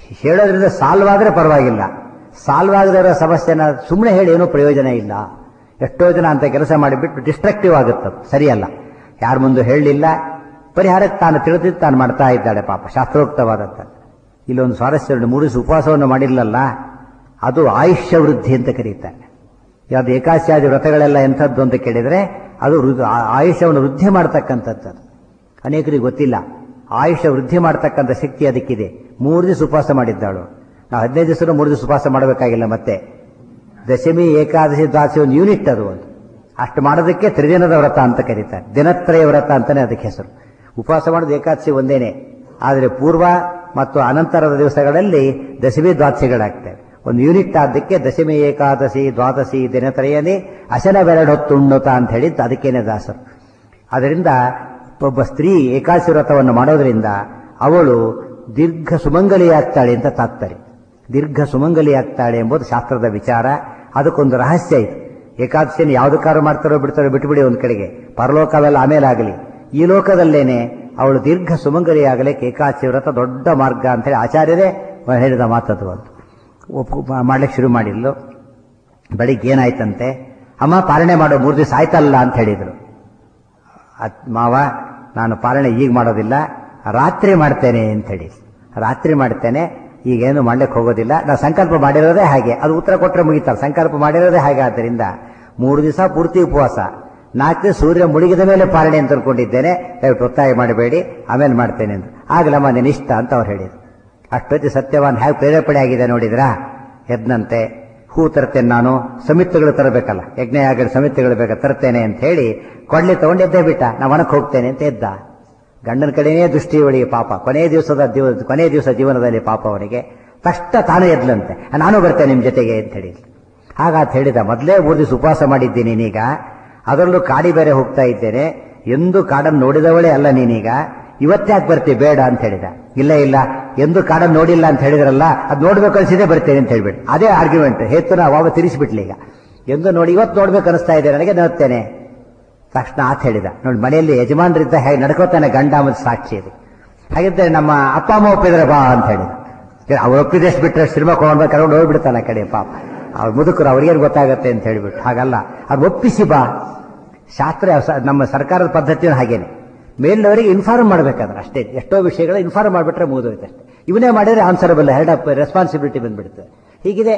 ಹೇಳೋದ್ರಿಂದ ಸಾಲ್ವ್ ಆದರೆ ಪರವಾಗಿಲ್ಲ, ಸಾಲ್ವ್ ಆಗದೇ ಇರೋ ಸಮಸ್ಯೆನ ಸುಮ್ಮನೆ ಹೇಳಿ ಏನೂ ಪ್ರಯೋಜನ ಇಲ್ಲ. ಎಷ್ಟೋ ಜನ ಅಂತ ಕೆಲಸ ಮಾಡಿಬಿಟ್ಟು ಡಿಸ್ಟ್ರಕ್ಟಿವ್ ಆಗುತ್ತೆ, ಸರಿಯಲ್ಲ. ಯಾರ ಮುಂದೆ ಹೇಳಲಿಲ್ಲ, ಪರಿಹಾರಕ್ಕೆ ತಾನು ತಿಳಿದಿದ್ದು ತಾನು ಮಾಡ್ತಾ ಇದ್ದಾಳೆ ಪಾಪ, ಶಾಸ್ತ್ರೋಕ್ತವಾದತ್ತ. ಇಲ್ಲೊಂದು ಸ್ವಾರಸ್ಯ, 3 ದಿವಸ ಉಪವಾಸವನ್ನು ಮಾಡಿಲ್ಲಲ್ಲ, ಅದು ಆಯುಷ್ಯ ವೃದ್ಧಿ ಅಂತ ಕರೀತಾರೆ. ಯಾವ್ದು ಏಕಾದಶಾದಿ ವ್ರತಗಳೆಲ್ಲ ಎಂಥದ್ದು ಅಂತ ಕೇಳಿದರೆ ಅದು ಆಯುಷ್ಯವನ್ನು ವೃದ್ಧಿ ಮಾಡ್ತಕ್ಕಂಥದ್ದು. ಅನೇಕರಿಗೆ ಗೊತ್ತಿಲ್ಲ, ಆಯುಷ್ಯ ವೃದ್ಧಿ ಮಾಡ್ತಕ್ಕಂಥ ಶಕ್ತಿ ಅದಕ್ಕಿದೆ. 3 ದಿವಸ ಉಪವಾಸ ಮಾಡಿದ್ದಾಳು. ನಾವು 15 ದಿವಸ 3 ದಿವಸ ಉಪವಾಸ ಮಾಡಬೇಕಾಗಿಲ್ಲ. ಮತ್ತೆ ದಶಮಿ, ಏಕಾದಶಿ, ದ್ವಾದಶಿ ಒಂದು ಯೂನಿಟ್ ಅದು. ಒಂದು ಅಷ್ಟು ಮಾಡೋದಕ್ಕೆ ತ್ರಿದಿನದ ವ್ರತ ಅಂತ ಕರೀತಾರೆ. ದಿನತ್ರಯ ವ್ರತ ಅಂತಾನೆ ಅದಕ್ಕೆ ಹೆಸರು. ಉಪವಾಸ ಮಾಡೋದು ಏಕಾದಶಿ ಒಂದೇನೆ, ಆದರೆ ಪೂರ್ವ ಮತ್ತು ಅನಂತರದ ದಿವಸಗಳಲ್ಲಿ ದಶಮಿ ದ್ವಾದಶಿಗಳಾಗ್ತವೆ. ಒಂದು ಯೂನಿಟ್ ಆದಕ್ಕೆ ದಶಮಿ, ಏಕಾದಶಿ, ದ್ವಾದಶಿ ದಿನತ್ರಯನೇ ಅಶನ ಬೆರಡೊತ್ತುಣ್ಣುತ ಅಂತ ಹೇಳಿದ್ದು ಅದಕ್ಕೇನೆ ದಾಸರು. ಅದರಿಂದ ಒಬ್ಬ ಸ್ತ್ರೀ ಏಕಾದಶಿ ವ್ರತವನ್ನು ಮಾಡೋದ್ರಿಂದ ಅವಳು ದೀರ್ಘ ಸುಮಂಗಲಿಯಾಗ್ತಾಳೆ ಅಂತ ತಾತ್ಪರ್ಯ. ದೀರ್ಘ ಸುಮಂಗಲಿಯಾಗ್ತಾಳೆ ಎಂಬುದು ಶಾಸ್ತ್ರದ ವಿಚಾರ. ಅದಕ್ಕೊಂದು ರಹಸ್ಯ ಇದೆ. ಏಕಾದಶಿಯನ್ನು ಯಾವುದಕ್ಕಾರು ಮಾಡ್ತಾರೋ ಬಿಡ್ತಾರೋ ಬಿಟ್ಟುಬಿಡಿ ಒಂದು ಕಡೆಗೆ, ಪರಲೋಕವೆಲ್ಲ ಆಮೇಲೆ ಆಗಲಿ, ಈ ಲೋಕದಲ್ಲೇನೆ ಅವಳು ದೀರ್ಘ ಸುಮಂಗಲಿಯಾಗಲಿಕ್ಕೆ ಏಕಾದಶಿ ವ್ರತ ದೊಡ್ಡ ಮಾರ್ಗ ಅಂತೇಳಿ ಆಚಾರ್ಯರೇ ಹೇಳಿದ ಮಾತದು. ಅಂತ ಮಾಡ್ಲಿಕ್ಕೆ ಶುರು ಮಾಡಿದ್ಲು. ಬೆಳಿಗ್ಗೆ ಏನಾಯ್ತಂತೆ, ಅಮ್ಮ ಪಾಲನೆ ಮಾಡೋ 3 ದಿವಸ ಆಯ್ತಲ್ಲ ಅಂತ ಹೇಳಿದ್ರು. ಮಾವ, ನಾನು ಪಾಲನೆ ಈಗ ಮಾಡೋದಿಲ್ಲ, ರಾತ್ರಿ ಮಾಡ್ತೇನೆ ಅಂತ ಹೇಳಿ. ರಾತ್ರಿ ಮಾಡ್ತೇನೆ, ಈಗೇನು ಮಾಡ್ಲಿಕ್ಕೆ ಹೋಗೋದಿಲ್ಲ, ನಾನು ಸಂಕಲ್ಪ ಮಾಡಿರೋದೇ ಹಾಗೆ. ಅದು ಉತ್ತರ ಕೊಟ್ಟರೆ ಮುಗಿತಾರೆ, ಸಂಕಲ್ಪ ಮಾಡಿರೋದೇ ಹಾಗೆ. ಆದ್ದರಿಂದ 3 ದಿವಸ ಪೂರ್ತಿ ಉಪವಾಸ, 4 ದಿವಸ ಸೂರ್ಯ ಮುಳುಗಿದ ಮೇಲೆ ಪಾಲನೆ ಅಂತ ಅನ್ಕೊಂಡಿದ್ದೇನೆ, ದಯವಿಟ್ಟು ಒತ್ತಾಯ ಮಾಡಬೇಡಿ, ಆಮೇಲೆ ಮಾಡ್ತೇನೆ ಅಂತ. ಆಗಲಮ್ಮ ನಿನ್ನಿಷ್ಟ ಅಂತ ಅವ್ರು ಹೇಳಿದ್ರು. ಅಷ್ಟೊತ್ತಿ ಸತ್ಯವಾನ್ ಹೇಗೆ ಪ್ರೇರೇಪಣೆ ಆಗಿದೆ ನೋಡಿದ್ರಾ. ಎದ್ನಂತೆ, ಹೂ ತರ್ತೇನೆ ನಾನು, ಸಮಿತಿಗಳು ತರಬೇಕಲ್ಲ, ಯಜ್ಞ ಯಾಗದ ಸಮಿತಿಗಳು ಬೇಕಾ, ತರ್ತೇನೆ ಅಂತ ಹೇಳಿ ಕೊಳ್ಳಿ ತಗೊಂಡು ಎದ್ದೇ ಬಿಟ್ಟ. ನಾ ಒಣಕ್ಕೆ ಹೋಗ್ತೇನೆ ಅಂತ ಎದ್ದ. ಗಂಡನ ಕಡೆಯೇ ದೃಷ್ಟಿ ಒಳಗೆ ಪಾಪ, ಕೊನೆ ದಿವಸ ಜೀವನದಲ್ಲಿ ಪಾಪ ಅವನಿಗೆ. ತಕ್ಷಣ ತಾನು ಎದ್ಲಂತೆ, ನಾನು ಬರ್ತೇನೆ ನಿಮ್ಮ ಜೊತೆಗೆ ಅಂತ ಹೇಳಿ. ಹಾಗಾತ ಹೇಳಿದ, ಮೊದಲೇ 3 ದಿವಸ ಉಪವಾಸ ಮಾಡಿದ್ದೀನಿ ನೀನೀಗ, ಅದರಲ್ಲೂ ಕಾಡಿ ಬೇರೆ ಹೋಗ್ತಾ ಇದ್ದೇನೆ, ಎಂದು ಕಾಡನ್ನು ನೋಡಿದವಳೇ ಅಲ್ಲ ನೀನೀಗ, ಇವತ್ತ್ಯಾಕೆ ಬರ್ತೀವಿ ಬೇಡ ಅಂತ ಹೇಳಿದ. ಇಲ್ಲ ಇಲ್ಲ, ಎಂದು ಕಾಡನ್ನು ನೋಡಿಲ್ಲ ಅಂತ ಹೇಳಿದ್ರಲ್ಲ, ಅದು ನೋಡ್ಬೇಕು ಅನಿಸಿದೆ ಬರ್ತೇನೆ ಅಂತ ಹೇಳ್ಬಿಟ್ಟು ಅದೇ ಆರ್ಗ್ಯುಮೆಂಟ್ ಹೇತುನ ಅವಾಗ ತಿರ್ಸಿಬಿಟ್ಲಿ. ಈಗ ಎಂದು ನೋಡಿ ಇವತ್ತು ನೋಡ್ಬೇಕು ಅನಿಸ್ತಾ ಇದೆ ನನಗೆ, ನೋಡ್ತೇನೆ. ತಕ್ಷಣ ಆತ ಹೇಳಿದ, ನೋಡಿ ಮನೆಯಲ್ಲಿ ಯಜಮಾನರಿದ್ದ ಹೇಗೆ ನಡ್ಕೋತಾನೆ ಗಂಡ ಮತ್ತು ಸಾಕ್ಷಿ ಇದೆ. ಹಾಗಿದ್ದರೆ ನಮ್ಮ ಅಪ್ಪ ಅಮ್ಮ ಒಪ್ಪಿದ್ರೆ ಬಾ ಅಂತ ಹೇಳಿದ. ಅವ್ರು ಒಪ್ಪಿದಷ್ಟು ಬಿಟ್ಟರೆ ಸಿನಿಮಾ ಕೊಂಡು ಕರ್ಕೊಂಡು ಹೋಗ್ಬಿಡ್ತಾನೆ ಆ ಕಡೆ ಪಾಪ. ಅವ್ರು ಮುದುಕರು, ಅವ್ರಿಗೇನು ಗೊತ್ತಾಗತ್ತೆ ಅಂತ ಹೇಳಿಬಿಟ್ಟು. ಹಾಗಲ್ಲ, ಅದು ಒಪ್ಪಿಸಿ ಬಾ. ಶಾಸ್ತ್ರ ನಮ್ಮ ಸರ್ಕಾರದ ಪದ್ಧತಿಯೂ ಹಾಗೇನೆ, ಮೇಲಿನವರಿಗೆ ಇನ್ಫಾರ್ಮ್ ಮಾಡಬೇಕಾದ್ರೆ ಅಷ್ಟೇ. ಎಷ್ಟೋ ವಿಷಯಗಳು ಇನ್ಫಾರ್ಮ್ ಮಾಡಿಬಿಟ್ರೆ ಮುಗಿದೋಯ್ತು ಅಷ್ಟೇ. ಇವನೇ ಮಾಡಿದ್ರೆ ಆನ್ಸರಬಲ್, ಹೆಡ್ ಆಫ್ ರೆಸ್ಪಾನ್ಸಿಬಿಲಿಟಿ ಬಂದ್ಬಿಡುತ್ತೆ. ಹೀಗಿದೆ,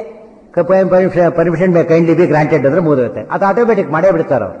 ಪರ್ಮಿಷನ್ ಕೈಂಡ್ಲಿ ಬಿ ಗ್ರಾಂಟೆಡ್ ಅಂದ್ರೆ ಮುಗಿದೋಗುತ್ತೆ. ಅದು ಆಟೋಮೆಟಿಕ್ ಮಾಡೇ ಬಿಡ್ತಾರೆ ಅವರು.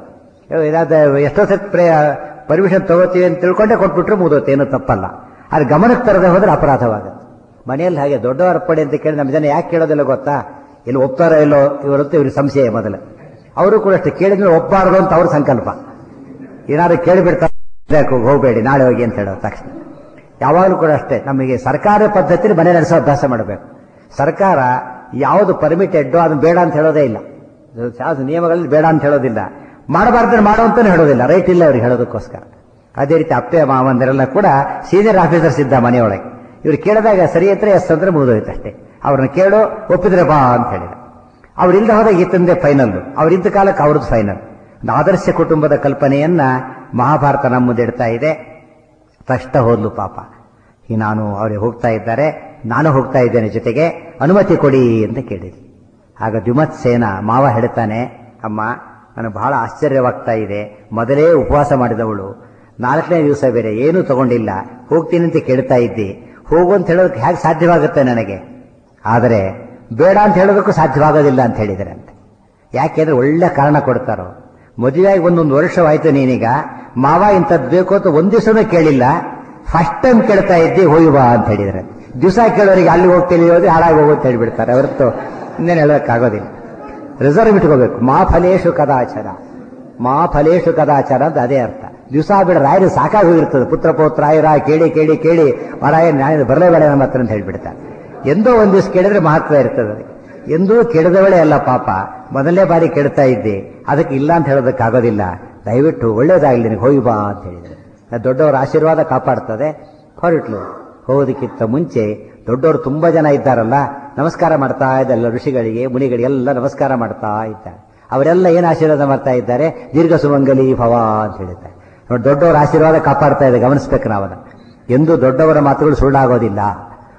ಎಷ್ಟೋ ಸತ್ ಪರ್ಮಿಷನ್ ತಗೋತೀವಿ ಅಂತ ತಿಳ್ಕೊಂಡೇ ಕೊಟ್ಬಿಟ್ರೆ ಮುಗಿದೋಗುತ್ತೆ, ಏನೂ ತಪ್ಪಲ್ಲ. ಅದು ಗಮನಕ್ಕೆ ತರದೆ ಹೋದ್ರೆ ಅಪರಾಧವಾಗುತ್ತೆ. ಮನೆಯಲ್ಲಿ ಹಾಗೆ ದೊಡ್ಡವರ ಅರ್ಪಣೆ ಅಂತ ಕೇಳಿ ನಮ್ಮ ಜನ ಯಾಕೆ ಕೇಳೋದಿಲ್ಲ ಗೊತ್ತಾ, ಇಲ್ಲಿ ಒಪ್ತಾರೋ ಇಲ್ಲೋ ಇವರಂತೂ ಇವ್ರಿಗೆ ಸಂಶಯ ಮೊದಲು. ಅವರು ಕೂಡ ಅಷ್ಟೇ, ಕೇಳಿದ್ರೆ ಒಪ್ಪಬಾರ್ದು ಅಂತ ಅವ್ರ ಸಂಕಲ್ಪ. ಏನಾದ್ರು ಕೇಳಿಬಿಡ್ತಾರೆ, ಹೋಗಬೇಡಿ ನಾಳೆ ಹೋಗಿ ಅಂತ ಹೇಳೋ ತಕ್ಷಣ. ಯಾವಾಗಲೂ ಕೂಡ ಅಷ್ಟೇ, ನಮಗೆ ಸರ್ಕಾರ ಪದ್ಧತಿ ಮನೆ ನಡೆಸೋ ಅಭ್ಯಾಸ ಮಾಡಬೇಕು. ಸರ್ಕಾರ ಯಾವುದು ಪರ್ಮಿಟೆಡ್ ಅದನ್ನು ಬೇಡ ಅಂತ ಹೇಳೋದೇ ಇಲ್ಲ, ನಿಯಮಗಳಲ್ಲಿ ಬೇಡ ಅಂತ ಹೇಳೋದಿಲ್ಲ, ಮಾಡಬಾರ್ದ್ರೆ ಮಾಡೋ ಅಂತಾನೆ ಹೇಳೋದಿಲ್ಲ, ರೈಟ್ ಇಲ್ಲ ಅವ್ರಿಗೆ ಹೇಳೋದಕ್ಕೋಸ್ಕರ. ಅದೇ ರೀತಿ ಅಪ್ಪೆ ಮಾವಂದಿರೆಲ್ಲ ಕೂಡ ಸೀನಿಯರ್ ಆಫೀಸರ್ಸ್ ಇದ್ದ ಮನೆಯೊಳಗೆ. ಇವ್ರು ಕೇಳಿದಾಗ ಸರಿ ಇದ್ರೆ ಎಸ್ ಅಂದ್ರೆ ಮುಗಿದೋಯ್ತು ಅಷ್ಟೇ. ಅವ್ರನ್ನ ಕೇಳೋ, ಒಪ್ಪಿದ್ರೆ ಬಾ ಅಂತ ಹೇಳಿದ. ಅವ್ರಿಲ್ದ ಹೋದಾಗ ಈತಂದೆ ಫೈನಲ್, ಅವ್ರಿದ್ದ ಕಾಲಕ್ಕೆ ಅವ್ರದ್ದು ಫೈನಲ್. ಆದರ್ಶ ಕುಟುಂಬದ ಕಲ್ಪನೆಯನ್ನ ಮಹಾಭಾರತ ನಮ್ಮ ಮುಂದೆ ಇಡ್ತಾ ಇದೆ. ತಕ್ಷಣ ಹೋದ್ಲು ಪಾಪ. ನಾನು ಅವ್ರಿಗೆ ಹೋಗ್ತಾ ಇದ್ದಾರೆ, ನಾನು ಹೋಗ್ತಾ ಇದ್ದೇನೆ ಜೊತೆಗೆ, ಅನುಮತಿ ಕೊಡಿ ಅಂತ ಕೇಳಿದ್ವಿ. ಆಗ ದ್ಯುಮತ್ಸೇನ ಮಾವ ಹೇಳ್ತಾನೆ, ಅಮ್ಮ ನನಗೆ ಬಹಳ ಆಶ್ಚರ್ಯವಾಗ್ತಾ ಇದೆ, ಮೊದಲೇ ಉಪವಾಸ ಮಾಡಿದವಳು, 4ನೇ ದಿವಸ ಬೇರೆ ಏನೂ ತಗೊಂಡಿಲ್ಲ, ಹೋಗ್ತೀನಿ ಅಂತ ಕೇಳ್ತಾ ಇದ್ದಿ, ಹೋಗು ಅಂತ ಹೇಳೋದಕ್ಕೆ ಹೇಗೆ ಸಾಧ್ಯವಾಗುತ್ತೆ ನನಗೆ, ಆದರೆ ಬೇಡ ಅಂತ ಹೇಳೋದಕ್ಕೂ ಸಾಧ್ಯವಾಗೋದಿಲ್ಲ ಅಂತ ಹೇಳಿದರಂತೆ. ಯಾಕೆಂದ್ರೆ ಒಳ್ಳೆ ಕಾರಣ ಕೊಡ್ತಾರೋ. ಮದುವೆಯಾಗಿ 1 ವರ್ಷವಾಯ್ತು ನೀನೀಗ, ಮಾವ ಇಂಥದ್ದು ಬೇಕು ಅಂತ 1 ದಿವಸನೂ ಕೇಳಿಲ್ಲ, ಫಸ್ಟ್ ಟೈಮ್ ಕೇಳ್ತಾ ಇದ್ದಿ, ಹೋಗಿ ಬಾ ಅಂತ ಹೇಳಿದ್ರೆ. ದಿವಸ ಕೇಳೋರಿಗೆ ಅಲ್ಲಿ ಹೋಗ್ತೀನಿ ಹೋದ್ರೆ ಹಾಳಾಗಿ ಹೋಗೋ ಅಂತ ಹೇಳಿಬಿಡ್ತಾರೆ, ಹೊರತು ಇನ್ನೇನು ಹೇಳೋಕ್ಕಾಗೋದಿಲ್ಲ. ರಿಸರ್ವ್ ಇಟ್ಕೋಬೇಕು. ಮಾ ಫಲೇಶು ಕದಾಚಾರ, ಮಾ ಫಲೇಶು ಕದಾಚಾರ ಅಂತ ಅದೇ ಅರ್ಥ. ದಿವಸ ಬಿಡ ರಾಯರು ಸಾಕಾಗಿ ಹೋಗಿರ್ತದೆ, ಪುತ್ರ ಪೌತ್ರಾಯರ ಕೇಳಿ ಕೇಳಿ ಕೇಳಿ ಮರಾಯ ನ್ಯಾಯ ಬರಲೇಬೇಡ ನಮ್ಮ ಹತ್ರ ಅಂತ ಹೇಳ್ಬಿಡ್ತಾರೆ. ಎಂದೋ 1 ದಿವಸ ಕೇಳಿದ್ರೆ ಮಹತ್ವ ಇರ್ತದೆ ಅದಕ್ಕೆ. ಎಂದೂ ಕೆಡದವಳೆ ಅಲ್ಲ ಪಾಪ, ಮೊದಲನೇ ಬಾರಿ ಕೆಡ್ತಾ ಇದ್ದೆ, ಅದಕ್ಕೆ ಇಲ್ಲ ಅಂತ ಹೇಳೋದಕ್ಕಾಗೋದಿಲ್ಲ, ದಯವಿಟ್ಟು ಒಳ್ಳೇದಾಗಲಿ ನಿನಗೆ, ಹೋಗಿ ಬಾ ಅಂತ ಹೇಳಿದರೆ. ದೊಡ್ಡವರ ಆಶೀರ್ವಾದ ಕಾಪಾಡ್ತದೆ. ಹೊರಟ್ಲು. ಹೋಗೋದಕ್ಕಿಂತ ಮುಂಚೆ ದೊಡ್ಡವರು ತುಂಬಾ ಜನ ಇದ್ದಾರಲ್ಲ, ನಮಸ್ಕಾರ ಮಾಡ್ತಾ ಇದ್ದಲ್ಲ, ಋಷಿಗಳಿಗೆ ಮುನಿಗಳಿಗೆಲ್ಲ ನಮಸ್ಕಾರ ಮಾಡ್ತಾ ಇದ್ದಾರೆ. ಅವರೆಲ್ಲ ಏನು ಆಶೀರ್ವಾದ ಮಾಡ್ತಾ ಇದ್ದಾರೆ, ದೀರ್ಘ ಸುಮಂಗಲಿ ಭವ ಅಂತ ಹೇಳಿದ್ದಾರೆ. ನೋಡಿ, ದೊಡ್ಡವರ ಆಶೀರ್ವಾದ ಕಾಪಾಡ್ತಾ ಇದೆ, ಗಮನಿಸ್ಬೇಕು ನಾವನ್ನ. ಎಂದು ದೊಡ್ಡವರ ಮಾತುಗಳು ಸುಳ್ಳಾಗೋದಿಲ್ಲ.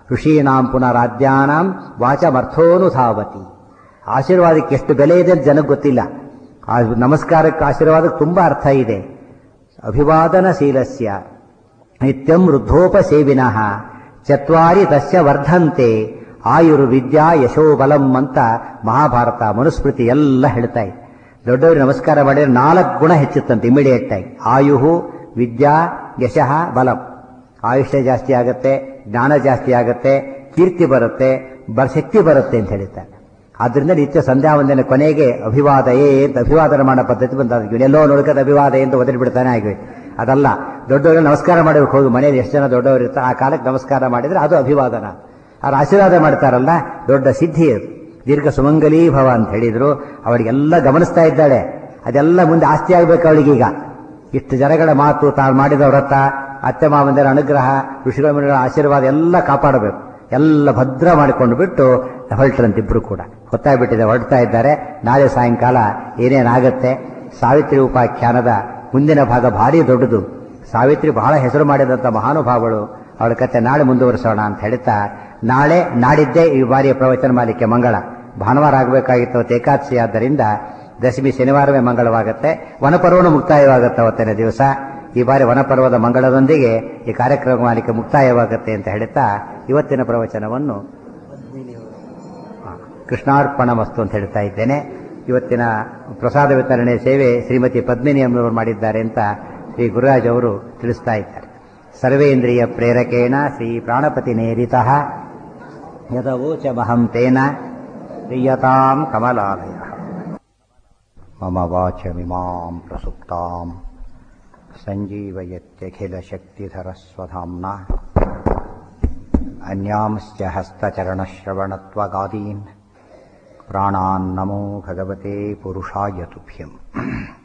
ಋಷೀಣಾಂ ಪುನರಾದ್ಯಾನಾಂ ವಾಚಮರ್ಥೋನುಧಾವತಿ. ಆಶೀರ್ವಾದಕ್ಕೆ ಎಷ್ಟು ಬೆಲೆ ಇದೆ ಅಂತ ಜನಕ್ಕೆ ಗೊತ್ತಿಲ್ಲ. ಆ ನಮಸ್ಕಾರಕ್ಕೆ ಆಶೀರ್ವಾದಕ್ಕೆ ತುಂಬಾ ಅರ್ಥ ಇದೆ. ಅಭಿವಾದನಶೀಲಸ್ಯ ನಿತ್ಯಂ ವೃದ್ಧೋಪಸೇವಿನಃ ಚತ್ವಾರಿ ತಸ್ಯ ವರ್ಧಂತೆ ಆಯುರ್ವಿದ್ಯಾ ಯಶೋಬಲಂ ಅಂತ ಮಹಾಭಾರತ ಮನುಸ್ಮೃತಿ ಎಲ್ಲ ಹೇಳ್ತಾ ಇದೆ. ದೊಡ್ಡವರಿಗೆ ನಮಸ್ಕಾರ ಮಾಡಿದ್ರೆ 4 ಗುಣ ಹೆಚ್ಚುತ್ತಂತೆ ಇಮಿಡಿಯೇಟ್ ಆಗಿ. ಆಯುಹು ವಿದ್ಯಾ ಯಶಃ ಬಲಂ. ಆಯುಷ್ಯ ಜಾಸ್ತಿ ಆಗುತ್ತೆ, ಜ್ಞಾನ ಜಾಸ್ತಿ ಆಗುತ್ತೆ, ಕೀರ್ತಿ ಬರುತ್ತೆ, ಶಕ್ತಿ ಬರುತ್ತೆ ಅಂತ ಹೇಳ್ತಾರೆ. ಆದ್ರಿಂದ ನಿತ್ಯ ಸಂಧ್ಯಾ ವಂದನೆ ಕೊನೆಗೆ ಅಭಿವಾದಯೇ ಅಂತ ಅಭಿವಾದನ ಮಾಡೋ ಪದ್ಧತಿ ಬಂದ. ಎಲ್ಲೋ ನೋಡ್ಕದ ಅಭಿವಾದ ಎಂದು ಒದರಿ ಬಿಡ್ತಾನೆ ಆಗಿವೆ. ಅದಲ್ಲ, ದೊಡ್ಡವರಿಗೆ ನಮಸ್ಕಾರ ಮಾಡಬೇಕು. ಹೋಗಿ ಮನೆಯಲ್ಲಿ ಎಷ್ಟು ಜನ ದೊಡ್ಡವರು ಇರ್ತಾರೆ ಆ ಕಾಲಕ್ಕೆ ನಮಸ್ಕಾರ ಮಾಡಿದ್ರೆ ಅದು ಅಭಿವಾದನ. ಅವ್ರು ಆಶೀರ್ವಾದ ಮಾಡ್ತಾರಲ್ಲ, ದೊಡ್ಡ ಸಿದ್ಧಿ ಅದು. ದೀರ್ಘ ಸುಮಂಗಲೀ ಭವ ಅಂತ ಹೇಳಿದ್ರು. ಅವಳಿಗೆಲ್ಲ ಗಮನಿಸ್ತಾ ಇದ್ದಾಳೆ. ಅದೆಲ್ಲ ಮುಂದೆ ಆಸ್ತಿ ಆಗ್ಬೇಕು ಅವಳಿಗೀಗ. ಇಷ್ಟು ಜನಗಳ ಮಾತು, ತಾನು ಮಾಡಿದ ವ್ರತ, ಅತ್ತೆ ಮಾವಂದರ ಅನುಗ್ರಹ, ಋಷಿಗಳ ಮನೆಗಳ ಆಶೀರ್ವಾದ ಎಲ್ಲ ಕಾಪಾಡಬೇಕು. ಎಲ್ಲ ಭದ್ರ ಮಾಡಿಕೊಂಡು ಬಿಟ್ಟು ಹೊರಟ್ರಂತಿಬ್ರು ಕೂಡ. ಹೊತ್ತಾಗ್ಬಿಟ್ಟಿದೆ, ಹೊರಡ್ತಾ ಇದ್ದಾರೆ. ನಾಳೆ ಸಾಯಂಕಾಲ ಏನೇನಾಗತ್ತೆ. ಸಾವಿತ್ರಿ ಉಪಾಖ್ಯಾನದ ಮುಂದಿನ ಭಾಗ ಭಾರಿ ದೊಡ್ಡದು. ಸಾವಿತ್ರಿ ಬಹಳ ಹೆಸರು ಮಾಡಿದಂಥ ಮಹಾನುಭಾವಗಳು. ಅವಳ ಕತೆ ನಾಳೆ ಮುಂದುವರಿಸೋಣ ಅಂತ ಹೇಳ್ತಾ, ನಾಳೆ ನಾಡಿದ್ದೇ ಈ ಬಾರಿಯ ಪ್ರವಚನ ಮಾಲಿಕೆ ಮಂಗಳ. ಭಾನುವಾರ ಆಗಬೇಕಾಗಿತ್ತು, ಏಕಾದಶಿ ಆದ್ದರಿಂದ ದಶಮಿ ಶನಿವಾರವೇ ಮಂಗಳವಾಗುತ್ತೆ. ವನಪರ್ವನು ಮುಕ್ತಾಯವಾಗುತ್ತೆ ಅವತ್ತಿನ ದಿವಸ. ಈ ಬಾರಿ ವನಪರ್ವದ ಮಂಗಳದೊಂದಿಗೆ ಈ ಕಾರ್ಯಕ್ರಮ ಮಾಲಿಕೆ ಮುಕ್ತಾಯವಾಗುತ್ತೆ ಅಂತ ಹೇಳ್ತಾ ಇವತ್ತಿನ ಪ್ರವಚನವನ್ನು ಕೃಷ್ಣಾರ್ಪಣ ಮಸ್ತು ಅಂತ ಹೇಳ್ತಾ ಇದ್ದೇನೆ. ಇವತ್ತಿನ ಪ್ರಸಾದ ವಿತರಣೆ ಸೇವೆ ಶ್ರೀಮತಿ ಪದ್ಮಿನಿ ಅಮ್ಮನವರು ಮಾಡಿದ್ದಾರೆ ಅಂತ ಶ್ರೀ ಗುರುರಾಜ್ ಅವರು ತಿಳಿಸ್ತಾ ಇದ್ದಾರೆ. ಸರ್ವೇಂದ್ರಿಯ ಪ್ರೇರಕೇಣ ಶ್ರೀ ಪ್ರಾಣಪತಿ ನೇರಿತಃ ಯದವೋಚಮಹಂ ತೇನ ಪ್ರಿಯತಾಂ ಕಮಲಾಲಯ. ಮಮ ವಾಚಮಿಮಾಂ ಪ್ರಸುಪ್ತಾಂ ಸಂಜೀವಯತ್ಯಖಿಲಶಕ್ತಿಧರಸ್ವಧಾಮ್ನ ಅನ್ಯಾಂಶ್ಚ ಹಸ್ತಚರಣಶ್ರವಣತ್ವಗಾದೀನ್ ಪ್ರಾಣಾನ್ನಮೋ ಭಗವತೆ ಪುರುಷಾಯ ತುಭ್ಯಂ.